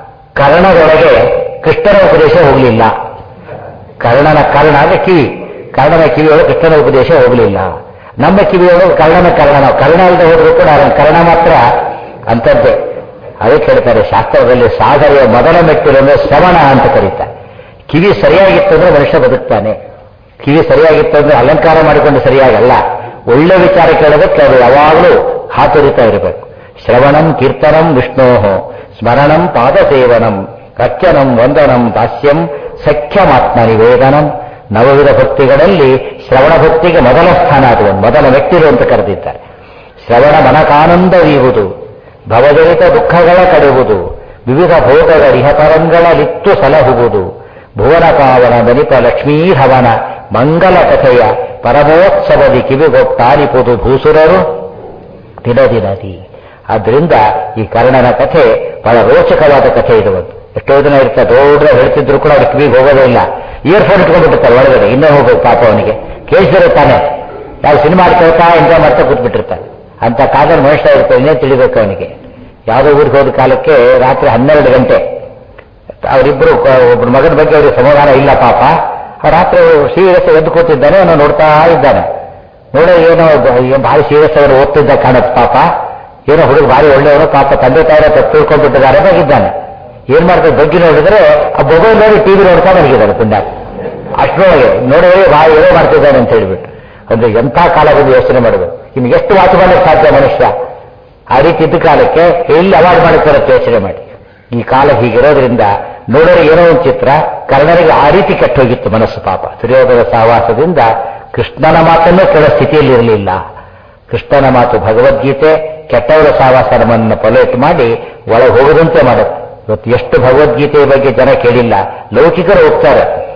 ಕರ್ಣದೊಳಗೆ ಕೃಷ್ಣನ ಉಪದೇಶ ಹೋಗಲಿಲ್ಲ. ಕರ್ಣನ ಕರ್ಣ ಅಂದ್ರೆ ಕಿವಿ, ಕರ್ಣನ ಕಿವಿಯೊಳಗೆ ಕೃಷ್ಣನ ಉಪದೇಶ ಹೋಗಲಿಲ್ಲ. ನಮ್ಮ ಕಿವಿಯೊಳಗೆ ಕರ್ಣನ ಕರ್ಣ, ನಾವು ಕರ್ಣ ಅಲ್ಲದೆ ಹೋದ್ರು ಕೂಡ ಕರ್ಣ ಮಾತ್ರ ಅಂತದ್ದೇ. ಅದಕ್ಕೆ ಹೇಳ್ತಾರೆ ಶಾಸ್ತ್ರದಲ್ಲಿ ಸಾಧನೆಯ ಮೊದಲ ಮೆಟ್ಟಿಲು ಅಂದ್ರೆ ಶ್ರವಣ ಅಂತ ಕರೀತಾರೆ. ಕಿವಿ ಸರಿಯಾಗಿತ್ತು ಅಂದ್ರೆ ಮನುಷ್ಯ ಬದುಕ್ತಾನೆ. ಕಿವಿ ಸರಿಯಾಗಿತ್ತು ಅಂದ್ರೆ ಅಲಂಕಾರ ಮಾಡಿಕೊಂಡು ಸರಿಯಾಗಲ್ಲ. ಒಳ್ಳೆ ವಿಚಾರ ಕೇಳೋದಕ್ಕೆ ಅದು ಯಾವಾಗಲೂ ಹಾತೊರಿತಾ ಇರಬೇಕು. ಶ್ರವಣಂ ಕೀರ್ತನಂ ವಿಷ್ಣೋಹೋ ಸ್ಮರಣಂ ಪಾದಸೇವನಂ ರಕ್ಷಣಂ ವಂದನಂ ದಾಸ್ಯಂ ಸಖ್ಯಮಾತ್ಮ ನಿವೇದನಂ. ನವವಿಧ ಭಕ್ತಿಗಳಲ್ಲಿ ಶ್ರವಣ ಭಕ್ತಿಗೆ ಮೊದಲ ಸ್ಥಾನ, ಅದು ಮೊದಲ ವ್ಯಕ್ತಿಗಳು ಅಂತ ಕರೆದಿದ್ದಾರೆ. ಶ್ರವಣ ಮನಕಾನಂದವೀವುದು, ಭವಜನಿತ ದುಃಖಗಳ ಕಡೆಯುವುದು, ವಿವಿಧ ಭೋಗಗಳ ರಿಹತರಂಗಳಲಿತ್ತು ಸಲಹುವುದು, ಭುವನ ಪಾವನ ದನಿತ ಲಕ್ಷ್ಮೀಧವನ ಮಂಗಲ ಕಥೆಯ ಪರಮೋತ್ಸವದಿ ಕಿವಿಗೊಟ್ಟಾಲಿಪುದು ಭೂಸುರರು ದಿನದಿನದಿ. ಆದ್ದರಿಂದ ಈ ಕರ್ಣನ ಕಥೆ ಬಹಳ ರೋಚಕವಾದ ಕಥೆ ಇರುವುದು. ಎಷ್ಟೋ ದಿನ ಇರ್ತಾರೆ, ದೊಡ್ಡ ಹೇಳ್ತಿದ್ರು ಕೂಡ ಅವ್ರಿಗೆ ಕಿವಿಗೆ ಹೋಗೋದೇ ಇಲ್ಲ. ಇಯರ್ಫೋನ್ ಇಟ್ಕೊಂಡ್ಬಿಟ್ಟಿರ್ತಾರೆ ಒಳಗಡೆ, ಇನ್ನೇ ಹೋಗ್ಬೇಕು ಪಾಪ ಅವನಿಗೆ. ಕೇಳಿಸಿರುತ್ತಾನೆ, ಯಾವ ಸಿನಿಮಾ ಕೇಳ್ತಾ ಎಂಜಾಯ್ ಮಾಡ್ತಾ ಕೂತ್ಬಿಟ್ಟಿರ್ತಾನೆ. ಅಂತ ಕಾಲದಲ್ಲಿ ಮನುಷ್ಯ ಇರ್ತಾರೆ, ಇನ್ನೇ ತಿಳಿಬೇಕು ಅವನಿಗೆ. ಯಾವುದೋ ಊರಿಗೆ ಹೋದ ಕಾಲಕ್ಕೆ ರಾತ್ರಿ ಹನ್ನೆರಡು ಗಂಟೆ ಅವರಿಬ್ಬರು, ಒಬ್ಬರ ಮಗನ ಬಗ್ಗೆ ಅವ್ರಿಗೆ ಸಮಾಧಾನ ಇಲ್ಲ ಪಾಪ. ರಾತ್ರಿ ಸೀರಿಯಸ್ ಎದ್ದು ಕೂತಿದ್ದಾನೆ, ಅವನು ನೋಡ್ತಾ ಇದ್ದಾನೆ. ನೋಡೋ ಏನೋ ಭಾರಿ ಸೀರಿಯಸ್ ಅವರು ಓದ್ತಿದ್ದ ಕಾಣುತ್ತೆ ಪಾಪ. ಏನೋ ಹುಡುಗ ಭಾರಿ ಒಳ್ಳೆಯವನು ಪಾಪ, ತಂದೆ ತಾಯಿರ ತಪ್ಪು ತಿಳ್ಕೊಂಡ್ಬಿಟ್ಟಿದ್ದಾರೆ ಆಗಿದ್ದಾನೆ. ಏನ್ ಮಾಡ್ತಾರೆ ಬಗ್ಗೆ ನೋಡಿದ್ರೆ ಆ ಮೊಬೈಲ್ ನೋಡಿ ಟಿವಿ ನೋಡ್ತಾ ಮಲಗಿದ್ದಾನೆ ಪುಣ್ಯ. ಅಷ್ಟರೊಳಗೆ ನೋಡಿ ಭಾರಿ ಏನೋ ಮಾಡ್ತಿದ್ದಾನೆ ಅಂತ ಹೇಳ್ಬಿಟ್ಟು. ಅಂದ್ರೆ ಎಂಥ ಕಾಲ ಬಂದು ಯೋಚನೆ ಮಾಡಬೇಕು. ಇನ್ನು ಎಷ್ಟು ವಾಚ್ ಮಾಡಲಿಕ್ಕೆ ಸಾಧ್ಯ ಮನುಷ್ಯ? ಆ ರೀತಿ ಇದ್ದ ಕಾಲಕ್ಕೆ ಎಲ್ಲಿ ಅವಾಯ್ಡ್ ಮಾಡುತ್ತಾರೆ ಯೋಚನೆ ಮಾಡಿ. ಈ ಕಾಲ ಹೀಗಿರೋದ್ರಿಂದ ನೋಡೋರು ಏನೋ ಒಂದು ಚಿತ್ರ. ಕರ್ಣನಿಗೆ ಆ ರೀತಿ ಕೆಟ್ಟೋಗಿತ್ತು ಮನಸ್ಸು ಪಾಪ. ದುರ್ಯೋಧನ ಸಹವಾಸದಿಂದ ಕೃಷ್ಣನ ಮಾತನ್ನು ಕೇಳೋ ಸ್ಥಿತಿಯಲ್ಲಿ ಇರಲಿಲ್ಲ. ಕೃಷ್ಣನ ಮಾತು ಭಗವದ್ಗೀತೆ ಕೆಟ್ಟವರ ಸಹವಾಸ ನಮ್ಮನ್ನು ಪೊಲೈಟ್ ಮಾಡಿ ಒಳಗೆ ಹೋಗದಂತೆ ಮಾಡುತ್ತೆ. ಇವತ್ತು ಎಷ್ಟು ಭಗವದ್ಗೀತೆಯ ಬಗ್ಗೆ ಜನ ಕೇಳಿಲ್ಲ. ಲೌಕಿಕರು ಹೋಗ್ತಾರೆ,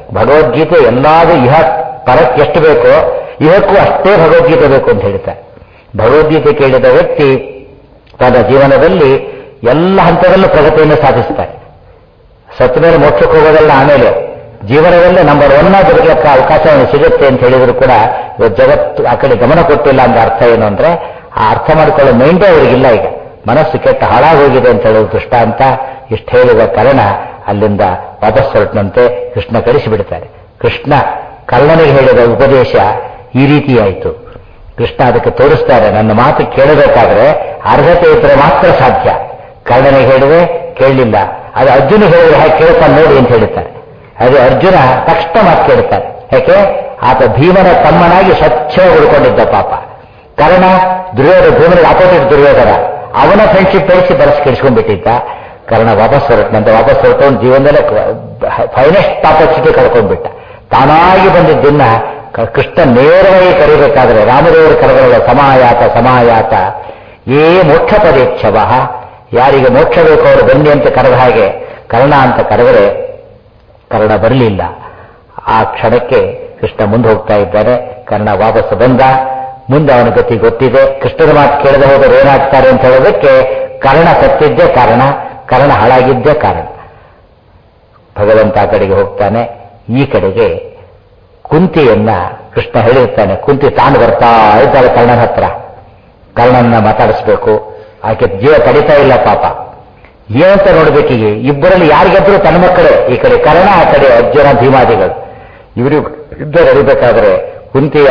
ಭಗವದ್ಗೀತೆ ಎಲ್ಲಾದ್ರೂ ಇಹ ಪರಕ್ಕೆ ಎಷ್ಟು ಬೇಕೋ ಇವಕ್ಕೂ ಅಷ್ಟೇ ಭಗವದ್ಗೀತೆ ಬೇಕು ಅಂತ ಹೇಳ್ತಾರೆ. ಭಗವದ್ಗೀತೆ ಕೇಳಿದ ವ್ಯಕ್ತಿ ತನ್ನ ಜೀವನದಲ್ಲಿ ಎಲ್ಲ ಹಂತದಲ್ಲೂ ಪ್ರಗತಿಯನ್ನು ಸಾಧಿಸ್ತಾರೆ. ಸತ್ತ ಮೇಲೆ ಮೋಕ್ಷಕ್ಕೆ ಹೋಗೋದಲ್ಲ, ಆಮೇಲೆ ಜೀವನದಲ್ಲೇ ನಂಬರ್ ಒನ್ ಬದುಕಲಿಕ್ಕೆ ಅವಕಾಶ ಸಿಗುತ್ತೆ ಅಂತ ಹೇಳಿದ್ರು ಕೂಡ ಇವತ್ತು ಜಗತ್ತು ಆ ಕಡೆ ಗಮನ ಕೊಟ್ಟಿಲ್ಲ ಅಂತ ಅರ್ಥ ಏನು ಅಂದ್ರೆ ಆ ಅರ್ಥ ಮಾಡಿಕೊಳ್ಳೋ ಮೈಂಡೇ ಅವರಿಗಿಲ್ಲ. ಈಗ ಮನಸ್ಸು ಕೆಟ್ಟ ಹಾಳಾಗೋಗಿದೆ ಅಂತ ಹೇಳೋದು ದೃಷ್ಟಾಂತ. ಇಷ್ಟು ಹೇಳಿದ ಕಾರಣ ಅಲ್ಲಿಂದ ವಾಪಸ್ ಹೊರಟನಂತೆ ಕೃಷ್ಣ ಕಳಿಸಿಬಿಡ್ತಾರೆ. ಕೃಷ್ಣ ಕರ್ಣನಿಗೆ ಹೇಳಿದ ಉಪದೇಶ ಈ ರೀತಿಯಾಯಿತು. ಕೃಷ್ಣ ಅದಕ್ಕೆ ತೋರಿಸ್ತಾರೆ, ನನ್ನ ಮಾತು ಕೇಳಬೇಕಾದ್ರೆ ಅರ್ಹತೆ ಇದ್ರೆ ಮಾತ್ರ ಸಾಧ್ಯ. ಕರ್ಣನಿಗೆ ಹೇಳಿದ್ರೆ ಕೇಳಲಿಲ್ಲ, ಅದು ಅರ್ಜುನ ಹೇಳಿದ್ರೆ ಹಾಗೆ ಕೇಳ್ತಾನೆ ನೋಡಿ ಅಂತ ಹೇಳ್ತಾರೆ. ಅದು ಅರ್ಜುನ ತಕ್ಷಣ ಮಾತು ಕೇಳ್ತಾನೆ. ಯಾಕೆ? ಆತ ಭೀಮನ ತಮ್ಮನಾಗಿ ಸ್ವಚ್ಛವಾಗಿ ಉಳ್ಕೊಂಡಿದ್ದ ಪಾಪ. ಕರ್ಣ ದುರ್ಯೋಧನ, ಭೀಮನಿಗೆ ಆಪೋಸಿಟ್ ದುರ್ಯೋಧನ, ಅವನ ಫ್ರೆಂಡ್ಶಿಪ್ ಬೆಳೆಸಿ ಬರಸಿ ಕೆಡಿಸ್ಕೊಂಡ್ಬಿಟ್ಟಿದ್ದ. ಕರ್ಣ ವಾಪಸ್ ಹೊರಟನಂತ ವಾಪಸ್ ಹೊರಟವನು ಜೀವನದಲ್ಲೇ ಫೈನೆಸ್ಟ್ ಆಪರ್ಚುನಿಟಿ ಕಳ್ಕೊಂಡ್ಬಿಟ್ಟ. ತಾನಾಗಿ ಬಂದಿದ್ದನ್ನ ಕೃಷ್ಣ ನೇರವಾಗಿ ಕರೀಬೇಕಾದ್ರೆ ರಾಮದೇವರು ಕರೆಗಳ ಸಮಾಯಾತ ಸಮಾಯಾತ ಏ ಮೋಕ್ಷ ಪದೇಚ್ಛವ, ಯಾರಿಗೆ ಮೋಕ್ಷ ಬೇಕು ಅವರು ಬನ್ನಿ ಅಂತ ಕರೆದ ಹಾಗೆ ಕರ್ಣ ಅಂತ ಕರೆದರೆ ಕರ್ಣ ಬರಲಿಲ್ಲ. ಆ ಕ್ಷಣಕ್ಕೆ ಕೃಷ್ಣ ಮುಂದೆ ಹೋಗ್ತಾ ಇದ್ದಾನೆ. ಕರ್ಣ ವಾಪಸ್ ಬಂದ. ಮುಂದೆ ಅವನ ಗತಿ ಗೊತ್ತಿದೆ. ಕೃಷ್ಣನ ಮಾತು ಕೇಳದೆ ಹೋದರೆ ಏನಾಗ್ತಾರೆ ಅಂತ ಹೇಳೋದಕ್ಕೆ ಕರ್ಣ ಸತ್ತಿದ್ದೇ ಕಾರಣ, ಕರ್ಣ ಹಾಳಾಗಿದ್ದೇ ಕಾರಣ. ಭಗವಂತ ಆ ಕಡೆಗೆ ಹೋಗ್ತಾನೆ. ಈ ಕಡೆಗೆ ಕುಂತಿಯನ್ನ ಕೃಷ್ಣ ಹೇಳಿರ್ತಾನೆ. ಕುಂತಿ ತಾನು ಬರ್ತಾ ಇದ್ದಾಳೆ ಕರ್ಣನ ಹತ್ರ. ಕರ್ಣನ್ನ ಮಾತಾಡಿಸ್ಬೇಕು. ಆಕೆ ಜೀವ ತಡಿತಾ ಇಲ್ಲ ಪಾಪ. ಏನಂತ ನೋಡ್ಬೇಕೀಗ? ಇಬ್ಬರಲ್ಲಿ ಯಾರಿಗೆದ್ರು ತನ್ನ ಮಕ್ಕಳೇ, ಈ ಕಡೆ ಕರ್ಣ, ಆ ಕಡೆ ಅರ್ಜುನ ಭೀಮಾದಿಗಳು. ಇವರು ಯುದ್ಧ ನಡಿಬೇಕಾದ್ರೆ ಕುಂತಿಯ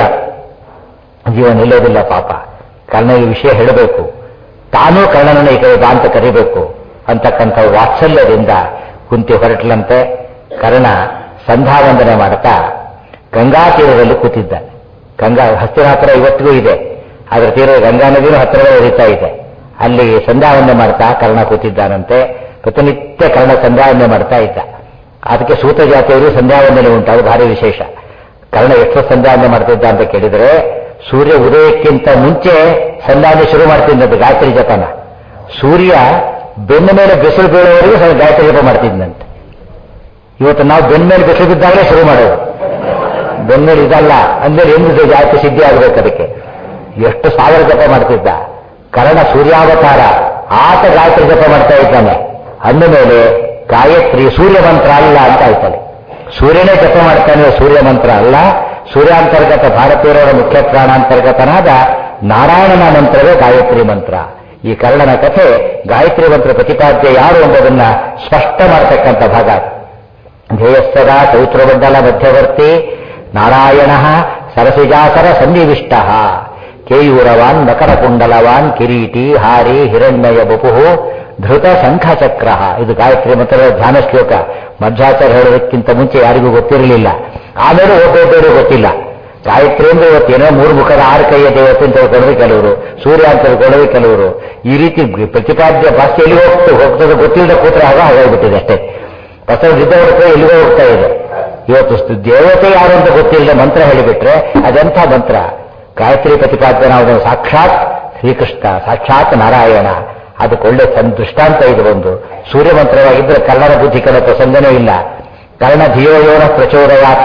ಜೀವ ನಿಲ್ಲೋದಿಲ್ಲ ಪಾಪ. ಕರ್ಣನಿಗೆ ವಿಷಯ ಹೇಳಬೇಕು, ತಾನೂ ಕರ್ಣನನ್ನ ಈ ಕಡೆ ಬಾ ಅಂತ ಕರಿಬೇಕು ಅಂತಕ್ಕಂಥ ವಾತ್ಸಲ್ಯದಿಂದ ಕುಂತಿ ಹೊರಟಲಂತೆ. ಕರ್ಣ ಸಂಧ್ಯಾವಂದನೆ ಮಾಡ್ತಾ ಗಂಗಾ ತೀರದಲ್ಲಿ ಕೂತಿದ್ದಾನೆ. ಗಂಗಾ ಹಸ್ತಿನಾಪುರ ಇವತ್ತಿಗೂ ಇದೆ, ಅದರ ತೀರ ಗಂಗಾ ನದಿನೂ ಹತ್ತಿರವೇ ಹರಿತಾ ಇದೆ. ಅಲ್ಲಿ ಸಂಧ್ಯಾವಂದನೆ ಮಾಡ್ತಾ ಕರ್ಣ ಕೂತಿದ್ದಾನಂತೆ. ಪ್ರತಿನಿತ್ಯ ಕರ್ಣ ಸಂಧ್ಯಾವಂದನೆ ಮಾಡ್ತಾ ಇದ್ದ. ಅದಕ್ಕೆ ಸೂತ ಜಾತಿಯವರು ಸಂಧ್ಯಾವಂದನೆ ಉಂಟು, ಅದು ಭಾರಿ ವಿಶೇಷ. ಕರ್ಣ ಎಷ್ಟು ಸಂಧ್ಯಾವಂದನೆ ಮಾಡ್ತಿದ್ದ ಅಂತ ಕೇಳಿದರೆ ಸೂರ್ಯ ಉದಯಕ್ಕಿಂತ ಮುಂಚೆ ಸಂಧ್ಯಾವಂದನೆ ಶುರು ಮಾಡ್ತಿದ್ದಂತೆ ಗಾಯತ್ರಿ ಜಪನ. ಸೂರ್ಯ ಬೆನ್ನ ಮೇಲೆ ಬಿಸಿಲು ಬೀಳುವವರೆಗೂ ಗಾಯತ್ರಿ ಜಪ ಮಾಡ್ತಿದ್ದಂತೆ. ಇವತ್ತು ನಾವು ಬೆನ್ನ ಮೇಲೆ ಬಿಸಿಲು ಬಿದ್ದಾಗಲೇ ಶುರು ಮಾಡೋದು. ಬೆನ್ಮೇಲೆ ಇದಲ್ಲ ಅಂದ್ಮೇಲೆ ಎಂದು ಗಾಯತ್ರಿ ಸಿದ್ಧಿ ಆಗಬೇಕು. ಅದಕ್ಕೆ ಎಷ್ಟು ಸಾವಿರ ಜಪ ಮಾಡ್ತಿದ್ದ ಕರ್ಣ. ಸೂರ್ಯಾವತಾರ, ಆತ ಗಾಯತ್ರಿ ಜಪ ಮಾಡ್ತಾ ಇದ್ದಾನೆ ಅಂದ ಮೇಲೆ ಗಾಯತ್ರಿ ಸೂರ್ಯ ಮಂತ್ರ ಅಲ್ಲ ಅಂತ ಆಯ್ತಾನೆ. ಸೂರ್ಯನೇ ಜಪ ಮಾಡ್ತಾನೆ, ಸೂರ್ಯ ಮಂತ್ರ ಅಲ್ಲ. ಸೂರ್ಯಾಂತರ್ಗತ ಭಾರತೀಯರ ಮುಖ್ಯ ಪ್ರಾಣಾಂತರ್ಗತನಾದ ನಾರಾಯಣನ ಮಂತ್ರವೇ ಗಾಯತ್ರಿ ಮಂತ್ರ. ಈ ಕರ್ಣನ ಕಥೆ ಗಾಯತ್ರಿ ಮಂತ್ರ ಪ್ರತಿಪಾದ್ಯ ಯಾರು ಎಂಬುದನ್ನ ಸ್ಪಷ್ಟ ಮಾಡತಕ್ಕಂಥ ಭಾಗ. ಧ್ಯೇಯಸ್ಥದ ಚೌತ್ರಮಂಡಲ ಮಧ್ಯವರ್ತಿ ನಾರಾಯಣ ಸರಸಿಜಾಸರ ಸನ್ನಿವಿಷ್ಟ ಕೇಯೂರವಾನ್ ಮಕರಕುಂಡಲವಾನ್ ಕಿರೀಟಿ ಹಾರಿ ಹಿರಣ್ಮಯ ಬಪುಹು ಧೃತ ಶಂಖಚಕ್ರ. ಇದು ಗಾಯತ್ರಿ ಮಂತ್ರದ ಧ್ಯಾನ ಶ್ಲೋಕ. ಮಧ್ವಾಚಾರ್ಯ ಹೇಳೋದಕ್ಕಿಂತ ಮುಂಚೆ ಯಾರಿಗೂ ಗೊತ್ತಿರಲಿಲ್ಲ, ಆಮೇಲೆ ಒಬ್ಬೊಬ್ಬರು ಗೊತ್ತಿಲ್ಲ. ಗಾಯತ್ರಿ ಅಂದ್ರೆ ಇವತ್ತೇನೋ ಮೂರು ಮುಖದ ಆರು ಕೈಯ ದೇವತೆ ಅಂತ ತಿಳ್ಕೊಳ್ಳೋದು ಕೆಲವರು, ಸೂರ್ಯ ಅಂತ ತಿಳ್ಕೊಳ್ಳೋದು ಕೆಲವರು. ಈ ರೀತಿ ಪ್ರತಿಪಾದ್ಯ ಭಾಷೆ ಎಲ್ಲಿ ಹೋಗ್ತು ಹೋಗ್ತದೆ ಗೊತ್ತಿಲ್ಲದ ಕೂತ್ರೆ ಆಗ ಹಾಗಾಗ್ಬಿಟ್ಟಿದೆ ಅಷ್ಟೇ. ಬಸವರಿದ್ದವರ ಎಲ್ಲಿಗೋ ಹೋಗ್ತಾ ಇದೆ. ಇವತ್ತು ದೇವತೆ ಯಾರು ಅಂತ ಗೊತ್ತಿಲ್ಲದೆ ಮಂತ್ರ ಹೇಳಿಬಿಟ್ರೆ ಅದೆಂಥ ಮಂತ್ರ? ಗಾಯತ್ರಿ ಪ್ರತಿಪಾದ್ಯನಾದ ಸಾಕ್ಷಾತ್ ಶ್ರೀಕೃಷ್ಣ, ಸಾಕ್ಷಾತ್ ನಾರಾಯಣ. ಅದಕ್ಕೊಳ್ಳೆ ದೃಷ್ಟಾಂತ ಇದು. ಒಂದು ಸೂರ್ಯ ಮಂತ್ರವಾಗಿದ್ದರೆ ಕರ್ಣನ ಬುದ್ಧಿ ಕೆಲ ಪ್ರಸಂಗನೇ ಇಲ್ಲ. ಕರ್ಣ ಧಿಯೋಯೋನ ಪ್ರಚೋದಯಾತ್.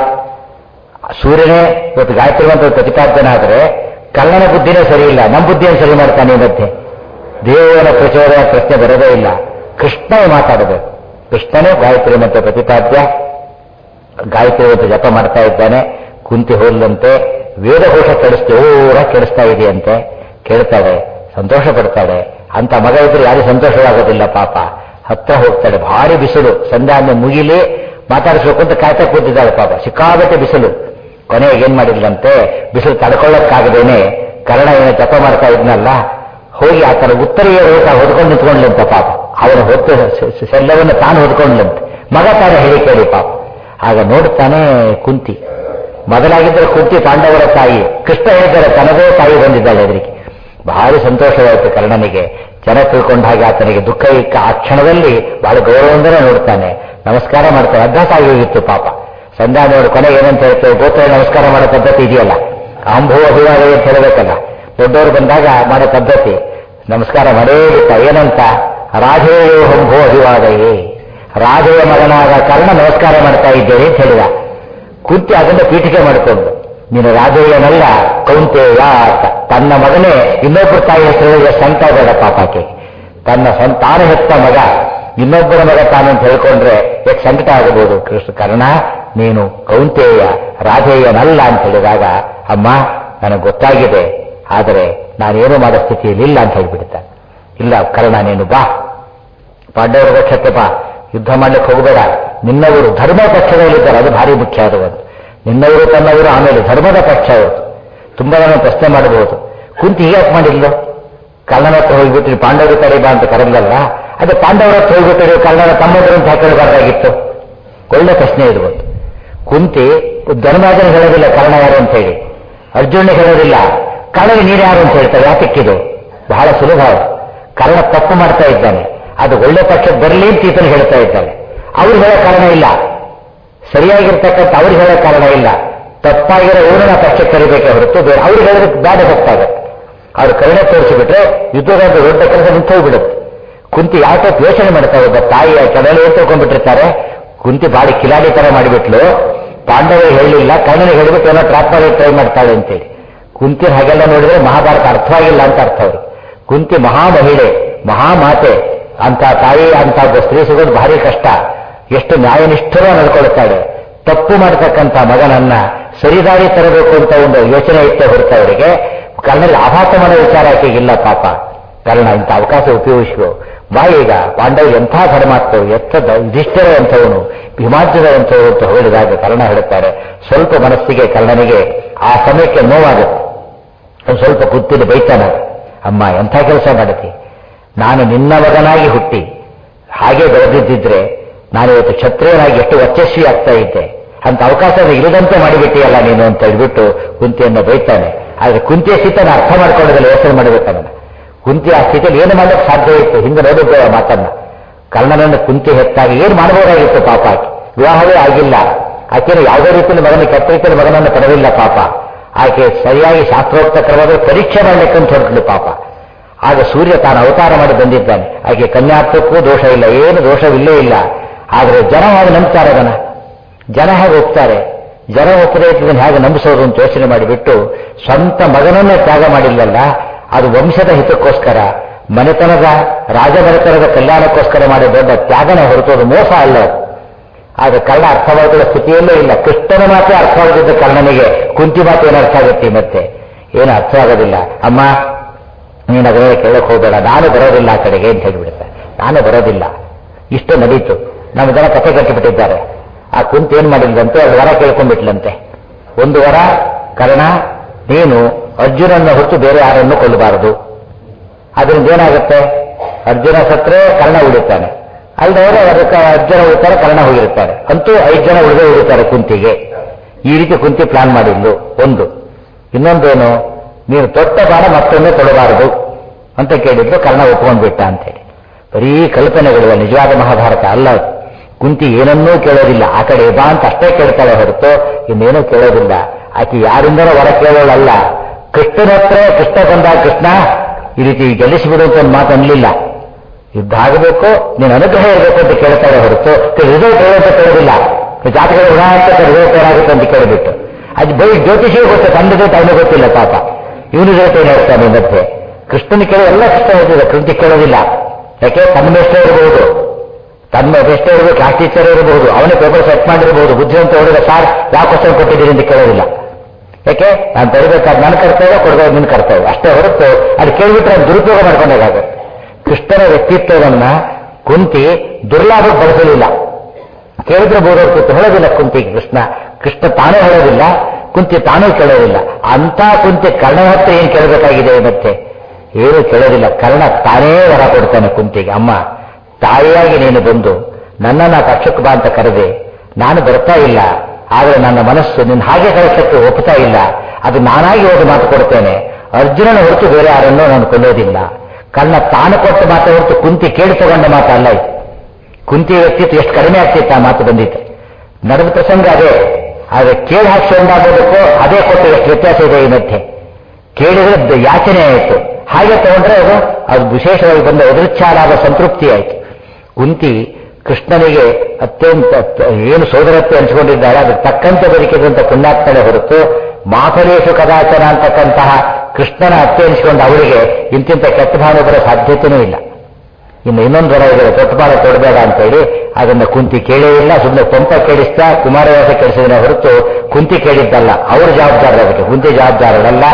ಸೂರ್ಯನೇ ಇವತ್ತು ಗಾಯತ್ರಿ ಮಂತ್ರ ಪ್ರತಿಪಾದ್ಯನಾದರೆ ಕರ್ಣನ ಬುದ್ಧಿನೇ ಸರಿ ಇಲ್ಲ, ನಮ್ಮ ಬುದ್ಧಿಯನ್ನು ಸರಿ ಮಾಡ್ತಾನೆ. ಈ ಮಧ್ಯೆ ಧಿಯೋಯೋನ ಪ್ರಚೋದಯ ಪ್ರಶ್ನೆ ಬರೋದೇ ಇಲ್ಲ. ಕೃಷ್ಣನೇ ಮಾತಾಡಬೇಕು. ಕೃಷ್ಣನೇ ಗಾಯತ್ರಿ ಮಂತ್ರ ಪ್ರತಿಪಾದ್ಯ. ಗಾಯತ್ರಿ ಮಂತ್ರ ಜಪ ಮಾಡ್ತಾ ಇದ್ದಾನೆ. ಕುಂತಿ ಹೋದಂತೆ ವೇದಘೋಷ ಕೇಳಿಸ್ತೇ ಓರ ಕೇಳಿಸ್ತಾ ಇದೆಯಂತೆ. ಕೇಳ್ತಾಳೆ, ಸಂತೋಷ ಪಡ್ತಾಳೆ. ಅಂತ ಮಗ ಇದ್ರೆ ಯಾರು ಸಂತೋಷವಾಗೋದಿಲ್ಲ ಪಾಪ. ಹತ್ರ ಹೋಗ್ತಾಳೆ. ಭಾರಿ ಬಿಸಿಲು, ಸಂಧ್ಯಾವಂದನೆ ಮುಗಿಲಿ ಮಾತಾಡಿಸ್ಬೇಕು ಅಂತ ಕಾಯ್ತಾ ಕೂತಿದ್ದಾಳೆ ಪಾಪ. ಸಿಕ್ಕಾಬಟ್ಟೆ ಬಿಸಿಲು. ಕೊನೆಗೆ ಏನ್ ಮಾಡಿದ್ಲಂತೆ, ಬಿಸಿಲು ತಡ್ಕೊಳ್ಳೋಕ್ಕಾಗದೇನೆ ಕರ್ಣ ಏನೋ ಜಪ ಮಾಡ್ತಾ ಇದ್ನಲ್ಲ, ಹೋಗಿ ಆತನ ಉತ್ತರೀಯ ರೋಟ ಹೊದ್ಕೊಂಡು ನಿಂತ್ಕೊಂಡ್ಲಂತ ಪಾಪ. ಅವನ ಹೊತ್ತು ಸೆಲ್ಲವನ್ನು ತಾನು ಹೊದ್ಕೊಂಡ್ಲಂತೆ. ಮಗ ತಾನು ಹೇಳಿ ಕೇಳಿ ಪಾಪ. ಆಗ ನೋಡ್ತಾನೆ ಕುಂತಿ. ಮೊದಲಾಗಿದ್ದರೆ ಕುಂತಿ ಪಾಂಡವರ ತಾಯಿ, ಕೃಷ್ಣ ಹೇಳಿದರೆ ತನದೇ ತಾಯಿ ಬಂದಿದ್ದಾಳೆ ಎದುರಿಗೆ. ಭಾರಿ ಸಂತೋಷವಾಯಿತು ಕರ್ಣನಿಗೆ. ಜನ ತಿಳ್ಕೊಂಡ ಹಾಗೆ ಆತನಿಗೆ ದುಃಖ ಇಕ್ಕ. ಆ ಕ್ಷಣದಲ್ಲಿ ಬಹಳ ಗೌರವದಿಂದಲೇ ನೋಡ್ತಾನೆ, ನಮಸ್ಕಾರ ಮಾಡ್ತಾನೆ. ಅಭ್ಯಾಸ ಆಗಿ ಹೋಗಿತ್ತು ಪಾಪ. ಸಂಧ್ಯಾವಂದನೆ ಕೊನೆಗೆ ಏನಂತ ಹೇಳ್ತೇವೆ, ಗೋತ್ರ ನಮಸ್ಕಾರ ಮಾಡೋ ಪದ್ಧತಿ ಇದೆಯಲ್ಲ, ಅಂಭೋ ಅಭಿವಾದ ಅಂತ ಹೇಳಬೇಕಲ್ಲ. ದೊಡ್ಡವರು ಬಂದಾಗ ಮಾಡೋ ಪದ್ಧತಿ ನಮಸ್ಕಾರ ಮಾಡೇ ಬಿಟ್ಟ. ಏನಂತ? ರಾಧೇಯೋ ಹಂಭೋ ಅಭಿವಾದಯೇ. ರಾಧೆಯ ಮಗನಾದ ಕರ್ಣ ನಮಸ್ಕಾರ ಮಾಡ್ತಾ ಇದ್ದೇನೆ ಅಂತ ಹೇಳಿದ. ಕುಂತಿ ಅದನ್ನು ಪೀಠಿಕೆ ಮಾಡಿಕೊಂಡು ನೀನು ರಾಜಯ್ಯನಲ್ಲ ಕೌಂತೆಯ ಅಂತ ತನ್ನ ಮಗನೇ ಇನ್ನೊಬ್ಬರ ತಾಯಿ ಹೆಸರು ಸಂತ ಬೇಡ ಪಾಪಕ್ಕೆ. ತನ್ನ ಸಂತಾನ ಹೆತ್ತ ಮಗ ಇನ್ನೊಬ್ಬರ ಮಗ ತಾನು ಅಂತ ಹೇಳ್ಕೊಂಡ್ರೆ ಎಷ್ಟು ಸಂಕಟ ಆಗಬಹುದು. ಕೃಷ್ಣ ಕರ್ಣ ನೀನು ಕೌಂತೆಯ ರಾಜಯ್ಯನಲ್ಲ ಅಂತ ಹೇಳಿದಾಗ, ಅಮ್ಮ ನನಗೆ ಗೊತ್ತಾಗಿದೆ, ಆದರೆ ನಾನೇನು ಮಾಡೋ ಸ್ಥಿತಿಯಲ್ಲಿ ಇಲ್ಲ ಅಂತ ಹೇಳ್ಬಿಡ್ತಾನೆ. ಇಲ್ಲ ಕರ್ಣ ನೀನು ಬಾ, ಪಾಂಡವರ ಪಕ್ಷಕ್ಕೆ ಬಾ, ಯುದ್ಧ ಮಾಡ್ಲಿಕ್ಕೆ ಹೋಗಬೇಡ, ನಿನ್ನವರು ಧರ್ಮ ಪಕ್ಷದಲ್ಲಿದ್ದಾರೆ, ಅದು ಭಾರಿ ಮುಖ್ಯ ಆದವರು. ನಿನ್ನವರು ತನ್ನವರು ಆಮೇಲೆ ಧರ್ಮದ ಪಕ್ಷ ಅವರು. ತುಂಬಾ ಜನ ಪ್ರಶ್ನೆ ಮಾಡಬಹುದು, ಕುಂತಿ ಹೀಗೆ ಮಾಡಿಲ್ಲ, ಕರ್ಣನ ಹತ್ರ ಹೋಗ್ಬಿಟ್ಟು ಪಾಂಡವರ ಕಡೆ ಬಾ ಅಂತ ಕರೆದಲ್ಲ, ಅದೇ ಪಾಂಡವರ ಹತ್ರ ಹೋಗ್ಬಿಟ್ಟು ಕರ್ಣನ ತಮ್ಮದ್ರು ಅಂತ ಹಾಕಿಡಬಾರ್ದಾಗಿತ್ತು. ಒಳ್ಳೆ ಪ್ರಶ್ನೆ ಇರ್ಬೋದು. ಕುಂತಿ ಧರ್ಮಾಜನ ಹೇಳೋದಿಲ್ಲ ಕರ್ಣ ಯಾರು ಅಂತ ಹೇಳಿ, ಅರ್ಜುನ ಹೇಳೋದಿಲ್ಲ ಕರ್ಣ ನೀರು ಯಾರು ಅಂತ ಹೇಳ್ತಾರೆ. ಯಾತಕ್ಕಿದು ಬಹಳ ಸುಲಭ. ಕರ್ಣ ತಪ್ಪು ಮಾಡ್ತಾ ಇದ್ದಾನೆ, ಅದು ಒಳ್ಳೆ ಪಕ್ಷಕ್ಕೆ ಬರಲಿ ಅಂತ ಈತನು ಹೇಳ್ತಾ ಇದ್ದಾನೆ. ಅವ್ರು ಹೇಳೋ ಕಾರಣ ಇಲ್ಲ, ಸರಿಯಾಗಿರ್ತಕ್ಕಂಥ ಅವ್ರಿಗೆ ಹೇಳೋ ಕಾರಣ ಇಲ್ಲ. ತಪ್ಪಾಗಿರೋ ಇವ್ರನ್ನ ಪಕ್ಷಕ್ಕೆ ಕರಿಬೇಕೆ ಹೊರತು ಬೇರೆ ಅವ್ರಿಗೆ ಹೇಳೋದಕ್ಕೆ ಬ್ಯಾಡ ಗೊತ್ತಾಗುತ್ತೆ. ಅವ್ರು ಕರುಣೆ ತೋರಿಸಿಬಿಟ್ರೆ ಯುದ್ಧದ ದೊಡ್ಡ ಕೆಲಸ ನಿಂತೋಗ್ಬಿಡುತ್ತೆ. ಕುಂತಿ ಯಾವ ಟೈಪ್ ಯೋಚನೆ ಮಾಡ್ತಾ ಇದ್ದ, ತಾಯಿಯ ಕೆಳಗೆ ಏನ್ ತಿಳ್ಕೊಂಡ್ಬಿಟ್ಟಿರ್ತಾರೆ. ಕುಂತಿ ಬಾಡಿ ಕಿಲಾಡಿ ತರ ಮಾಡಿಬಿಟ್ಲು, ಪಾಂಡವರು ಹೇಳಲಿಲ್ಲ, ಕರ್ಣನಿಗೆ ಹೇಳಿಬಿಟ್ಟು ಏನೋ ಟ್ರಾಪ್ ಮಾಡಿ ಟ್ರೈ ಮಾಡ್ತಾಳೆ ಅಂತೇಳಿ. ಕುಂತಿ ಹಾಗೆಲ್ಲ ನೋಡಿದ್ರೆ ಮಹಾಭಾರತ ಅರ್ಥವಾಗಿಲ್ಲ ಅಂತ ಅರ್ಥ ಅವರು. ಕುಂತಿ ಮಹಾಮಹಿಳೆ, ಮಹಾಮಾತೆ, ಅಂತ ತಾಯಿ ಅಂತ ಸ್ತ್ರೀ ಸಿಗೋದು ಭಾರಿ ಕಷ್ಟ. ಎಷ್ಟು ನ್ಯಾಯನಿಷ್ಠರೂ ನಡ್ಕೊಳ್ತಾಳೆ. ತಪ್ಪು ಮಾಡತಕ್ಕಂಥ ಮಗನನ್ನ ಸರಿದಾರಿ ತರಬೇಕು ಅಂತ ಒಂದು ಯೋಚನೆ ಇತ್ತೆ ಹೊರತು ಅವರಿಗೆ ಕರ್ಣಲ್ಲಿ ಆಘಾತ ಮಾಡೋ ವಿಚಾರ ಆಕೆಗಿಲ್ಲ ಪಾಪ. ಕರ್ಣ ಇಂಥ ಅವಕಾಶ ಉಪಯೋಗಿಸುವ ಬಾ, ಈಗ ಪಾಂಡವರು ಎಂಥ ಧರ್ಮಾತ್ಮರು, ಎತ್ತ ಯುಧಿಷ್ಠಿರ ಅಂಥವನು, ಭೀಮಾರ್ಜುನ ಅಂಥವರು ಅಂತ ಹೇಳಿದಾಗ ಕರ್ಣ ಹೇಳುತ್ತಾರೆ. ಸ್ವಲ್ಪ ಮನಸ್ಸಿಗೆ ಕರ್ಣನಿಗೆ ಆ ಸಮಯಕ್ಕೆ ನೋವಾಗುತ್ತೆ. ಒಂದು ಸ್ವಲ್ಪ ಕುತ್ತಿನ ಬೈತಾನೆ, ಅಮ್ಮ ಎಂಥ ಕೆಲಸ ಮಾಡುತ್ತಿ, ನಾನು ನಿನ್ನ ಮಗನಾಗಿ ಹುಟ್ಟಿ ಹಾಗೆ ಬೆಳೆದಿದ್ದಿದ್ರೆ ನಾನು ಇವತ್ತು ಕ್ಷತ್ರಿಯನಾಗಿ ಎಷ್ಟು ವರ್ಚಸ್ವಿ ಆಗ್ತಾ ಇದ್ದೆ, ಅಂತ ಅವಕಾಶ ಇಲ್ಲದಂತೆ ಮಾಡಿಬಿಟ್ಟಿಯಲ್ಲ ನೀನು ಅಂತ ಹೇಳ್ಬಿಟ್ಟು ಕುಂತಿಯನ್ನು ಬೈತಾನೆ. ಆದ್ರೆ ಕುಂತಿಯ ಸ್ಥಿತಿಯನ್ನು ಅರ್ಥ ಮಾಡ್ಕೊಳ್ಳೋದಿಲ್ಲ, ಯೋಚನೆ ಮಾಡಬೇಕನ್ನ. ಕುಂತಿ ಆ ಸ್ಥಿತಿಯಲ್ಲಿ ಏನು ಮಾಡೋಕ್ಕೆ ಸಾಧ್ಯ ಇತ್ತು, ಹಿಂದೆ ನೋಡಿದ್ದೇವೆ ಮಾತನ್ನ. ಕರ್ಣನನ್ನು ಕುಂತಿ ಹೆತ್ತಾಗ ಏನು ಮಾಡಬಹುದಾಗಿತ್ತು ಪಾಪ. ಆಕೆ ವಿವಾಹವೇ ಆಗಿಲ್ಲ, ಆಕೆಯನ್ನು ಯಾವುದೇ ರೀತಿಯಲ್ಲಿ ಮಗನ ಕೆಟ್ಟ ರೀತಿಯಲ್ಲಿ ಮಗನನ್ನು ಪಡೆದಿಲ್ಲ ಪಾಪ. ಆಕೆ ಸರಿಯಾಗಿ ಶಾಸ್ತ್ರೋಕ್ತ ಕ್ರಮದ ಪರೀಕ್ಷೆ ಮಾಡಲಿಕ್ಕಂತ ಹೊರಟಲು ಪಾಪ. ಆಗ ಸೂರ್ಯ ತಾನು ಅವತಾರ ಮಾಡಿ ಬಂದಿದ್ದಾನೆ. ಆಕೆ ಕನ್ಯಾತ್ವಕ್ಕೂ ದೋಷ ಇಲ್ಲ, ಏನು ದೋಷವಿಲ್ಲೇ ಇಲ್ಲ. ಆದರೆ ಜನ ಹೇಗೆ ನಂಬ್ತಾರೆ ಅದನ್ನ, ಜನ ಹೇಗೆ ಒಪ್ತಾರೆ, ಜನ ಒಪ್ಪದೇ ಇದನ್ನು ಹೇಗೆ ನಂಬಿಸೋದು ಅಂತ ಯೋಚನೆ ಮಾಡಿಬಿಟ್ಟು ಸ್ವಂತ ಮಗನನ್ನೇ ತ್ಯಾಗ ಮಾಡಿಲ್ಲಲ್ಲ, ಅದು ವಂಶದ ಹಿತಕ್ಕೋಸ್ಕರ, ಮನೆತನದ ರಾಜಮನೆತನದ ಕಲ್ಯಾಣಕ್ಕೋಸ್ಕರ ಮಾಡಿ ದೊಡ್ಡ ತ್ಯಾಗನ ಹೊರತೋದು ಮೋಸ ಅಲ್ಲ. ಆಗ ಕರ್ಣ ಅರ್ಥವಾಗುವ ಸ್ಥಿತಿಯಲ್ಲೇ ಇಲ್ಲ. ಕೃಷ್ಣನ ಮಾತೇ ಅರ್ಥವಾಗದಿದ್ದ ಕರ್ಣನಿಗೆ ಕುಂತಿ ಮಾತು ಏನು ಅರ್ಥ ಆಗುತ್ತೆ, ಮತ್ತೆ ಏನು ಅರ್ಥ ಆಗೋದಿಲ್ಲ. ಅಮ್ಮ ನೀನು ಅದನ್ನೇ ಕೇಳಕ್ ಹೋಗಬೇಡ, ನಾನು ಬರೋದಿಲ್ಲ ಆ ಕಡೆಗೆ ಅಂತ ಹೇಳಿಬಿಡುತ್ತೆ. ನಾನು ಬರೋದಿಲ್ಲ. ಇಷ್ಟು ನಡೀತು. ನಮ್ಮ ಜನ ಕಥೆ ಕಟ್ಟಿಬಿಟ್ಟಿದ್ದಾರೆ. ಆ ಕುಂತಿ ಏನ್ ಮಾಡಿಲ್ಲಂತೆ, ಎರಡು ವರ ಕೇಳ್ಕೊಂಡ್ಬಿಟ್ಲಂತೆ. ಒಂದು ವರ, ಕರ್ಣ ನೀನು ಅರ್ಜುನನ್ನ ಹೊರತು ಬೇರೆ ಯಾರನ್ನು ಕೊಲ್ಲಬಾರದು. ಅದರಿಂದ ಏನಾಗುತ್ತೆ, ಅರ್ಜುನ ಸತ್ರೆ ಕರ್ಣ ಉಳಿತಾನೆ, ಅಲ್ಲದವರು ಅದಕ್ಕೆ ಅರ್ಜುನ ಉಳಿತಾರೆ, ಕರ್ಣ ಹೋಗಿರ್ತಾರೆ. ಅಂತೂ ಐದು ಜನ ಉಳಿದೇ ಉಳಿತಾರೆ ಕುಂತಿಗೆ. ಈ ರೀತಿ ಕುಂತಿ ಪ್ಲಾನ್ ಮಾಡಿದ್ಲು ಒಂದು. ಇನ್ನೊಂದೇನು, ನೀನು ತೊಟ್ಟ ಬಾಣ ಮತ್ತೊಮ್ಮೆ ತೊಡಬಾರದು ಅಂತ ಕೇಳಿದ್ರು, ಕರ್ಣ ಒಪ್ಕೊಂಡ್ಬಿಟ್ಟ ಅಂತೇಳಿ. ಬರೀ ಕಲ್ಪನೆಗಳು, ನಿಜವಾದ ಮಹಾಭಾರತ ಅಲ್ಲ. ಕುಂತಿ ಏನನ್ನೂ ಕೇಳೋದಿಲ್ಲ, ಆ ಕಡೆ ಬಾ ಅಂತ ಅಷ್ಟೇ ಕೇಳ್ತಾಳೆ ಹೊರತು ಇನ್ನೇನೂ ಕೇಳೋದಿಲ್ಲ. ಆಕೆ ಯಾರಿಂದನೂ ಹೊರ ಕೇಳೋಳಲ್ಲ. ಕೃಷ್ಣನ ಹತ್ರ ಕೃಷ್ಣ ಬಂದ, ಕೃಷ್ಣ ಈ ರೀತಿ ಗೆಲ್ಲಿಸಿಬಿಡು ಅಂತ ಒಂದು ಮಾತು ಅನ್ನಲಿಲ್ಲ. ಯುದ್ಧ ಆಗಬೇಕು, ನೀನು ಅನುಗ್ರಹ ಇರಬೇಕು ಅಂತ ಕೇಳ್ತಾಳೆ ಹೊರತು ರಿಸಲ್ಟ್ ಹೇಳೋ ಅಂತ ಕೇಳೋದಿಲ್ಲ. ಜಾತಕದ ಉದಾಹರಣೆ ರಿಸಲ್ಟ್ ಏನಾಗುತ್ತೆ ಅಂತ ಕೇಳಿಬಿಟ್ಟು ಅದು ಬೈ ಜ್ಯೋತಿಷಿಯೇ ಗೊತ್ತು, ತನ್ನ ರಿಸಲ್ಟ್ ಅವನಿಗೆ ಗೊತ್ತಿಲ್ಲ ಪಾಪ. ಇವನು ರಿಸಲ್ಟ್ ಏನು ಹೇಳ್ತಾನೆ ಮಧ್ಯೆ. ಕೃಷ್ಣನ ಕೇಳೋ ಎಲ್ಲ ಕೃಷ್ಣ ಹೇಳ್ತಿದ್ದ, ಕೃತಿ ಕೇಳೋದಿಲ್ಲ. ಯಾಕೆ ತನ್ನ ಎಷ್ಟೇ ಇರಬಹುದು, ತನ್ನ ಎಷ್ಟೇ ಇರಬೇಕು, ಕ್ಲಾಸ್ ಟೀಚರ್ ಇರಬಹುದು, ಅವನೇ ಪೇಪರ್ ಸೆಟ್ ಮಾಡಿರಬಹುದು. ಬುದ್ಧಿವಂತ ಹೊಡೆದ ಸಾರ್ ಯಾವ ಕ್ವಶನ್ ಕೊಟ್ಟಿದ್ದೀರಿ ಅಂತ ಕೇಳೋದಿಲ್ಲ. ಯಾಕೆ ನಾನು ಬರೀಬೇಕಾದ ನನ್ನ ಕರ್ತವ್ಯ, ಕೊಡಬೇಕು ನಿನ್ನ ಕರ್ತವ್ಯ ಅಷ್ಟೇ ಹೊರತು ಅದು ಕೇಳಿಬಿಟ್ರೆ ಅದು ದುರುಪಯೋಗ ಮಾಡ್ಕೊಂಡಾಗುತ್ತೆ. ಕೃಷ್ಣನ ವ್ಯಕ್ತಿತ್ವವನ್ನ ಕುಂತಿ ದುರ್ಲಾಭಕ್ಕೆ ಬಳಸಲಿಲ್ಲ. ಕೇಳಿದ್ರೆ ಬೋಧೋರ್ತಿತ್ತು, ಹೇಳೋದಿಲ್ಲ ಕುಂತಿ ಕೃಷ್ಣ. ಕೃಷ್ಣ ತಾನೇ ಹೇಳೋದಿಲ್ಲ, ಕುಂತಿ ತಾನೂ ಕೇಳೋದಿಲ್ಲ. ಅಂತ ಕುಂತಿ ಕರ್ಣನ ಹತ್ರ ಏನ್ ಕೇಳಬೇಕಾಗಿದೆ, ಮತ್ತೆ ಏನು ಕೇಳೋದಿಲ್ಲ. ಕರ್ಣ ತಾನೇ ವರ ಕೊಡ್ತಾನೆ ಕುಂತಿಗೆ. ಅಮ್ಮ ತಾಯಿಯಾಗಿ ನೀನು ಬಂದು ನನ್ನನ್ನು ಪಕ್ಷಕ್ಕೆ ಬಾ ಅಂತ ಕರೆದೆ, ನಾನು ಬರ್ತಾ ಇಲ್ಲ, ಆದರೆ ನನ್ನ ಮನಸ್ಸು ನಿನ್ನ ಹಾಗೆ ಕಳಿಸಕ್ಕೆ ಒಪ್ತಾ ಇಲ್ಲ. ಅದು ನಾನಾಗಿ ಹೋಗಿ ಮಾತು ಕೊಡ್ತೇನೆ, ಅರ್ಜುನನ ಹೊರತು ಬೇರೆ ಯಾರನ್ನೂ ನಾನು ಕೊಲ್ಲೋದಿಲ್ಲ. ಕರ್ಣ ತಾನು ಕೊಟ್ಟ ಮಾತು ಹೊರತು ಕುಂತಿ ಕೇಳಿ ತಗೊಂಡ ಮಾತು ಅಲ್ಲ ಇದು. ಕುಂತಿ ವ್ಯಕ್ತಿತ್ವ ಎಷ್ಟು ಕಡಿಮೆ ಆಗ್ತಿತ್ತು ಆ ಮಾತು ಬಂದಿತ್ತು. ನಡೆದ ಪ್ರಸಂಗ ಅದೇ. ಆದರೆ ಕೇಳಿ ಹಾಕಿಕೊಂಡಾಗೋದಕ್ಕೂ ಅದೇ ಕೊಟ್ಟು ಎಷ್ಟು ವ್ಯತ್ಯಾಸ ಇದೆ ಈ ಮಧ್ಯೆ. ಕೇಳಿದ್ರೆ ಯಾಚನೆ ಆಯಿತು, ಹಾಗೆ ತಗೊಂಡ್ರೆ ಅದು ಅದು ವಿಶೇಷವಾಗಿ ಬಂದ ಎದುರುಚ್ಛಾಲಾದ ಸಂತೃಪ್ತಿ ಆಯಿತು. ಕುಂತಿ ಕೃಷ್ಣನಿಗೆ ಅತ್ಯಂತ ಏನು ಸೋದರತ್ವ ಹಂಚಿಕೊಂಡಿದ್ದಾರೆ ಅದಕ್ಕೆ ತಕ್ಕಂತೆ ಬದುಕಿದಂತ ಪುಣ್ಯಾತ್ಮನೆ ಹೊರತು ಮಾಫಲೇಶು ಕದಾಚನ ಅಂತಕ್ಕಂತಹ ಕೃಷ್ಣನ ಅತ್ತೆ ಹಂಚಿಕೊಂಡು ಅವಳಿಗೆ ಇಂತಿಂತ ಕೆಟ್ಟ ಭಾವನೆ ಬರೋ ಸಾಧ್ಯತೆಯೂ ಇಲ್ಲ. ಇನ್ನು ಇನ್ನೊಂದು ವರ ಇದೆ, ತೊಟ್ಟುಪಾಲ ತೊಡಬೇಡ ಅಂತೇಳಿ ಅದನ್ನು ಕುಂತಿ ಕೇಳೇ ಇಲ್ಲ. ಸುಮ್ಮನೆ ಪಂಪ ಕೇಳಿಸ್ತಾ ಕುಮಾರವ್ಯಾಸ ಕೇಳಿಸಿದ್ರೆ ಹೊರತು ಕುಂತಿ ಕೇಳಿದ್ದಲ್ಲ. ಅವರು ಜವಾಬ್ದಾರ, ಅದಕ್ಕೆ ಕುಂತಿ ಜವಾಬ್ದಾರರಲ್ಲ.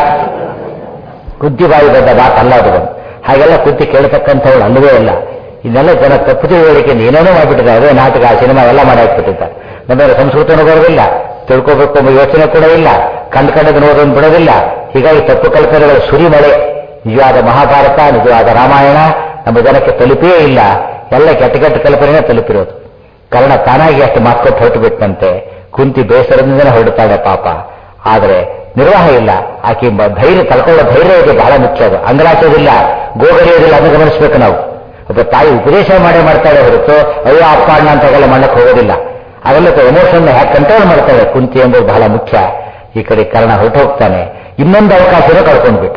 ಕುಂತಿ ಬಾಯಿ ಬಂದ ಮಾತಲ್ಲ ಅದು. ಹಾಗೆಲ್ಲ ಕುಂತಿ ಕೇಳತಕ್ಕಂಥವಳು ಅಲ್ಲವೇ ಇಲ್ಲ. ಇನ್ನೆಲ್ಲ ಜನ ತಪ್ಪು ತಿಳುವಳಿಕೆಯಿಂದ ಏನೇನೋ ಮಾಡಿಬಿಟ್ಟಿದ್ದಾರೆ. ಅದೇ ನಾಟಕ, ಸಿನಿಮಾ ಎಲ್ಲ ಮಾಡಿ ಹಾಕ್ಬಿಟ್ಟಿದ್ದಾರೆ. ನಮಗೆ ಸಂಸ್ಕೃತನೂ ಬರೋದಿಲ್ಲ, ತಿಳ್ಕೋಬೇಕು ಎಂಬ ಯೋಚನೆ ಕೂಡ ಇಲ್ಲ, ಕಂಡು ಕಂಡದ್ದು ನೋಡೋದನ್ನು ಬಿಡೋದಿಲ್ಲ. ಹೀಗಾಗಿ ತಪ್ಪು ಕಲ್ಪನೆಗಳ ಸುರಿಮಳೆ. ನಿಜವಾದ ಮಹಾಭಾರತ, ನಿಜವಾದ ರಾಮಾಯಣ ನಮ್ಮ ಜನಕ್ಕೆ ತಲುಪೇ ಇಲ್ಲ. ಎಲ್ಲ ಕೆಟ್ಟ ಕೆಟ್ಟ ಕಲ್ಪನೆನೇ ತಲುಪಿರೋದು. ಕಾರಣ ತಾನಾಗಿ ಅಷ್ಟು ಮಾತುಕೊಟ್ಟು ಹೊರಟು ಬಿಟ್ಟಂತೆ. ಕುಂತಿ ಬೇಸರದಿಂದನೇ ಹೊರಡುತ್ತಾಳೆ ಪಾಪ. ಆದರೆ ನಿರ್ವಾಹ ಇಲ್ಲ. ಆಕೆ ಧೈರ್ಯ ತಳ್ಕೊಳ್ಳೋ ಧೈರ್ಯ ಇದೆ, ಬಹಳ ಮುಖ್ಯ. ಅದು ಅಂಗಲಾಚೋದಿಲ್ಲ, ಗೋಗರಿಯೋದಿಲ್ಲ, ಅದನ್ನು ಗಮನಿಸಬೇಕು ನಾವು. ಒಬ್ಬ ತಾಯಿ ಉಪದೇಶ ಮಾಡೇ ಮಾಡ್ತಾಳೆ ಹೊರತು ಅಯ್ಯೋ ಅಪ್ಪ ಅಣ್ಣ ಅಂತಾಗೆಲ್ಲ ಮಾಡಕ್ಕೆ ಹೋಗೋದಿಲ್ಲ. ಅವೆಲ್ಲ ಎಮೋಷನ್ ಹ್ಯಾಕ್ ಕಂಟ್ರೋಲ್ ಮಾಡ್ತಾಳೆ ಕುಂತಿ ಎಂಬುದು ಬಹಳ ಮುಖ್ಯ. ಈ ಕಡೆ ಕರ್ಣ ಹೊರಟು ಹೋಗ್ತಾನೆ. ಇನ್ನೊಂದು ಅವಕಾಶನೂ ಕಳ್ಕೊಂಡ್ಬಿಟ್ಟ.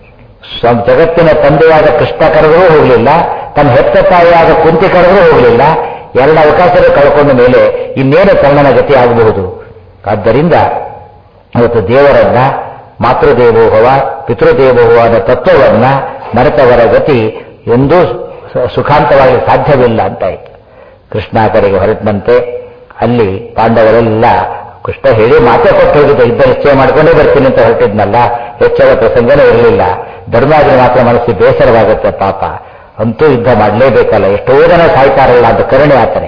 ಜಗತ್ತಿನ ತಂದೆಯಾದ ಕೃಷ್ಣ ಕರೆದರೂ ಹೋಗಲಿಲ್ಲ, ತನ್ನ ಹೆತ್ತ ತಾಯಿಯಾದ ಕುಂತಿ ಕರೆದರೂ ಹೋಗಲಿಲ್ಲ. ಎರಡು ಅವಕಾಶಗಳು ಕಳ್ಕೊಂಡ ಮೇಲೆ ಇನ್ನೇನು ಕರ್ಣನ ಗತಿ ಆಗಬಹುದು. ಆದ್ದರಿಂದ ಇವತ್ತು ದೇವರನ್ನ ಮಾತೃದೇವೋಭವ ಪಿತೃದೇವೋಭವ ಅನ್ನೋ ತತ್ವವನ್ನ ಮರೆತವರ ಗತಿ ಎಂದೂ ಸುಖಾಂತವಾಗಿ ಸಾಧ್ಯವಿಲ್ಲ ಅಂತಾಯಿತು. ಕೃಷ್ಣ ಕಡೆಗೆ ಹೊರಟಂತೆ ಅಲ್ಲಿ ಪಾಂಡವರೆಲ್ಲ ಕೃಷ್ಣ ಹೇಳಿ ಮಾತೆ ಕೊಟ್ಟು ಹೋಗಿದ್ದ, ಇದ್ದ ನಿಶ್ಚಯ ಮಾಡ್ಕೊಂಡೇ ಬರ್ತೀನಿ ಅಂತ ಹೊರಟಿದ್ನಲ್ಲ, ಹೆಚ್ಚಳ ಪ್ರಸಂಗನೇ ಇರಲಿಲ್ಲ. ಧರ್ಮಾದಿನ ಮಾತ್ರ ಮನಸ್ಸಿಗೆ ಬೇಸರವಾಗುತ್ತೆ ಪಾಪ. ಅಂತೂ ಯುದ್ಧ ಮಾಡಲೇಬೇಕಲ್ಲ, ಎಷ್ಟೋ ಜನ ಸಾಯ್ತಾರಲ್ಲ ಅಂತ ಕರುಣೆ ಆತನೆ.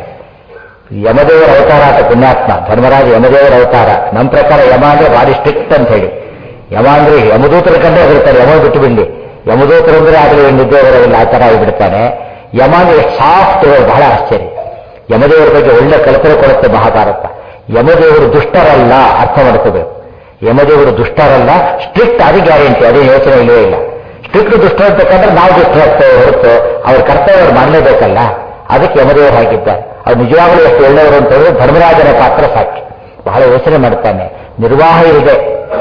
ಯಮದೇವರ ಅವತಾರ ಆತ ಪುಣ್ಯಾತ್ಮ ಧರ್ಮರಾಜ, ಯಮದೇವರ ಅವತಾರ. ನಮ್ಮ ಪ್ರಕಾರ ಯಮ ಅಂದ್ರೆ ಭಾರಿ ಸ್ಟ್ರಿಕ್ಟ್ ಅಂತ ಹೇಳಿ. ಯಮ ಅಂದ್ರೆ ಯಮದೂತರ ಕಂಡೇ ಹೋಗಿರ್ತಾರೆ, ಯಮ ಬಿಟ್ಟು ಬಿಡ್ಲಿ. ಯಮದೂತರು ಅಂದ್ರೆ ಆಗಲಿ ನಿದ್ದೆ ಬರೋದಿಲ್ಲ, ಆ ತರ ಆಗಿಬಿಡ್ತಾನೆ. ಯಮ ಅಂದ್ರೆ ಸಾಫ್ಟ್, ಬಹಳ ಆಶ್ಚರ್ಯ. ಯಮದೇವರ ಬಗ್ಗೆ ಒಳ್ಳೆ ಕಲ್ಪನೆ ಕೊಡುತ್ತೆ ಮಹಾಭಾರತ. ಯಮದೇವರು ದುಷ್ಟರಲ್ಲ, ಅರ್ಥ ಮಾಡ್ಕೋಬೇಕು. ಯಮದೇವರು ದುಷ್ಟರಲ್ಲ, ಸ್ಟ್ರಿಕ್ಟ್, ಅದು ಗ್ಯಾರಂಟಿ, ಅದೇ ಯೋಚನೆ ಇಲ್ಲವೇ ಇಲ್ಲ. ಸ್ಟ್ರಿಕ್ಟ್ ದುಷ್ಟ ಅಂತಕ್ಕಂದ್ರೆ ನಾವು ದುಷ್ಟರಾಗ್ತೇವೆ ಹೊರತು ಅವ್ರ ಕರ್ತವ್ಯ ಅವ್ರು ಮಾಡಲೇಬೇಕಲ್ಲ. ಅದಕ್ಕೆ ಯಮದೇವರು ಹಾಕಿದ್ದಾರೆ. ಅವ್ರು ನಿಜವಾಗಲೂ ಎಷ್ಟು ಒಳ್ಳೆಯವರು ಅಂತ ಹೇಳಿದ್ರೆ ಧರ್ಮರಾಜನ ಪಾತ್ರ ಸಾಕ್ಷಿ. ಬಹಳ ಯೋಚನೆ ಮಾಡ್ತಾನೆ. ನಿರ್ವಾಹ ಇದೆ,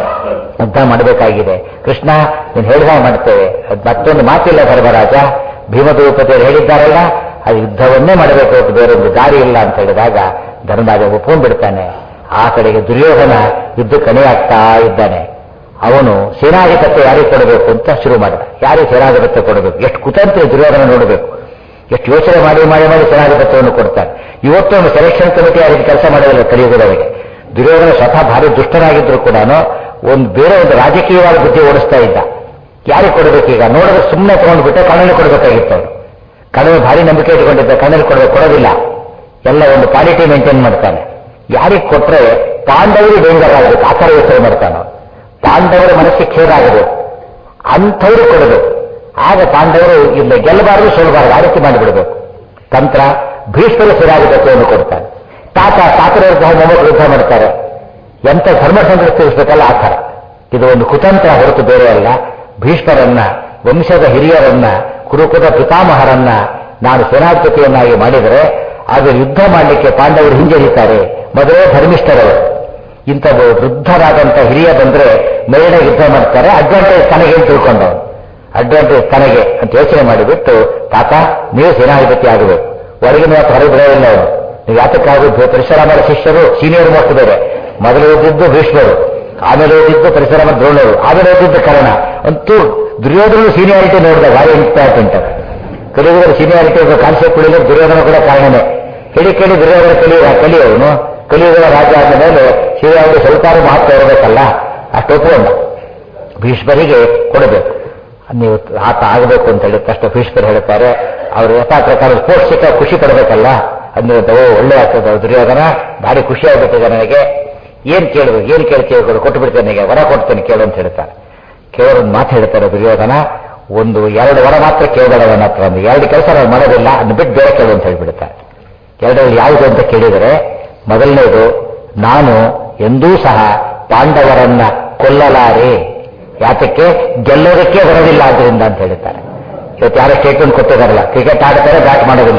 ಯುದ್ಧ ಮಾಡಬೇಕಾಗಿದೆ. ಕೃಷ್ಣ ನೀನು ಹೇಳಿದಾಗ ಮಾಡ್ತೇವೆ, ಮತ್ತೊಂದು ಮಾತಿಲ್ಲ ಧರ್ಮರಾಜ. ಭೀಮದ್ರೌಪದಿಯರು ಹೇಳಿದ್ದಾರಲ್ಲ, ಅದು ಯುದ್ಧವನ್ನೇ ಮಾಡಬೇಕು ಅಂತ ಬೇರೊಂದು ದಾರಿ ಇಲ್ಲ ಅಂತ ಹೇಳಿದಾಗ ಧರ್ಮರಾಜ ಒಪ್ಕೊಂಡ್ಬಿಡ್ತಾನೆ. ಆ ಕಡೆಗೆ ದುರ್ಯೋಧನ ಯುದ್ಧ ಕಣಿಯಾಗ್ತಾ ಇದ್ದಾನೆ. ಅವನು ಸೇನಾಧಿಪತ್ಯ ಯಾರಿಗೆ ಕೊಡಬೇಕು ಅಂತ ಶುರು ಮಾಡಿದ. ಯಾರಿಗೆ ಸೇನಾಧಿಪತ್ಯ ಕೊಡಬೇಕು? ಎಷ್ಟು ಕುತಂತ್ರ ದುರ್ಯೋಧನ ನೋಡಬೇಕು. ಎಷ್ಟು ಯೋಚನೆ ಮಾಡಿ ಮಾಡಿ ಮಾಡಿ ಸೇನಾಧಿಪತ್ಯವನ್ನು ಕೊಡ್ತಾನೆ. ಇವತ್ತು ಒಂದು ಸೆಲೆಕ್ಷನ್ ಕಮಿಟಿ ಯಾರಿಗೆ ಕೆಲಸ ಮಾಡೋದಿಲ್ಲ ಕಲಿಯುಗದವರಿಗೆ. ದುರ್ಯೋಧನ ಸ್ವತಃ ಭಾರಿ ದುಷ್ಟನಾಗಿದ್ರು ಕೂಡ ಒಂದು ಬೇರೆ ಒಂದು ರಾಜಕೀಯವಾದ ಬುದ್ಧಿ ಓಡಿಸ್ತಾ ಇದ್ದ. ಯಾರಿಗೆ ಕೊಡಬೇಕೀಗ? ನೋಡಿದ್ರೆ ಸುಮ್ಮನೆ ತಗೊಂಡ್ಬಿಟ್ಟೆ ಕಣ್ಣಲ್ಲಿ ಕೊಡಬೇಕಾಗಿತ್ತು. ಅವನು ಕಣ್ಣಲ್ಲಿ ಭಾರಿ ನಂಬಿಕೆ ಇಟ್ಕೊಂಡಿದ್ದ, ಕಣ್ಣಲ್ಲಿ ಕೊಡಬೇಕು, ಕೊಡೋದಿಲ್ಲ. ಎಲ್ಲ ಒಂದು ಕ್ವಾಲಿಟಿ ಮೇಂಟೈನ್ ಮಾಡ್ತಾನೆ. ಯಾರಿಗೆ ಕೊಟ್ರೆ ಪಾಂಡವರು ಡೇಂಜರ್ ಆಗಬೇಕು, ಆ ಥರ ಯೋಚನೆ ಮಾಡ್ತಾನೆ. ಪಾಂಡವರ ಮನಸ್ಸಿಗೆ ಖೇದ ಆಗಬೇಕು, ಅಂಥವ್ರು ಕೊಡಬೇಕು. ಆಗ ಪಾಂಡವರು ಇಲ್ಲ ಗೆಲ್ಲಬಾರದು, ಸೋಲಬಾರದು, ಆ ರೀತಿ ಮಾಡಿಬಿಡಬೇಕು. ತಂತ್ರ ಭೀಷ್ಮರ ಸೇನಾಧಿಪತ್ಯವನ್ನು ಕೊಡ್ತಾನೆ. ತಾತ ತಾತರ ಮೊಮ್ಮಕ್ಕಳು ಯುದ್ಧ ಮಾಡ್ತಾರೆ. ಎಂಥ ಧರ್ಮ ಸಂಘರ್ಷಿಸಬೇಕಲ್ಲ ಆ ಥರ. ಇದು ಒಂದು ಕುತಂತ್ರ ಹೊರತು ಬೇರೆ ಅಲ್ಲ. ಭೀಷ್ಮರನ್ನ, ವಂಶದ ಹಿರಿಯರನ್ನ, ಕುರುಕುಲ ಪಿತಾಮಹರನ್ನ ನಾನು ಸೇನಾಧಿಪತಿಯನ್ನಾಗಿ ಮಾಡಿದರೆ ಅದು ಯುದ್ಧ ಮಾಡಲಿಕ್ಕೆ ಪಾಂಡವರು ಹಿಂಜರಿತಾರೆ. ಮೊದಲೇ ಧರ್ಮಿಷ್ಠರವರು. ಇಂಥ ವೃದ್ಧರಾದಂಥ ಹಿರಿಯ ಬಂದ್ರೆ ಮೇಲಿನ ಯುದ್ಧ ಮಾಡ್ತಾರೆ. ಅಡ್ವಾಂಟೇಜ್ ತನಗೆ ಅಂತ ತಿಳ್ಕೊಂಡವನು, ಅಡ್ವಾಂಟೇಜ್ ತನಗೆ ಅಂತ ಯೋಚನೆ ಮಾಡಿಬಿಟ್ಟು, ತಾತ ನೀವು ಸೇನಾಧಿಪತಿ ಆಗಬೇಕು, ಹೊರಗಿನ ಮಾತು ಹೊರಗೆ ಬಿಡೋದಿಲ್ಲ ಅವನು. ನೀವು ಯಾತಕ್ಕಾಗುತ್ತೆ? ಪರಶುರಾಮರ ಶಿಷ್ಯರು ಸೀನಿಯರ್ ಮೋಸ್ಟ್ ಬೇರೆ. ಮೊದಲು ಓದಿದ್ದು ಭೀಷ್ಮರು, ಆಮೇಲೆ ಓದಿದ್ದು ಪರಶುರಾಮ ದ್ರೋಣರು, ಆಮೇಲೆ ಓದಿದ್ದು ಕರ್ಣ. ಅಂತೂ ದುರ್ಯೋಧನ ಸೀನಿಯಾರಿಟಿ ನೋಡಿದ ಭಾರಿ ಇಂಪಾರ್ಟೆಂಟ್. ಕಲಿಯುಗರ ಸೀನಿಯಾರಿಟಿ ಕಾನ್ಸೆಪ್ಟ್ ಉಳಿದ್ರೆ ದುರ್ಯೋಧನ ಕೂಡ ಕಾರಣನೇ. ಹೇಳಿ ಕೇಳಿ ದುರ್ಯೋಧನ ಕಲಿಯ ಕಲಿಯವನು ಕಲಿಯುಗದ ರಾಜ ಆದ ಮೇಲೆ ಶ್ರೀರಾಮನಿಗೆ ಸ್ವಲ್ಪ ಮಹತ್ವ ಇರಬೇಕಲ್ಲ, ಅಷ್ಟು ಒಪ್ಪಿಕೊಂಡ. ಭೀಷ್ಮರಿಗೆ ಕೊಡಬೇಕು, ನೀವು ಆತ ಆಗಬೇಕು ಅಂತ ಹೇಳಿ ಕಷ್ಟ ಭೀಷ್ಮರು ಹೇಳ್ತಾರೆ. ಅವರು ಯಥಾ ಪ್ರಕಾರ ಸ್ಪೋರ್ಟ್ಸ್ ಸಿಕ್ಕ ಖುಷಿ ಪಡಬೇಕಲ್ಲ, ಅಂದ್ರೆ ಓ ಒಳ್ಳೆ ಆಗ್ತದೆ ದುರ್ಯೋಧನ, ಭಾರಿ ಖುಷಿ ಆಗ್ಬಿಟ್ಟಿದೆ ನನಗೆ. ಏನ್ ಕೇಳಬೇಕು, ಏನ್ ಕೇಳ್ತೀವಿ ಕೊಟ್ಟು ಬಿಡ್ತೇನೆ, ನನಗೆ ವರ ಕೊಡ್ತೇನೆ ಕೇಳು ಅಂತ ಹೇಳ್ತಾರೆ. ಕೇಳೋದೊಂದು ಮಾತು ಹೇಳ್ತಾರೆ ದುರ್ಯೋಧನ, ಒಂದು ಎರಡು ವರ ಮಾತ್ರ ಕೇಳಬೇಡ ನನ್ನ ಹತ್ರ, ಒಂದು ಎರಡು ಕೆಲಸ ನಾವು ಮಾಡೋದಿಲ್ಲ, ಅದನ್ನ ಬಿಟ್ಟು ಬೇರೆ ಕೇಳು ಅಂತ ಹೇಳ್ಬಿಡ್ತಾರೆ. ಎರಡರಲ್ಲಿ ಯಾವುದು ಅಂತ ಕೇಳಿದರೆ, ಮೊದಲನೇದು, ನಾನು ಎಂದೂ ಸಹ ಪಾಂಡವರನ್ನ ಕೊಲ್ಲಲಾರೆ, ಯಾತಕ್ಕೆ ಗೆಲ್ಲೋದಕ್ಕೆ ಬರೋದಿಲ್ಲ ಆದ್ರಿಂದ ಅಂತ ಹೇಳ್ತಾರೆ. ಇವತ್ತು ಯಾರೋ ಸ್ಟೇಟ್ಮೆಂಟ್ ಕೊಟ್ಟಿದಾರಲ್ಲ, ಕ್ರಿಕೆಟ್ ಆಡ್ತಾರೆ ಬ್ಯಾಟ್ ಮಾಡೋದಿಲ್ಲ,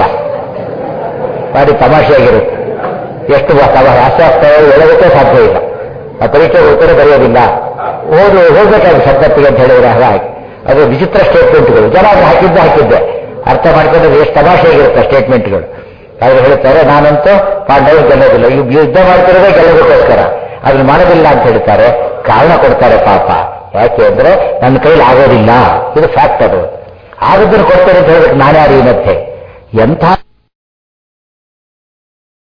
ಭಾರಿ ತಮಾಷೆಯಾಗಿರುತ್ತೆ. ಎಷ್ಟು ಹಾಸ್ಯಾಸ್ಪದ ಹೇಳೋದಕ್ಕೆ ಸಾಧ್ಯ ಇಲ್ಲ. ಆ ಪರೀಕ್ಷೆ ಉತ್ತರ ಬರೆಯೋದಿಲ್ಲ, ಓದು ಹೋಗ್ಬೇಕಾದ್ರೆ ಶಬ್ದತ್ತಿಗೆ ಅಂತ ಹೇಳಿದ್ರೆ ಹಾಗೆ. ಅದು ವಿಚಿತ್ರ ಸ್ಟೇಟ್ಮೆಂಟ್ಗಳು. ಜನ ಹಾಕಿದ್ದೆ ಹಾಕಿದ್ದೆ ಅರ್ಥ ಮಾಡ್ಕೊಂಡ್ರೆ ಎಷ್ಟು ತಮಾಷೆಯಾಗಿರುತ್ತೆ ಸ್ಟೇಟ್ಮೆಂಟ್ಗಳು. ಅವ್ರು ಹೇಳ್ತಾರೆ ನಾನಂತೂ ಪಾಂಡವರು ಗೆಲ್ಲೋದಿಲ್ಲ, ಇವ್ ಯುದ್ಧ ಮಾಡ್ತಿರೋದೇ ಗೆಲ್ಲೋದಕ್ಕೋಸ್ಕರ, ಅದನ್ನ ಮಾಡೋದಿಲ್ಲ ಅಂತ ಹೇಳ್ತಾರೆ. ಕಾರಣ ಕೊಡ್ತಾರೆ ಪಾಪ. ಯಾಕೆ ಅಂದ್ರೆ ನನ್ನ ಕೈಲಿ ಆಗೋದಿಲ್ಲ, ಇದು ಫ್ಯಾಕ್ಟ್. ಅದು ಆಗೋದನ್ನು ಕೊಡ್ತಾರೆ ಅಂತ ಹೇಳ್ಬೇಕು. ನಾನೇ ಯಾರು ಈ ಮಧ್ಯೆ ಎಂಥ